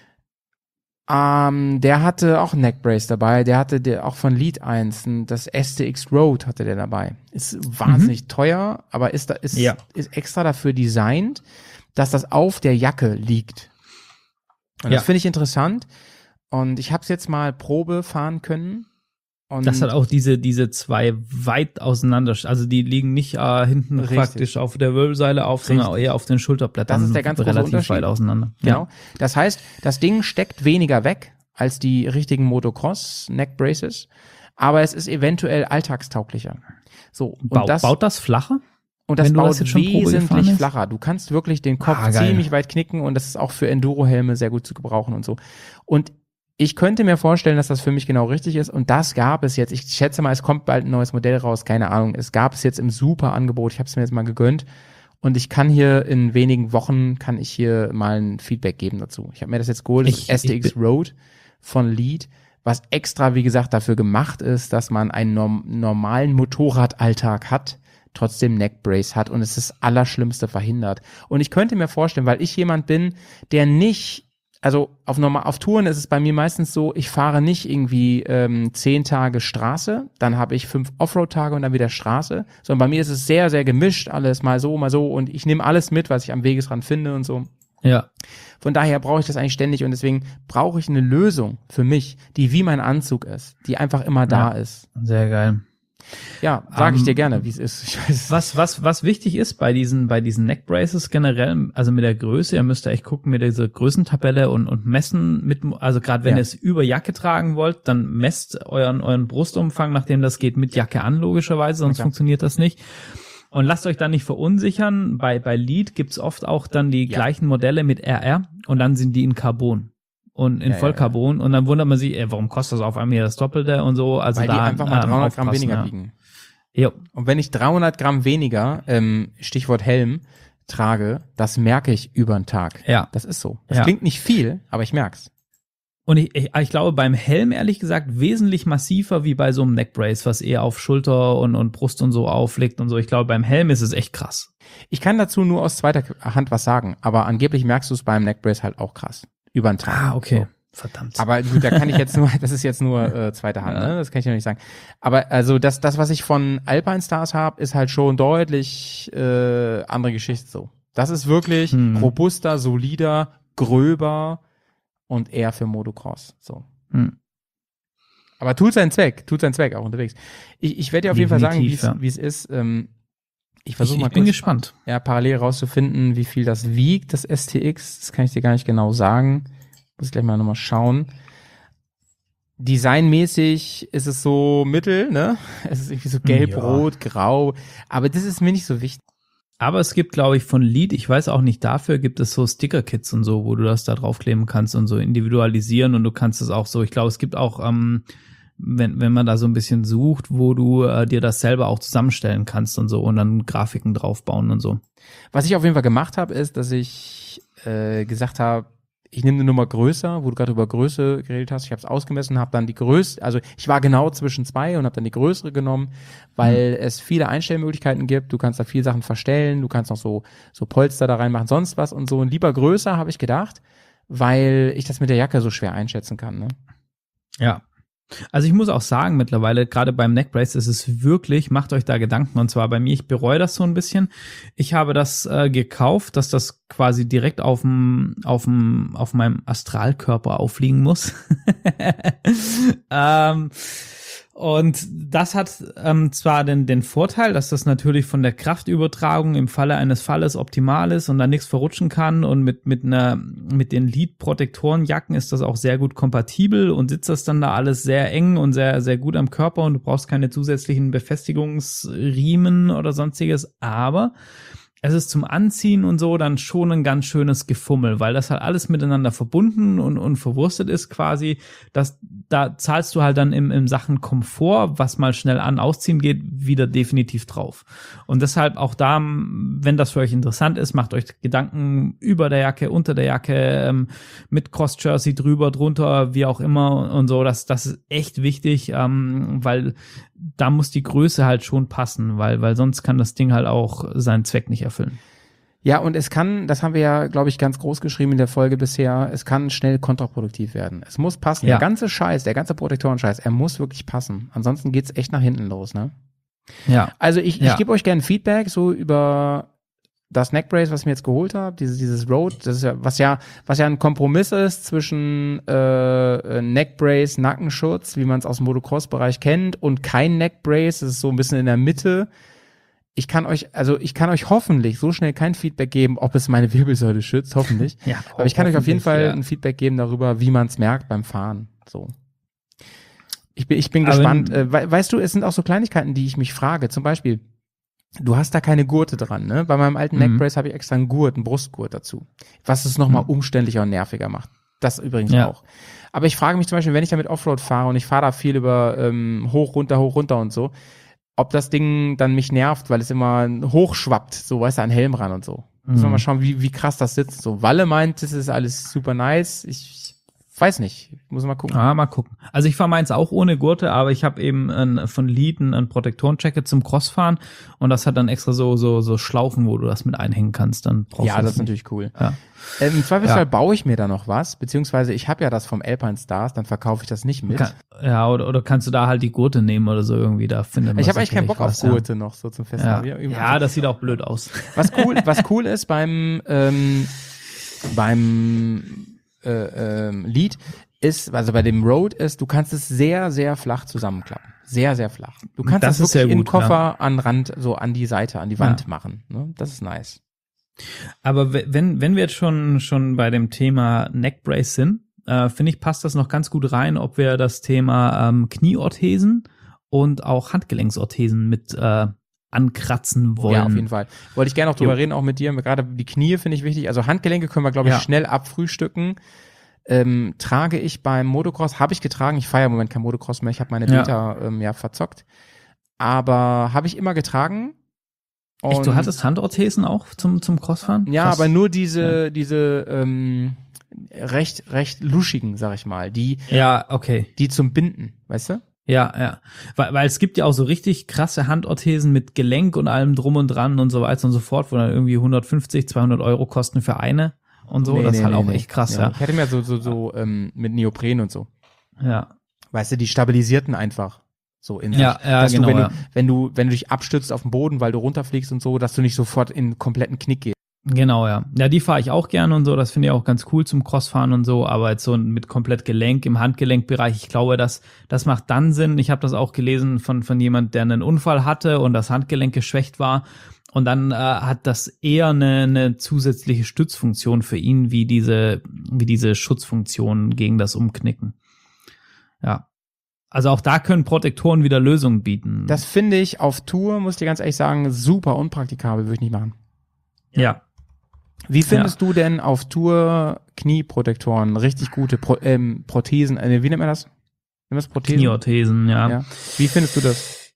Ähm, der hatte auch ein Neckbrace dabei, der hatte der auch von Lead eins, das S T X Road hatte der dabei. Ist wahnsinnig mhm. teuer, aber ist da ist, ja. ist extra dafür designt, dass das auf der Jacke liegt. Und ja. das finde ich interessant. Und ich habe es jetzt mal Probe fahren können. Und das hat auch diese diese zwei weit auseinander, also die liegen nicht äh, hinten richtig. praktisch auf der Wirbelsäule auf, richtig. sondern eher auf den Schulterblättern. Das ist der ganz große relativ Unterschied. weit auseinander. Genau. Ja. Das heißt, das Ding steckt weniger weg als die richtigen Motocross Neck Braces, aber es ist eventuell alltagstauglicher. So und Bau, das baut das flacher? Und das Wenn du baut das jetzt schon wesentlich flacher. Du kannst wirklich den Kopf ah, ziemlich weit knicken und das ist auch für Enduro-Helme sehr gut zu gebrauchen und so. Und ich könnte mir vorstellen, dass das für mich genau richtig ist und das gab es jetzt. Ich schätze mal, es kommt bald ein neues Modell raus, keine Ahnung. Es gab es jetzt im super Angebot. Ich habe es mir jetzt mal gegönnt und ich kann hier in wenigen Wochen, kann ich hier mal ein Feedback geben dazu. Ich habe mir das jetzt geholt, das S T X Road von Lead, was extra, wie gesagt, dafür gemacht ist, dass man einen norm- normalen Motorradalltag hat, trotzdem Neckbrace hat und es ist das Allerschlimmste verhindert. Und ich könnte mir vorstellen, weil ich jemand bin, der nicht, also auf normal, auf Touren ist es bei mir meistens so, ich fahre nicht irgendwie ähm, zehn Tage Straße, dann habe ich fünf Offroad-Tage und dann wieder Straße, sondern bei mir ist es sehr, sehr gemischt, alles mal so, mal so und ich nehme alles mit, was ich am Wegesrand finde und so. Ja. Von daher brauche ich das eigentlich ständig und deswegen brauche ich eine Lösung für mich, die wie mein Anzug ist, die einfach immer da ja, ist. Sehr geil. Ja, sage ich um, dir gerne, wie es ist. Ich weiß. Was, was, was wichtig ist bei diesen, bei diesen Neckbraces generell, also mit der Größe, ihr müsst ja echt gucken mit dieser Größentabelle und, und messen mit, also gerade wenn ja. ihr es über Jacke tragen wollt, dann messt euren, euren Brustumfang, nachdem das geht, mit Jacke an, logischerweise, sonst okay. funktioniert das nicht. Und lasst euch da nicht verunsichern. Bei, bei Lead gibt's oft auch dann die ja. gleichen Modelle mit R R und dann sind die in Carbon. Und in ja, Vollcarbon ja, ja. und dann wundert man sich, ey, warum kostet das auf einmal hier das Doppelte und so. Also weil da die einfach mal dreihundert Gramm weniger ja. wiegen. Jo. Und wenn ich dreihundert Gramm weniger, ähm, Stichwort Helm, trage, das merke ich über den Tag. Ja. Das ist so. Das ja. klingt nicht viel, aber ich merk's. Und ich, ich, ich glaube beim Helm ehrlich gesagt wesentlich massiver wie bei so einem Neckbrace, was eher auf Schulter und, und Brust und so aufliegt und so. Ich glaube beim Helm ist es echt krass. Ich kann dazu nur aus zweiter Hand was sagen, aber angeblich merkst du es beim Neckbrace halt auch krass. Über den Tag. Ah, okay. So. Verdammt. Aber gut, da kann ich jetzt nur, das ist jetzt nur äh, zweite Hand, ja. ne? Das kann ich ja nicht sagen. Aber also das, das, was ich von Alpine Stars habe, ist halt schon deutlich äh, andere Geschichte so. Das ist wirklich hm. robuster, solider, gröber und eher für Motocross. So. Hm. Aber tut seinen Zweck, tut seinen Zweck auch unterwegs. Ich, ich werde dir auf Definitiv, jeden Fall sagen, wie es ja. ist. Ähm, ich versuche mal ich bin kurz, gespannt. Ja, parallel rauszufinden, wie viel das wiegt, das S T X. Das kann ich dir gar nicht genau sagen. Muss ich gleich mal nochmal schauen. Designmäßig ist es so mittel, ne? Es ist irgendwie so gelb, ja. rot, grau. Aber das ist mir nicht so wichtig. Aber es gibt, glaube ich, von Lead, ich weiß auch nicht, dafür gibt es so Sticker-Kits und so, wo du das da draufkleben kannst und so individualisieren und du kannst es auch so, ich glaube, es gibt auch, ähm, wenn, wenn man da so ein bisschen sucht, wo du äh, dir das selber auch zusammenstellen kannst und so und dann Grafiken draufbauen und so. Was ich auf jeden Fall gemacht habe, ist, dass ich äh, gesagt habe, ich nehme eine Nummer größer, wo du gerade über Größe geredet hast. Ich habe es ausgemessen, habe dann die größte, also ich war genau zwischen zwei und habe dann die größere genommen, weil mhm. es viele Einstellmöglichkeiten gibt. Du kannst da viele Sachen verstellen, du kannst noch so so Polster da reinmachen, sonst was und so. Und lieber größer, habe ich gedacht, weil ich das mit der Jacke so schwer einschätzen kann. Ne? Ja. Also ich muss auch sagen, mittlerweile, gerade beim Neckbrace ist es wirklich, macht euch da Gedanken. Und zwar bei mir, ich bereue das so ein bisschen. Ich habe das äh, gekauft, dass das quasi direkt auf dem, auf dem, auf meinem Astralkörper aufliegen muss. ähm, und das hat ähm, zwar den, den Vorteil, dass das natürlich von der Kraftübertragung im Falle eines Falles optimal ist und da nichts verrutschen kann und mit mit einer mit den Lead-Protektorenjacken ist das auch sehr gut kompatibel und sitzt das dann da alles sehr eng und sehr sehr gut am Körper und du brauchst keine zusätzlichen Befestigungsriemen oder sonstiges, aber es ist zum Anziehen und so dann schon ein ganz schönes Gefummel, weil das halt alles miteinander verbunden und, und verwurstet ist quasi, dass da zahlst du halt dann im, im Sachen Komfort, was mal schnell an, ausziehen geht, wieder definitiv drauf. Und deshalb auch da, wenn das für euch interessant ist, macht euch Gedanken über der Jacke, unter der Jacke, ähm, mit Cross-Jersey drüber, drunter, wie auch immer und so. Das, das ist echt wichtig, ähm, weil da muss die Größe halt schon passen, weil, weil sonst kann das Ding halt auch seinen Zweck nicht erfüllen. Ja, und es kann, das haben wir ja, glaube ich, ganz groß geschrieben in der Folge bisher, es kann schnell kontraproduktiv werden. Es muss passen. Ja. Der ganze Scheiß, der ganze Protektorenscheiß, er muss wirklich passen. Ansonsten geht's echt nach hinten los, ne? Ja. Also ich, Ja. ich gebe euch gerne Feedback so über das Neckbrace, was ich mir jetzt geholt habe, dieses, dieses Road, das ist ja, was ja, was ja ein Kompromiss ist zwischen äh, Neckbrace, Nackenschutz, wie man es aus dem Motocross-Bereich kennt, und kein Neckbrace, das ist so ein bisschen in der Mitte. Ich kann euch, also ich kann euch hoffentlich so schnell kein Feedback geben, ob es meine Wirbelsäule schützt, hoffentlich. Ja, aber ich kann euch auf jeden Fall ja. ein Feedback geben darüber, wie man es merkt beim Fahren. So. Ich bin, ich bin Aber gespannt. wenn- Äh, we weißt du, es sind auch so Kleinigkeiten, die ich mich frage. Zum Beispiel, du hast da keine Gurte dran, ne? Bei meinem alten Mhm. Neckbrace habe ich extra einen Gurt, einen Brustgurt dazu. Was es nochmal Mhm. umständlicher und nerviger macht. Das übrigens Ja. auch. Aber ich frage mich zum Beispiel, wenn ich damit Offroad fahre und ich fahre da viel über ähm, hoch, runter, hoch, runter und so, ob das Ding dann mich nervt, weil es immer hochschwappt, so, weißt du, an Helm ran und so. Müssen wir Mhm. mal schauen, wie, wie krass das sitzt. So, Walle meint, das ist alles super nice. Ich weiß nicht. Ich muss mal gucken. Ah, mal gucken. Also ich fahre meins auch ohne Gurte, aber ich habe eben ein, von Lead ein, ein Protektoren-Jacket zum Crossfahren und das hat dann extra so so so Schlaufen, wo du das mit einhängen kannst. Dann brauchst Ja, du das ist nicht. natürlich cool. Ja. Ähm, Im Zweifelsfall Ja. baue ich mir da noch was, beziehungsweise ich habe ja das vom Alpine Stars, dann verkaufe ich das nicht mit. Kann, ja, oder, oder kannst du da halt die Gurte nehmen oder so irgendwie, da findet man ich habe eigentlich keinen sicherlich Bock auf was, ja. Gurte noch so zum Ja. Festhalten. Ja, irgendwie- ja, das sieht auch blöd aus. Was cool, was cool ist beim ähm, beim äh, ähm, Lead ist, also bei dem Road ist, du kannst es sehr, sehr flach zusammenklappen. Sehr, sehr flach. Du kannst Das das, ist sehr wirklich in den gut, Koffer an Rand, so an die Seite, an die Wand Ja. machen. Ne? Das ist nice. Aber we- wenn, wenn wir jetzt schon, schon bei dem Thema Neckbrace sind, äh, finde ich, passt das noch ganz gut rein, ob wir das Thema ähm, Knieorthesen und auch Handgelenksorthesen mit äh, ankratzen wollen. Ja, auf jeden Fall. Wollte ich gerne auch drüber Jo. reden, auch mit dir. Gerade die Knie finde ich wichtig. Also Handgelenke können wir, glaube ich, Ja. schnell abfrühstücken. Ähm, trage ich beim Motocross, habe ich getragen. Ich feiere im Moment kein Motocross mehr. Ich habe meine Ja. Beta ähm, ja verzockt. Aber habe ich immer getragen. Echt, du Und- hattest Handorthesen auch zum, zum Crossfahren? Ja, Krass. aber nur diese, diese ähm, recht, recht luschigen, sag ich mal. Die, Ja, okay. die zum Binden, weißt du? Ja, ja. Weil, weil es gibt ja auch so richtig krasse Handorthesen mit Gelenk und allem drum und dran und so weiter und so fort, wo dann irgendwie hundertfünfzig, zweihundert Euro kosten für eine und so. Nee, das nee, ist halt nee, auch nee. echt krass, Ja. ja. Ich hatte mir so, so, so ähm, mit Neopren und so. Ja. Weißt du, die stabilisierten einfach so in sich. Ja, ja, dass genau, du, wenn, ja. du, wenn du, wenn du dich abstützt auf den Boden, weil du runterfliegst und so, dass du nicht sofort in einen kompletten Knick gehst. Genau, ja. Ja, die fahre ich auch gerne und so. Das finde ich auch ganz cool zum Crossfahren und so. Aber jetzt so mit komplett Gelenk im Handgelenkbereich, ich glaube, das, das macht dann Sinn. Ich habe das auch gelesen von, von jemand, der einen Unfall hatte und das Handgelenk geschwächt war. Und dann äh, hat das eher eine, eine zusätzliche Stützfunktion für ihn, wie diese, wie diese Schutzfunktion gegen das Umknicken. Ja. Also auch da können Protektoren wieder Lösungen bieten. Das finde ich auf Tour, muss ich dir ganz ehrlich sagen, super unpraktikabel, würde ich nicht machen. ja. Wie findest du denn auf Tour Knieprotektoren, richtig gute Pro, ähm, Prothesen, äh, wie nennt man das? Nennt man das Prothesen? Knieorthesen, ja. Ja. Wie findest du das?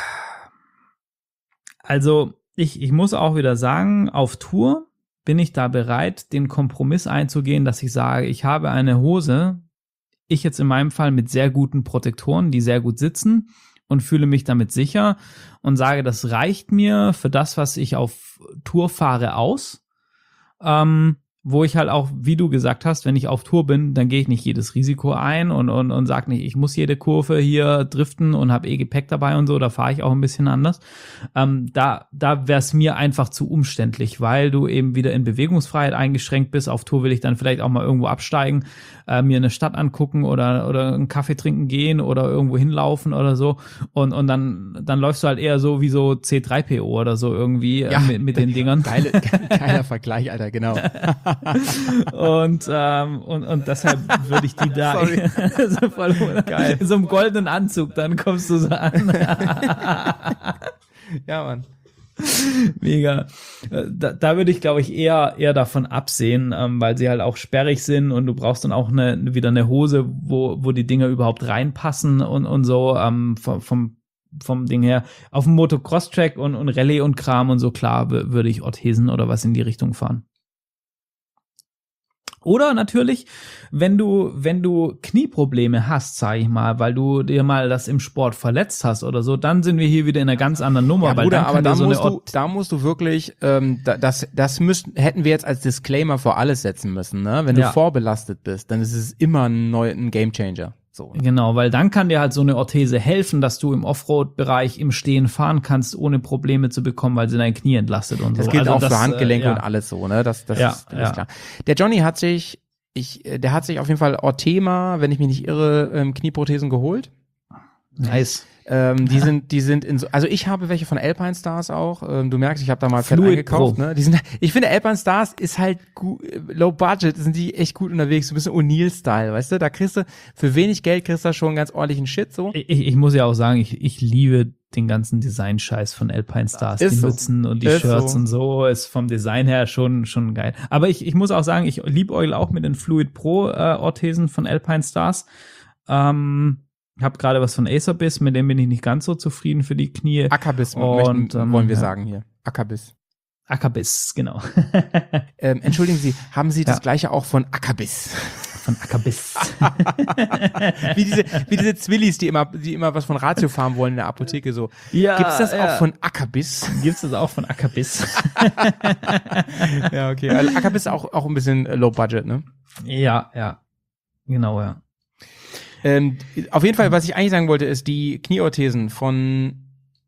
Also ich, ich muss auch wieder sagen, auf Tour bin ich da bereit, den Kompromiss einzugehen, dass ich sage, ich habe eine Hose, ich jetzt in meinem Fall mit sehr guten Protektoren, die sehr gut sitzen und fühle mich damit sicher und sage, das reicht mir für das, was ich auf Tour fahre, aus. Ähm, wo ich halt auch, wie du gesagt hast, wenn ich auf Tour bin, dann gehe ich nicht jedes Risiko ein und, und, und sage nicht, ich muss jede Kurve hier driften und habe eh Gepäck dabei und so, da fahre ich auch ein bisschen anders. Ähm, da da wäre es mir einfach zu umständlich, weil du eben wieder in Bewegungsfreiheit eingeschränkt bist. Auf Tour will ich dann vielleicht auch mal irgendwo absteigen, äh, mir eine Stadt angucken oder oder einen Kaffee trinken gehen oder irgendwo hinlaufen oder so und und dann dann läufst du halt eher so wie so C drei P O oder so irgendwie äh, Ja. mit, mit den Dingern. Geile, geiler Vergleich, Alter, genau. Und, ähm, und, und deshalb würde ich die da Sorry. so voll, Geil. in so einem goldenen Anzug, dann kommst du so an. Ja, Mann. Mega. Da, da würde ich, glaube ich, eher eher davon absehen, ähm, weil sie halt auch sperrig sind und du brauchst dann auch eine, wieder eine Hose, wo wo die Dinger überhaupt reinpassen und und so ähm, vom, vom vom Ding her. Auf dem Motocross-Track und, und Rallye und Kram und so, klar, w- würde ich Orthesen oder was in die Richtung fahren. Oder natürlich, wenn du, wenn du Knieprobleme hast, sag ich mal, weil du dir mal das im Sport verletzt hast oder so, dann sind wir hier wieder in einer ganz anderen Nummer. Ja, weil Bruder, dann kann aber dir da so musst eine du, Ort- da musst du wirklich, ähm, da, das, das müssten, hätten wir jetzt als Disclaimer vor alles setzen müssen, ne? Wenn du Ja. vorbelastet bist, dann ist es immer ein, neu, ein Gamechanger. So. Genau, weil dann kann dir halt so eine Orthese helfen, dass du im Offroad-Bereich im Stehen fahren kannst, ohne Probleme zu bekommen, weil sie dein Knie entlastet und Das so. gilt Also auch für Handgelenke äh, ja. und alles so, ne? Das, das, Ja, ist, das ja. ist klar. Der Johnny hat sich, ich, äh, der hat sich auf jeden Fall Orthema, wenn ich mich nicht irre, ähm, Knieprothesen geholt. Nice. Ähm, die sind, die sind in so, also ich habe welche von Alpine Stars auch. Ähm, du merkst, ich habe da mal fett Fluid eingekauft. Pro. Ne? Die sind, ich finde Alpine Stars ist halt gut, low budget, sind die echt gut unterwegs, so ein bisschen O'Neill-Style, weißt du? Da kriegst du für wenig Geld kriegst du schon ganz ordentlichen Shit so. Ich, ich muss ja auch sagen, ich, ich liebe den ganzen Design-Scheiß von Alpine Stars. Ist die so. Mützen und die Ist Shirts so. und so ist vom Design her schon, schon geil. Aber ich, ich muss auch sagen, ich liebäugle auch mit den Fluid Pro äh, Orthesen von Alpine Stars. Ähm, habe gerade was von Acerbiss, mit dem bin ich nicht ganz so zufrieden für die Knie. Ackerbiss Und, möchten, ähm, wollen wir ja. sagen hier. Ackerbiss. Ackerbiss, genau. Ähm, entschuldigen Sie, haben Sie das Ja. gleiche auch von Ackerbiss? Von Ackerbiss. wie diese, wie diese Zwillis, die immer, die immer was von Ratiofarm wollen in der Apotheke so. Ja, Gibt's das ja. auch von Ackerbiss? Gibt's das auch von Ackerbiss? Ja, okay. Also Ackerbiss auch, auch ein bisschen äh, low budget, ne? Ja, ja. Genau, ja. Ähm, auf jeden Fall, was ich eigentlich sagen wollte, ist die Knieorthesen von,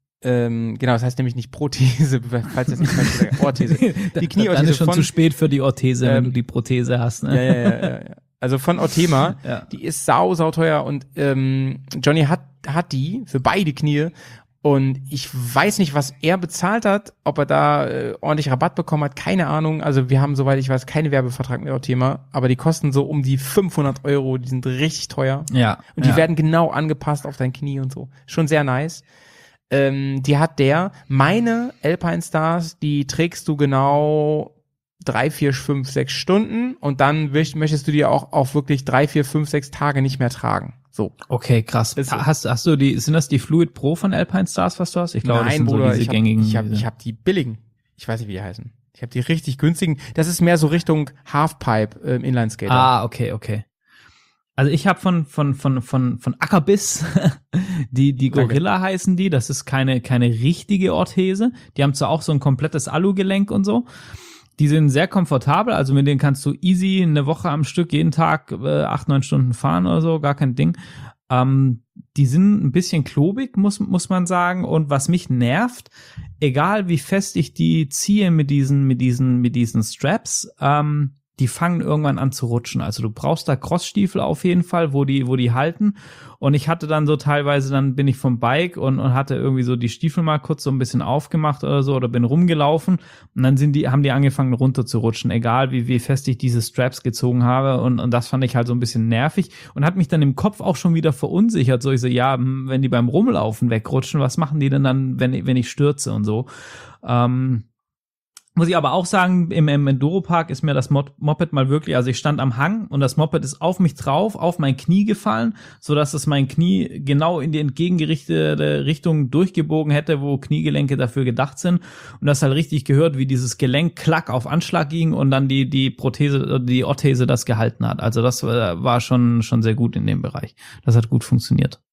ähm, genau, das heißt nämlich nicht Prothese, falls das nicht falsch gesagt Orthese. Die Dann Knieorthese ist schon von, zu spät für die Orthese, Ähm, wenn du die Prothese hast. Ne? ja, ja, ja, ja, ja. Also von Orthema, Ja. die ist sau, sau teuer und ähm, Johnny hat, hat die für beide Knie und ich weiß nicht, was er bezahlt hat, ob er da äh, ordentlich Rabatt bekommen hat, keine Ahnung. Also wir haben, soweit ich weiß, keinen Werbevertrag mit Orthema, aber die kosten so um die fünfhundert Euro, die sind richtig teuer. Ja. Und die ja. werden genau angepasst auf dein Knie und so. Schon sehr nice. Ähm, die hat der, meine Alpine Stars, die trägst du genau drei, vier, fünf, sechs Stunden und dann möcht, möchtest du die auch auf wirklich drei, vier, fünf, sechs Tage nicht mehr tragen. So. Okay, krass. Ist so. Hast, hast du die, sind das die Fluid Pro von Alpine Stars, was du hast? Ich glaube, das Nein, sind Bruder, so diese ich habe gängigen. ich hab, ich hab die billigen. Ich weiß nicht, wie die heißen. Ich habe die richtig günstigen. Das ist mehr so Richtung Halfpipe ähm, Inlineskater. Ah, okay, okay. Also ich habe von von von von von Ackerbiss die die Danke. Gorilla heißen die. Das ist keine keine richtige Orthese. Die haben zwar auch so ein komplettes Alugelenk und so. Die sind sehr komfortabel, also mit denen kannst du easy eine Woche am Stück jeden Tag äh, acht, neun Stunden fahren oder so, gar kein Ding. Ähm, die sind ein bisschen klobig, muss, muss man sagen. Und was mich nervt, egal wie fest ich die ziehe mit diesen, mit diesen, mit diesen Straps, ähm, die fangen irgendwann an zu rutschen. Also du brauchst da Crossstiefel auf jeden Fall, wo die, wo die halten. Und ich hatte dann so teilweise, dann bin ich vom Bike und, und hatte irgendwie so die Stiefel mal kurz so ein bisschen aufgemacht oder so oder bin rumgelaufen und dann sind die, haben die angefangen runter zu rutschen, egal wie, wie fest ich diese Straps gezogen habe und, und das fand ich halt so ein bisschen nervig und hat mich dann im Kopf auch schon wieder verunsichert. So ich so, ja, wenn die beim Rumlaufen wegrutschen, was machen die denn dann, wenn, wenn ich stürze und so. Ähm, Muss ich aber auch sagen, im, im Enduropark ist mir das Mod- Moped mal wirklich, also ich stand am Hang und das Moped ist auf mich drauf, auf mein Knie gefallen, so dass es mein Knie genau in die entgegengerichtete Richtung durchgebogen hätte, wo Kniegelenke dafür gedacht sind. Und das halt richtig gehört, wie dieses Gelenk klack auf Anschlag ging und dann die, die Prothese, die Orthese das gehalten hat. Also das war war schon, schon sehr gut in dem Bereich. Das hat gut funktioniert.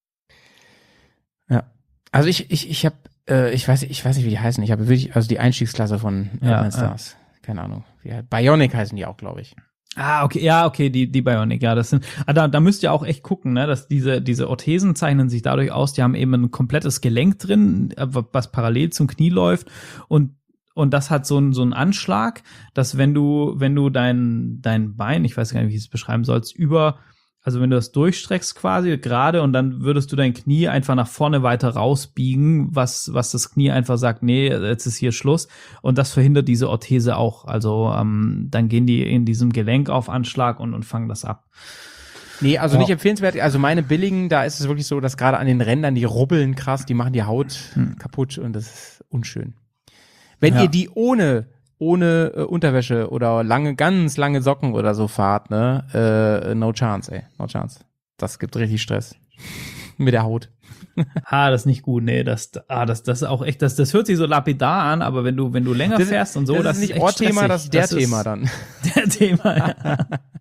Ja. Also ich, ich, ich habe, äh, ich weiß, ich weiß nicht, wie die heißen. Ich habe wirklich, also die Einstiegsklasse von Ja, Alpine Stars. Keine Ahnung. Wie, Bionic heißen die auch, glaube ich. Ah, okay, ja, okay, die, die Bionic, ja, das sind, ah, da, da müsst ihr auch echt gucken, ne, dass diese, diese Orthesen zeichnen sich dadurch aus, die haben eben ein komplettes Gelenk drin, was parallel zum Knie läuft und Und das hat so einen so einen Anschlag, dass wenn du, wenn du dein, dein Bein, ich weiß gar nicht, wie ich es beschreiben sollst, über, also wenn du das durchstreckst quasi gerade und dann würdest du dein Knie einfach nach vorne weiter rausbiegen, was, was das Knie einfach sagt, nee, jetzt ist hier Schluss. Und das verhindert diese Orthese auch. Also ähm, dann gehen die in diesem Gelenk auf Anschlag und, und fangen das ab. Nee, also Ja. nicht empfehlenswert. Also meine billigen, da ist es wirklich so, dass gerade an den Rändern, die rubbeln krass, die machen die Haut Hm. kaputt und das ist unschön. Wenn Ja. ihr die ohne ohne äh, Unterwäsche oder lange, ganz lange Socken oder so fahrt, ne, äh, no chance, ey, no chance. Das gibt richtig Stress mit der Haut. Ah, das ist nicht gut, nee, das, ah, das, das ist auch echt, das, das hört sich so lapidar an, aber wenn du, wenn du länger Das, fährst und so, das, das ist nicht echt Ohrthema, stressig. das ist der Das Thema dann. Der Thema, ja.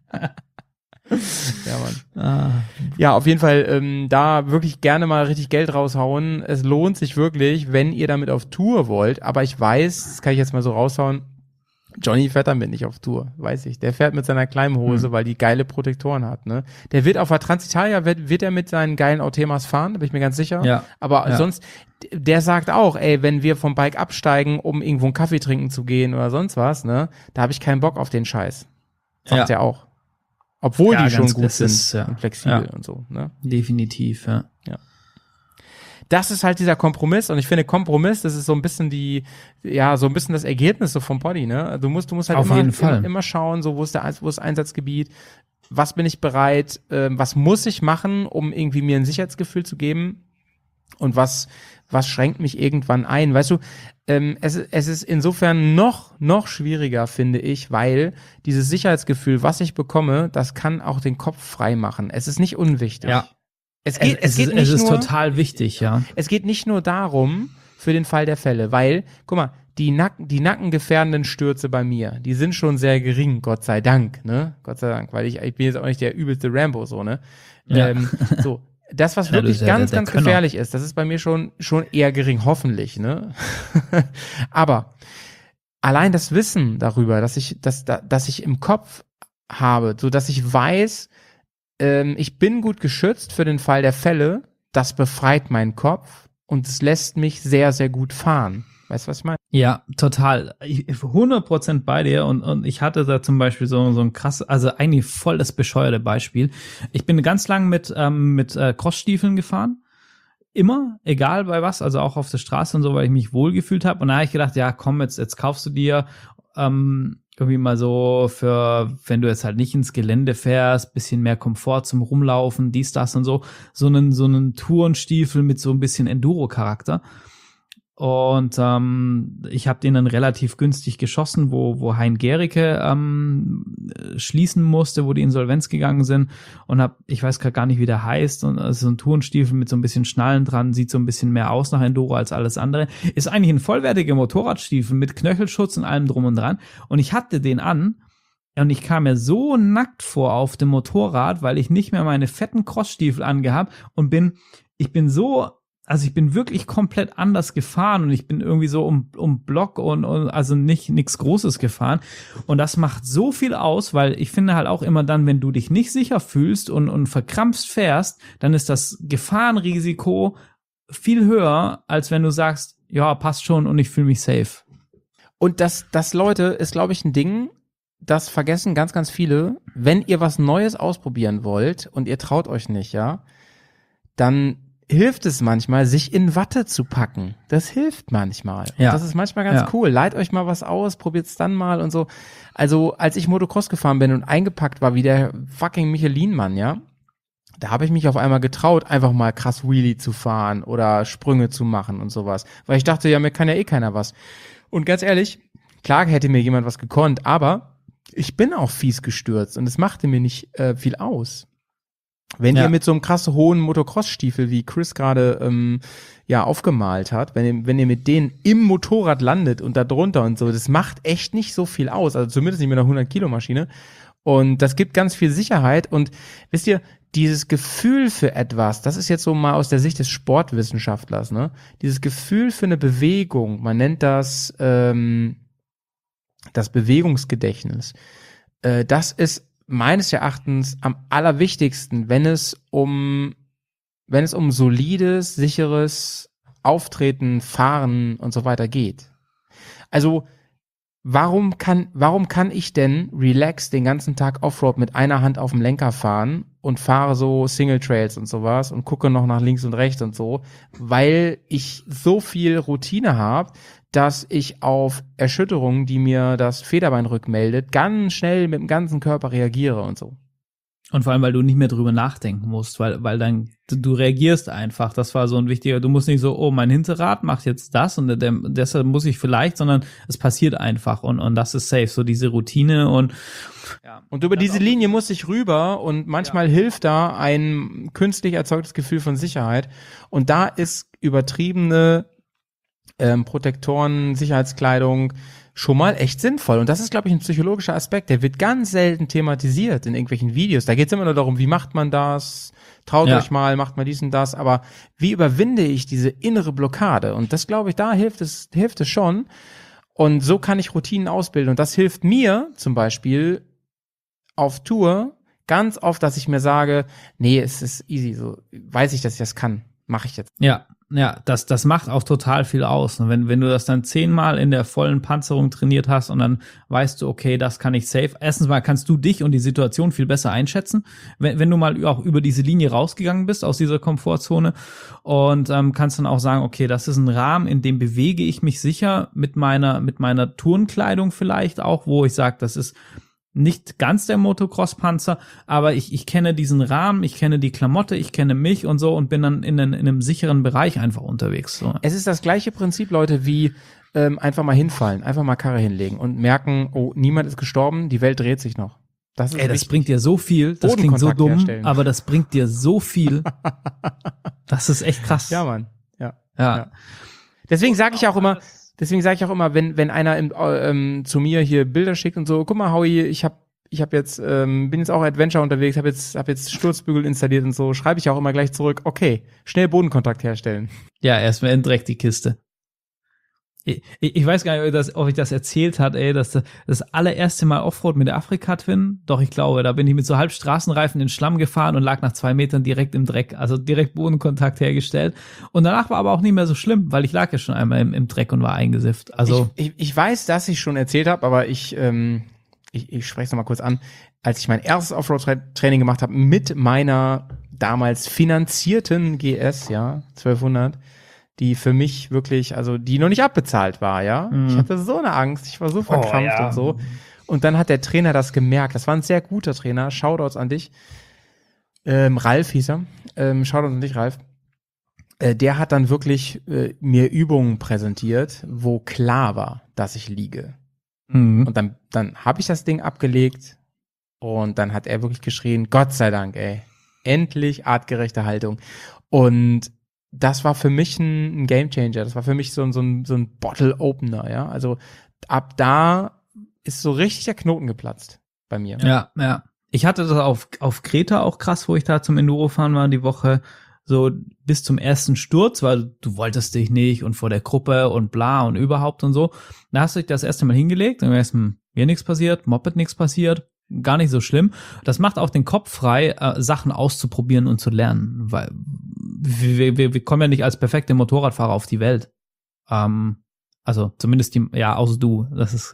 Ja, Mann. Ah, Ja, auf jeden Fall ähm, da wirklich gerne mal richtig Geld raushauen. Es lohnt sich wirklich, wenn ihr damit auf Tour wollt. Aber ich weiß, das kann ich jetzt mal so raushauen, Johnny fährt damit nicht auf Tour, weiß ich. Der fährt mit seiner kleinen Hose, Hm. weil die geile Protektoren hat. Ne? Der wird auf der Transitalia, wird, wird er mit seinen geilen Autemas fahren, da bin ich mir ganz sicher. Ja. Aber Ja. sonst, der sagt auch, ey, wenn wir vom Bike absteigen, um irgendwo einen Kaffee trinken zu gehen oder sonst was, ne, da habe ich keinen Bock auf den Scheiß. Sagt Ja. er auch. Obwohl Ja, die schon ganz- gut das sind ist, ja. und flexibel Ja. und so. Ne? definitiv, ja. Das ist halt dieser Kompromiss und ich finde Kompromiss, das ist so ein bisschen die, ja, so ein bisschen das Ergebnis so vom Body, ne? Du musst, du musst halt Auf immer, jeden Fall. immer, immer schauen, so wo ist der, wo ist Einsatzgebiet, was bin ich bereit, ähm, was muss ich machen, um irgendwie mir ein Sicherheitsgefühl zu geben und was, was schränkt mich irgendwann ein, weißt du? Ähm, es, es ist insofern noch, noch schwieriger, finde ich, weil dieses Sicherheitsgefühl, was ich bekomme, das kann auch den Kopf frei machen. Es ist nicht unwichtig. Ja. Es geht, es, es, geht ist, nicht es ist nur, total wichtig, ja. es geht nicht nur darum, für den Fall der Fälle, weil, guck mal, die, Nacken, die nackengefährdenden Stürze bei mir, die sind schon sehr gering, Gott sei Dank, ne? Gott sei Dank, weil ich, ich bin jetzt auch nicht der übelste Rambo, so, ne? Ja. Ähm, so, das, was Ja, du wirklich bist ja ganz, der- der ganz Könner. gefährlich ist, das ist bei mir schon, schon eher gering, hoffentlich, ne? Aber allein das Wissen darüber, dass ich, dass, dass ich im Kopf habe, so dass ich weiß, ähm, ich bin gut geschützt für den Fall der Fälle, das befreit meinen Kopf und es lässt mich sehr, sehr gut fahren. Weißt du, was ich meine? Ja, total. Ich, hundert Prozent bei dir und, und ich hatte da zum Beispiel so, so ein krasses, also eigentlich voll das bescheuerte Beispiel. Ich bin ganz lang mit, ähm, mit äh, Crossstiefeln gefahren. Immer, egal bei was, also auch auf der Straße und so, weil ich mich wohlgefühlt habe. Und da habe ich gedacht, ja komm, jetzt, jetzt kaufst du dir ähm, irgendwie mal so für, wenn du jetzt halt nicht ins Gelände fährst, bisschen mehr Komfort zum Rumlaufen, dies, das und so, so einen, so einen Tourenstiefel mit so ein bisschen Enduro-Charakter. Und ähm, ich habe den dann relativ günstig geschossen, wo wo Hein Gericke ähm, schließen musste, wo die Insolvenz gegangen sind und hab, ich weiß gerade gar nicht, wie der heißt, und also so ein Tourenstiefel mit so ein bisschen Schnallen dran, sieht so ein bisschen mehr aus nach Enduro als alles andere. Ist eigentlich ein vollwertiger Motorradstiefel mit Knöchelschutz und allem drum und dran. Und ich hatte den an und ich kam mir so nackt vor auf dem Motorrad, weil ich nicht mehr meine fetten Crossstiefel angehabt und bin, ich bin so Also ich bin wirklich komplett anders gefahren und ich bin irgendwie so um, um Block und, und also nicht nichts Großes gefahren. Und das macht so viel aus, weil ich finde halt auch immer dann, wenn du dich nicht sicher fühlst und, und verkrampft fährst, dann ist das Gefahrenrisiko viel höher, als wenn du sagst, ja, passt schon und ich fühle mich safe. Und das, das, Leute, ist, glaube ich, ein Ding, das vergessen ganz, ganz viele. Wenn ihr was Neues ausprobieren wollt und ihr traut euch nicht, ja, dann hilft es manchmal, sich in Watte zu packen. Das hilft manchmal. Und Ja. das ist manchmal ganz Ja. cool. Leiht euch mal was aus, probiert's dann mal und so. Also, als ich Motocross gefahren bin und eingepackt war wie der fucking Michelin-Mann, ja, da habe ich mich auf einmal getraut, einfach mal krass Wheelie zu fahren oder Sprünge zu machen und sowas. Weil ich dachte, ja, mir kann ja eh keiner was. Und ganz ehrlich, klar hätte mir jemand was gekonnt, aber ich bin auch fies gestürzt und es machte mir nicht äh, viel aus. Wenn Ja. ihr mit so einem krass hohen Motocross-Stiefel, wie Chris gerade ähm, ja aufgemalt hat, wenn ihr, wenn ihr mit denen im Motorrad landet und da drunter und so, das macht echt nicht so viel aus, also zumindest nicht mit einer hundert Kilo Maschine. Und das gibt ganz viel Sicherheit. Und wisst ihr, dieses Gefühl für etwas, das ist jetzt so mal aus der Sicht des Sportwissenschaftlers, ne? Dieses Gefühl für eine Bewegung, man nennt das ähm, das Bewegungsgedächtnis. Äh, das ist meines Erachtens am allerwichtigsten, wenn es um, wenn es um solides, sicheres Auftreten, Fahren und so weiter geht. Also, warum kann, warum kann ich denn relax den ganzen Tag Offroad mit einer Hand auf dem Lenker fahren und fahre so Single Trails und sowas und gucke noch nach links und rechts und so, weil ich so viel Routine habe, dass ich auf Erschütterungen, die mir das Federbein rückmeldet, ganz schnell mit dem ganzen Körper reagiere und so. Und vor allem, weil du nicht mehr drüber nachdenken musst, weil, weil dann, du reagierst einfach. Das war so ein wichtiger, du musst nicht so, oh, mein Hinterrad macht jetzt das und der, der, deshalb muss ich vielleicht, sondern es passiert einfach und, und das ist safe. So diese Routine und, ja. Und über diese Linie muss ich rüber und manchmal ja. hilft da ein künstlich erzeugtes Gefühl von Sicherheit. Und da ist übertriebene ähm, Protektoren, Sicherheitskleidung, schon mal echt sinnvoll. Und das ist, glaube ich, ein psychologischer Aspekt. Der wird ganz selten thematisiert in irgendwelchen Videos. Da geht es immer nur darum, wie macht man das? Traut ja. euch mal, macht mal dies und das. Aber wie überwinde ich diese innere Blockade? Und das, glaube ich, da hilft es, hilft es schon. Und so kann ich Routinen ausbilden. Und das hilft mir zum Beispiel auf Tour ganz oft, dass ich mir sage, nee, es ist easy. So weiß ich, dass ich das kann. Mache ich jetzt. Ja. Ja, das, das macht auch total viel aus. Und wenn, wenn du das dann zehnmal in der vollen Panzerung trainiert hast und dann weißt du, okay, das kann ich safe. Erstens mal kannst du dich und die Situation viel besser einschätzen, wenn, wenn du mal auch über diese Linie rausgegangen bist aus dieser Komfortzone und ähm, kannst dann auch sagen, okay, das ist ein Rahmen, in dem bewege ich mich sicher mit meiner, mit meiner Turnkleidung vielleicht auch, wo ich sage, das ist nicht ganz der Motocross-Panzer, aber ich, ich kenne diesen Rahmen, ich kenne die Klamotte, ich kenne mich und so und bin dann in, in, in einem sicheren Bereich einfach unterwegs. So. Es ist das gleiche Prinzip, Leute, wie ähm, einfach mal hinfallen, einfach mal Karre hinlegen und merken, oh, niemand ist gestorben, die Welt dreht sich noch. Das ist Ey, das wichtig. Bringt dir so viel, das klingt so dumm, herstellen. Aber das bringt dir so viel. Das ist echt krass. Ja, Mann. Ja. Ja. ja. Deswegen sage ich auch immer, Deswegen sage ich auch immer, wenn wenn einer im, ähm, zu mir hier Bilder schickt und so, guck mal, Howie, ich hab ich hab jetzt ähm, bin jetzt auch Adventure unterwegs, habe jetzt hab jetzt Sturzbügel installiert und so, schreibe ich auch immer gleich zurück. Okay, schnell Bodenkontakt herstellen. Ja, erstmal in Dreck die Kiste. Ich, ich weiß gar nicht, ob ich das, ob ich das erzählt hat, ey, dass das, das allererste Mal Offroad mit der Afrika-Twin, doch ich glaube, da bin ich mit so halb Straßenreifen in den Schlamm gefahren und lag nach zwei Metern direkt im Dreck, also direkt Bodenkontakt hergestellt. Und danach war aber auch nicht mehr so schlimm, weil ich lag ja schon einmal im, im Dreck und war eingesifft. Also ich, ich, ich weiß, dass ich schon erzählt habe, aber ich, ähm, ich, ich spreche es nochmal kurz an. Als ich mein erstes Offroad-Training gemacht habe mit meiner damals finanzierten G S, ja, zwölfhundert, die für mich wirklich, also die noch nicht abbezahlt war, ja. Mhm. Ich hatte so eine Angst, ich war so verkrampft oh, ja. und so. Und dann hat der Trainer das gemerkt. Das war ein sehr guter Trainer. Shoutouts an dich. Ähm, Ralf hieß er. Ähm, Shoutouts an dich, Ralf. Äh, der hat dann wirklich äh, mir Übungen präsentiert, wo klar war, dass ich liege. Mhm. Und dann, dann habe ich das Ding abgelegt und dann hat er wirklich geschrien, Gott sei Dank, ey. Endlich artgerechte Haltung. Und das war für mich ein, ein Gamechanger. Das war für mich so ein, so ein, so ein Bottle-Opener, ja. Also ab da ist so richtig der Knoten geplatzt bei mir. Ja, ja. Ich hatte das auf, auf Kreta auch krass, wo ich da zum Endurofahren war die Woche, so bis zum ersten Sturz, weil du wolltest dich nicht und vor der Gruppe und bla und überhaupt und so. Da hast du dich das erste Mal hingelegt und erst hm, mir nichts passiert, Moped nichts passiert. Gar nicht so schlimm. Das macht auch den Kopf frei, äh, Sachen auszuprobieren und zu lernen, weil wir, wir, wir kommen ja nicht als perfekte Motorradfahrer auf die Welt. Ähm, also zumindest die, ja, außer du. Das ist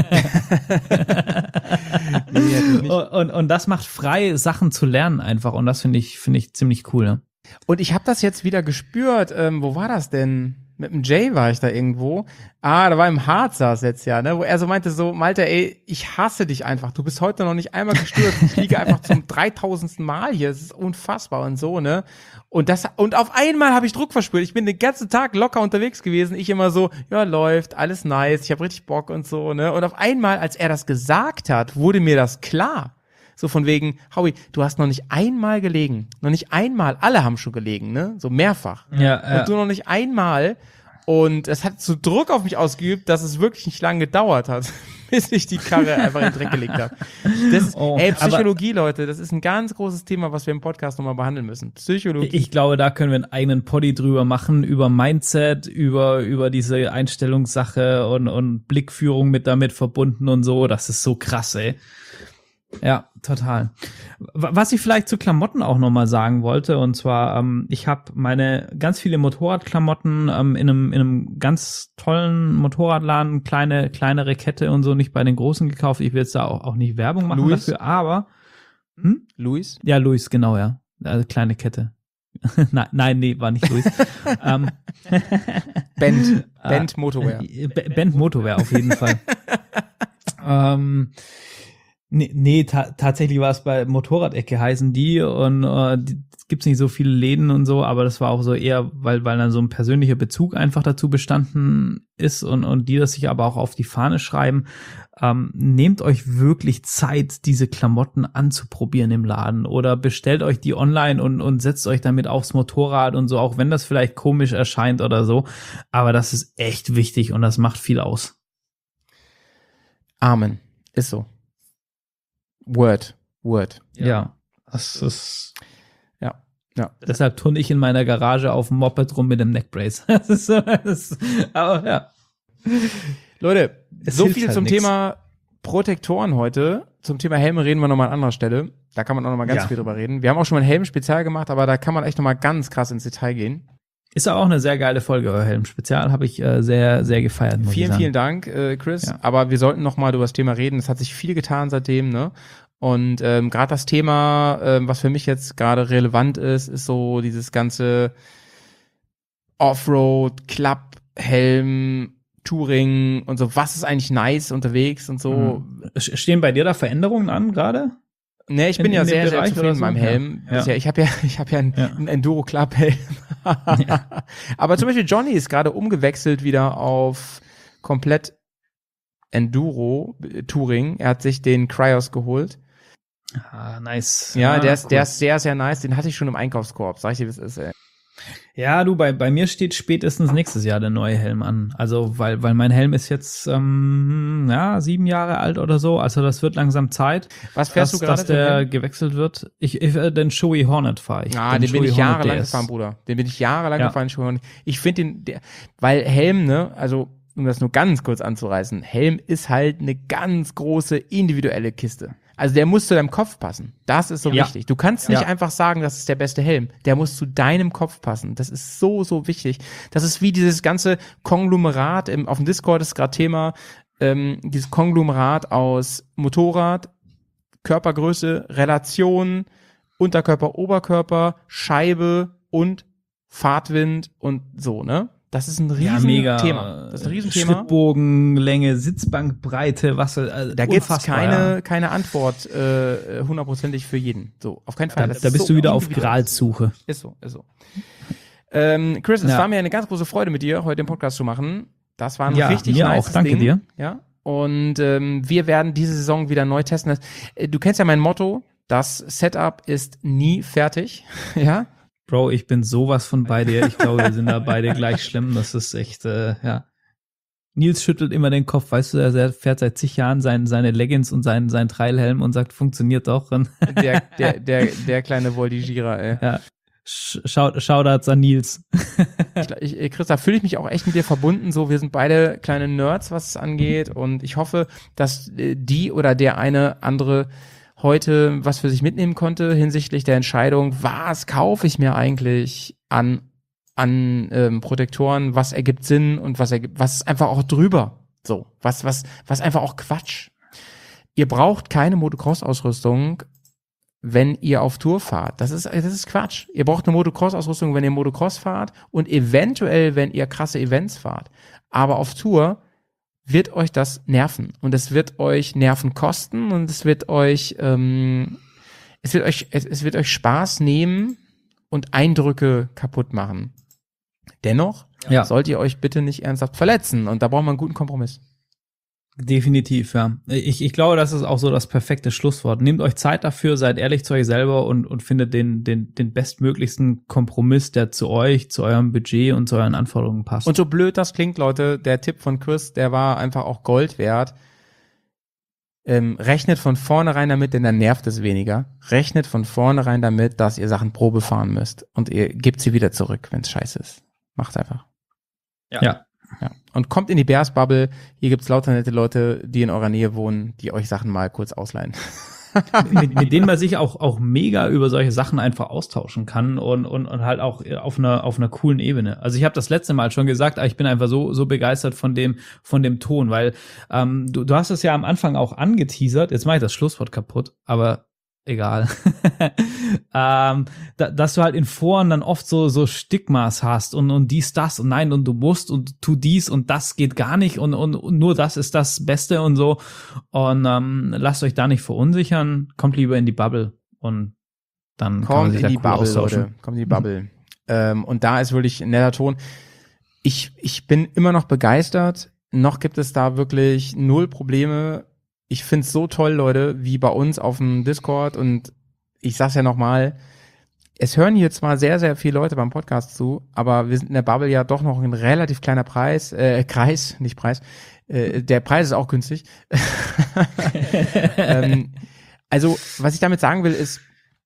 nee, und, und, und das macht frei, Sachen zu lernen einfach. Und das finde ich, finde ich ziemlich cool. Ne? Und ich habe das jetzt wieder gespürt. Ähm, wo war das denn? Mit dem Jay war ich da irgendwo. Ah, da war im Harz saß letztes Jahr, ne? Wo er so meinte so, Malte, ey, ich hasse dich einfach. Du bist heute noch nicht einmal gestürzt. Ich liege einfach zum dreitausendsten Mal hier. Das ist unfassbar und so, ne? Und das, und auf einmal habe ich Druck verspürt. Ich bin den ganzen Tag locker unterwegs gewesen. Ich immer so, ja, läuft, alles nice. Ich habe richtig Bock und so, ne? Und auf einmal, als er das gesagt hat, wurde mir das klar. So von wegen, Howie, du hast noch nicht einmal gelegen. Noch nicht einmal. Alle haben schon gelegen, ne? So mehrfach. Ja, ja. Und du noch nicht einmal. Und es hat so Druck auf mich ausgeübt, dass es wirklich nicht lange gedauert hat, bis ich die Karre einfach in den Dreck gelegt habe. Das ist, oh, ey, Psychologie, Leute, das ist ein ganz großes Thema, was wir im Podcast nochmal behandeln müssen. Psychologie. Ich glaube, da können wir einen eigenen Poddy drüber machen, über Mindset, über, über diese Einstellungssache und, und Blickführung mit damit verbunden und so. Das ist so krass, ey. Ja, total. Was ich vielleicht zu Klamotten auch nochmal sagen wollte, und zwar, ähm, ich habe meine ganz viele Motorradklamotten ähm, in einem in einem ganz tollen Motorradladen, kleine kleinere Kette und so, nicht bei den großen gekauft. Ich will jetzt da auch, auch nicht Werbung machen Louis? dafür, aber hm? Louis? Ja, Louis, genau, ja. Also kleine Kette. nein, nein, nee, war nicht Louis. ähm, Bend, Bend Motorwear. Bend Motorwear auf jeden Fall. ähm, Nee, nee ta- tatsächlich war es bei Motorradecke heißen die und äh, die, gibt's nicht so viele Läden und so, aber das war auch so eher, weil weil dann so ein persönlicher Bezug einfach dazu bestanden ist und und die das sich aber auch auf die Fahne schreiben. Ähm, nehmt euch wirklich Zeit, diese Klamotten anzuprobieren im Laden oder bestellt euch die online und und setzt euch damit aufs Motorrad und so, auch wenn das vielleicht komisch erscheint oder so, aber das ist echt wichtig und das macht viel aus. Amen. Ist so. Word. Word. Ja, ja, das ist Ja. Ja. Deshalb turne ich in meiner Garage auf dem Moped rum mit dem Neckbrace. Das ist so, das, aber ja. Leute, Es so hilft viel halt zum nix. Thema Protektoren heute. Zum Thema Helme reden wir nochmal an anderer Stelle. Da kann man auch nochmal ganz Ja. viel drüber reden. Wir haben auch schon mal ein Helm-Spezial gemacht, aber da kann man echt nochmal ganz krass ins Detail gehen. Ist auch eine sehr geile Folge, euer Helm-Spezial. Habe ich äh, sehr, sehr gefeiert. Muss ich Vielen, sagen. vielen Dank, äh, Chris. Ja. Aber wir sollten noch mal über das Thema reden. Es hat sich viel getan seitdem, ne? Und ähm, gerade das Thema, ähm, was für mich jetzt gerade relevant ist, ist so dieses ganze Offroad, Club, Helm, Touring und so. Was ist eigentlich nice unterwegs und so? Mhm. Stehen bei dir da Veränderungen an gerade? Ne, ich bin In- ja in dem sehr, sehr Bereich zufrieden mit oder so? meinem Helm. Ja. Bisher. Ich habe ja, ich habe ja einen, Ja. einen Enduro Club Helm. Ja. Aber zum Beispiel Johnny ist gerade umgewechselt wieder auf komplett Enduro äh, Touring. Er hat sich den Cryos geholt. Ah, nice. Ja, Ah, der ist, cool. der ist sehr, sehr nice. Den hatte ich schon im Einkaufskorb. Sag ich dir, wie es ist, ey. Ja, du, bei, bei mir steht spätestens nächstes Jahr der neue Helm an. Also, weil, weil mein Helm ist jetzt, ähm, ja, sieben Jahre alt oder so. Also, das wird langsam Zeit, Was fährst dass, du gerade dass für einen der Helm? gewechselt wird. Ich, ich äh, den Shoei Hornet fahre ich. Ah, den bin Shoei ich Hornet jahrelang D S. gefahren, Bruder. Den bin ich jahrelang Ja. gefahren. Schon. Ich finde den, der, weil Helm, ne, also um das nur ganz kurz anzureißen, Helm ist halt eine ganz große individuelle Kiste. Also der muss zu deinem Kopf passen. Das ist so Ja. wichtig. Du kannst nicht Ja. einfach sagen, das ist der beste Helm. Der muss zu deinem Kopf passen. Das ist so, so wichtig. Das ist wie dieses ganze Konglomerat, im, auf dem Discord ist gerade Thema, ähm, dieses Konglomerat aus Motorrad, Körpergröße, Relation, Unterkörper, Oberkörper, Scheibe und Fahrtwind und so, ne? Das ist ein Ja, riesen mega. Thema. Das ist ein Riesenthema. Schrittbogenlänge, Sitzbankbreite, was also Da gibt's unfassbar, keine, ja. keine Antwort äh, hundertprozentig für jeden. So, auf keinen Fall. Da, Das da ist bist so du wieder auf individuell. Gralssuche. Ist so, ist so. Ähm, Chris, es Ja. war mir eine ganz große Freude mit dir, heute den Podcast zu machen. Das war ein Ja, richtig mir nice auch. Danke Ding. dir. Ja. Und ähm, wir werden diese Saison wieder neu testen. Das- äh, Du kennst ja mein Motto, das Setup ist nie fertig. Ja. Bro, ich bin sowas von bei dir. Ich glaube, wir sind da beide gleich schlimm. Das ist echt, äh, ja. Nils schüttelt immer den Kopf, weißt du, er fährt seit zig Jahren sein, seine Leggings und seinen, seinen Trailhelm und sagt, funktioniert doch. Und Der, der, der, der kleine Voltigierer, ey. ja, Shout, Shoutouts an Nils. Ich, ich, Chris, da fühle ich mich auch echt mit dir verbunden. So, wir sind beide kleine Nerds, was es angeht. Und ich hoffe, dass äh, die oder der eine andere heute was für sich mitnehmen konnte hinsichtlich der Entscheidung, was kaufe ich mir eigentlich an, an ähm, Protektoren, was ergibt Sinn und was ergibt, was ist einfach auch drüber. So, was, was, was einfach auch Quatsch. Ihr braucht keine Motocross-Ausrüstung, wenn ihr auf Tour fahrt. Das ist, das ist Quatsch. Ihr braucht eine Motocross-Ausrüstung, wenn ihr Motocross fahrt und eventuell, wenn ihr krasse Events fahrt. Aber auf Tour wird euch das nerven und es wird euch Nerven kosten und es wird euch, ähm, es wird euch, es, es wird euch Spaß nehmen und Eindrücke kaputt machen. Dennoch Ja. sollt ihr euch bitte nicht ernsthaft verletzen und da brauchen wir einen guten Kompromiss. Definitiv, ja. Ich, ich glaube, das ist auch so das perfekte Schlusswort. Nehmt euch Zeit dafür, seid ehrlich zu euch selber und, und findet den, den, den bestmöglichsten Kompromiss, der zu euch, zu eurem Budget und zu euren Anforderungen passt. Und so blöd das klingt, Leute, der Tipp von Chris, der war einfach auch Gold wert. Ähm, rechnet von vornherein damit, denn dann nervt es weniger. Rechnet von vornherein damit, dass ihr Sachen Probe fahren müsst. Und ihr gebt sie wieder zurück, wenn es scheiße ist. Macht's einfach. ja. ja. Ja. Und kommt in die Bears Bubble. Hier gibt's lauter nette Leute, die in eurer Nähe wohnen, die euch Sachen mal kurz ausleihen. mit, mit denen man sich auch, auch mega über solche Sachen einfach austauschen kann und, und, und halt auch auf einer, auf einer coolen Ebene. Also ich habe das letzte Mal schon gesagt, aber ich bin einfach so, so begeistert von dem, von dem Ton, weil ähm, du, du hast es ja am Anfang auch angeteasert, jetzt mache ich das Schlusswort kaputt, aber egal. ähm, da, dass du halt in Foren dann oft so, so Stigmas hast und, und dies, das und nein und du musst und tu dies und das geht gar nicht und, und, und nur das ist das Beste und so. Und ähm, lasst euch da nicht verunsichern, kommt lieber in die Bubble und dann kommt kann man sich in die cool Bubble, austauschen. Leute. Kommt in die Bubble. Mhm. ähm, und da ist wirklich ein netter Ton. Ich, ich bin immer noch begeistert. Noch gibt es da wirklich null Probleme. Ich find's so toll, Leute, wie bei uns auf dem Discord und ich sag's ja nochmal, es hören hier zwar sehr, sehr viele Leute beim Podcast zu, aber wir sind in der Bubble ja doch noch ein relativ kleiner Preis, äh, Kreis, nicht Preis, äh, der Preis ist auch günstig. ähm, also, was ich damit sagen will, ist,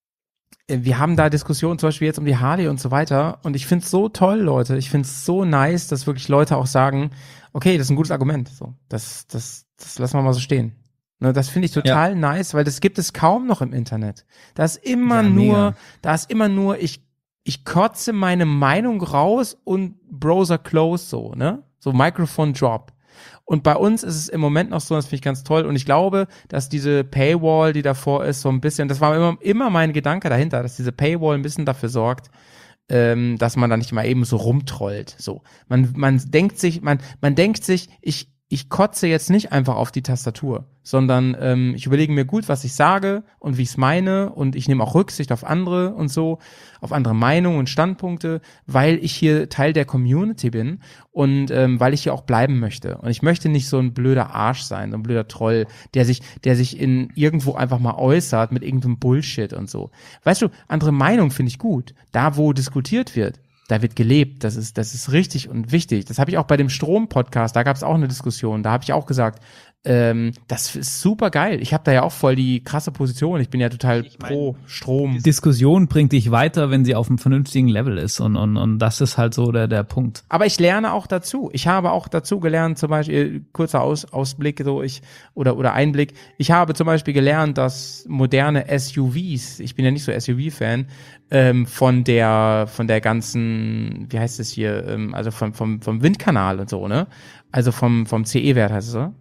wir haben da Diskussionen zum Beispiel jetzt um die Harley und so weiter und ich find's so toll, Leute, ich find's so nice, dass wirklich Leute auch sagen, okay, das ist ein gutes Argument, so, das, das, das lassen wir mal so stehen. Ne, das finde ich total ja. nice, weil das gibt es kaum noch im Internet. Da ist immer ja, nur, mega. da ist immer nur, ich, ich kotze meine Meinung raus und Browser close so, ne? So Microphone drop. Und bei uns ist es im Moment noch so, das finde ich ganz toll. Und ich glaube, dass diese Paywall, die davor ist, so ein bisschen, das war immer, immer mein Gedanke dahinter, dass diese Paywall ein bisschen dafür sorgt, ähm, dass man da nicht mal eben so rumtrollt. So, man, man denkt sich, man, man denkt sich, ich, ich kotze jetzt nicht einfach auf die Tastatur, sondern ähm, ich überlege mir gut, was ich sage und wie ich es meine und ich nehme auch Rücksicht auf andere und so, auf andere Meinungen und Standpunkte, weil ich hier Teil der Community bin und ähm, weil ich hier auch bleiben möchte. Und ich möchte nicht so ein blöder Arsch sein, so ein blöder Troll, der sich, der sich in irgendwo einfach mal äußert mit irgendeinem Bullshit und so. Weißt du, andere Meinungen finde ich gut. Da, wo diskutiert wird, da wird gelebt, das ist, das ist richtig und wichtig. Das habe ich auch bei dem Strom-Podcast, da gab es auch eine Diskussion, da habe ich auch gesagt, ähm, das ist super geil. Ich habe da ja auch voll die krasse Position, ich bin ja total ich mein, pro Strom. Die Diskussion bringt dich weiter, wenn sie auf einem vernünftigen Level ist und, und, und das ist halt so der, der Punkt. Aber ich lerne auch dazu. Ich habe auch dazu gelernt, zum Beispiel, kurzer Aus, Ausblick, so ich, oder, oder Einblick, ich habe zum Beispiel gelernt, dass moderne S U Vs, ich bin ja nicht so S U V-Fan, ähm, von der, von der ganzen, wie heißt es hier, ähm, also vom, vom, vom Windkanal und so, ne? Also vom, vom C E-Wert heißt es so?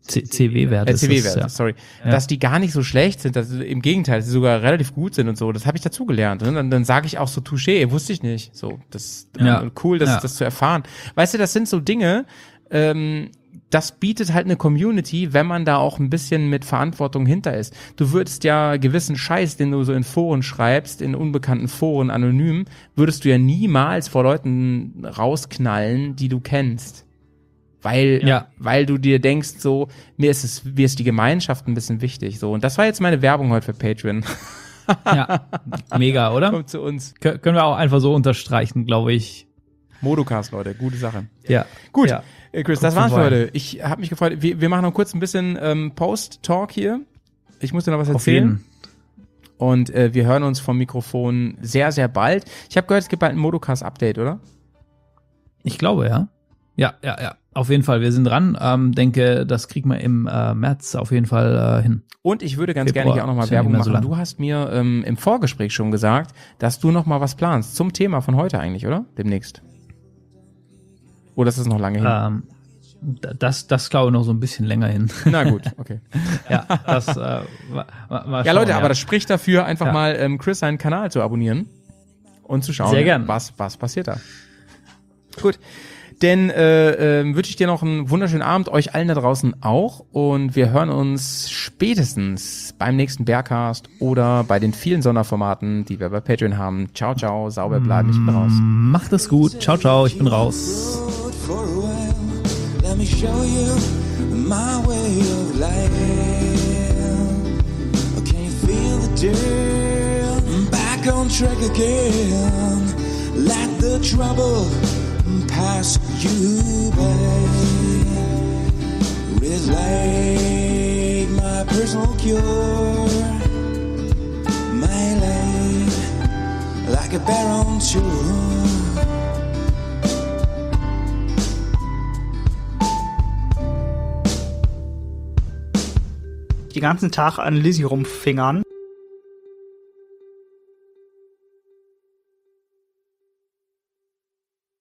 C W-Wert äh, C W-Wert, ja. sorry. Ja. Dass die gar nicht so schlecht sind, dass im Gegenteil, dass sie sogar relativ gut sind und so. Das habe ich dazu gelernt. Ne? Dann, dann sage ich auch so, touché, wusste ich nicht. So, das ja. cool, das, ja. das zu erfahren. Weißt du, das sind so Dinge, ähm, das bietet halt eine Community, wenn man da auch ein bisschen mit Verantwortung hinter ist. Du würdest ja gewissen Scheiß, den du so in Foren schreibst, in unbekannten Foren anonym, würdest du ja niemals vor Leuten rausknallen, die du kennst. Weil, ja. weil du dir denkst, so, mir ist es, mir ist die Gemeinschaft ein bisschen wichtig, so. Und das war jetzt meine Werbung heute für Patreon. Ja, mega, oder? Kommt zu uns. Kön- können wir auch einfach so unterstreichen, glaube ich. Modocast, Leute, gute Sache. Ja. Gut, ja. Äh, Chris, Guck das war's für heute. Ich habe mich gefreut. Wir, wir machen noch kurz ein bisschen ähm, Post-Talk hier. Ich muss dir noch was erzählen. Auf jeden. Und äh, wir hören uns vom Mikrofon sehr, sehr bald. Ich habe gehört, es gibt bald ein Modocast-Update, oder? Ich glaube, ja. Ja, ja, ja. Auf jeden Fall, wir sind dran. Ähm, denke, das kriegen wir im äh, März auf jeden Fall äh, hin. Und ich würde ganz Februar, gerne hier auch nochmal Werbung ja machen. So du hast mir ähm, im Vorgespräch schon gesagt, dass du nochmal was planst zum Thema von heute eigentlich, oder? Demnächst. Oder ist das noch lange hin? Ähm, das, das glaube ich noch so ein bisschen länger hin. Na gut, okay. Ja, das äh, mal, mal Ja, Leute, ja. aber das spricht dafür, einfach ja. mal ähm, Chris seinen Kanal zu abonnieren und zu schauen, Sehr gern. was, was passiert da. Gut. Denn äh, äh, wünsche ich dir noch einen wunderschönen Abend, euch allen da draußen auch. Und wir hören uns spätestens beim nächsten Bearcast oder bei den vielen Sonderformaten, die wir bei Patreon haben. Ciao, ciao, sauber bleiben, ich bin raus. Macht es gut. Ciao, ciao, ich bin raus. Let me show you my way of life. Can you feel the dirt? Back on track again. Let the trouble pass you by. It's like my personal cure. My life, like a bear on shore. Den ganzen Tag an Lizzie rumfingern.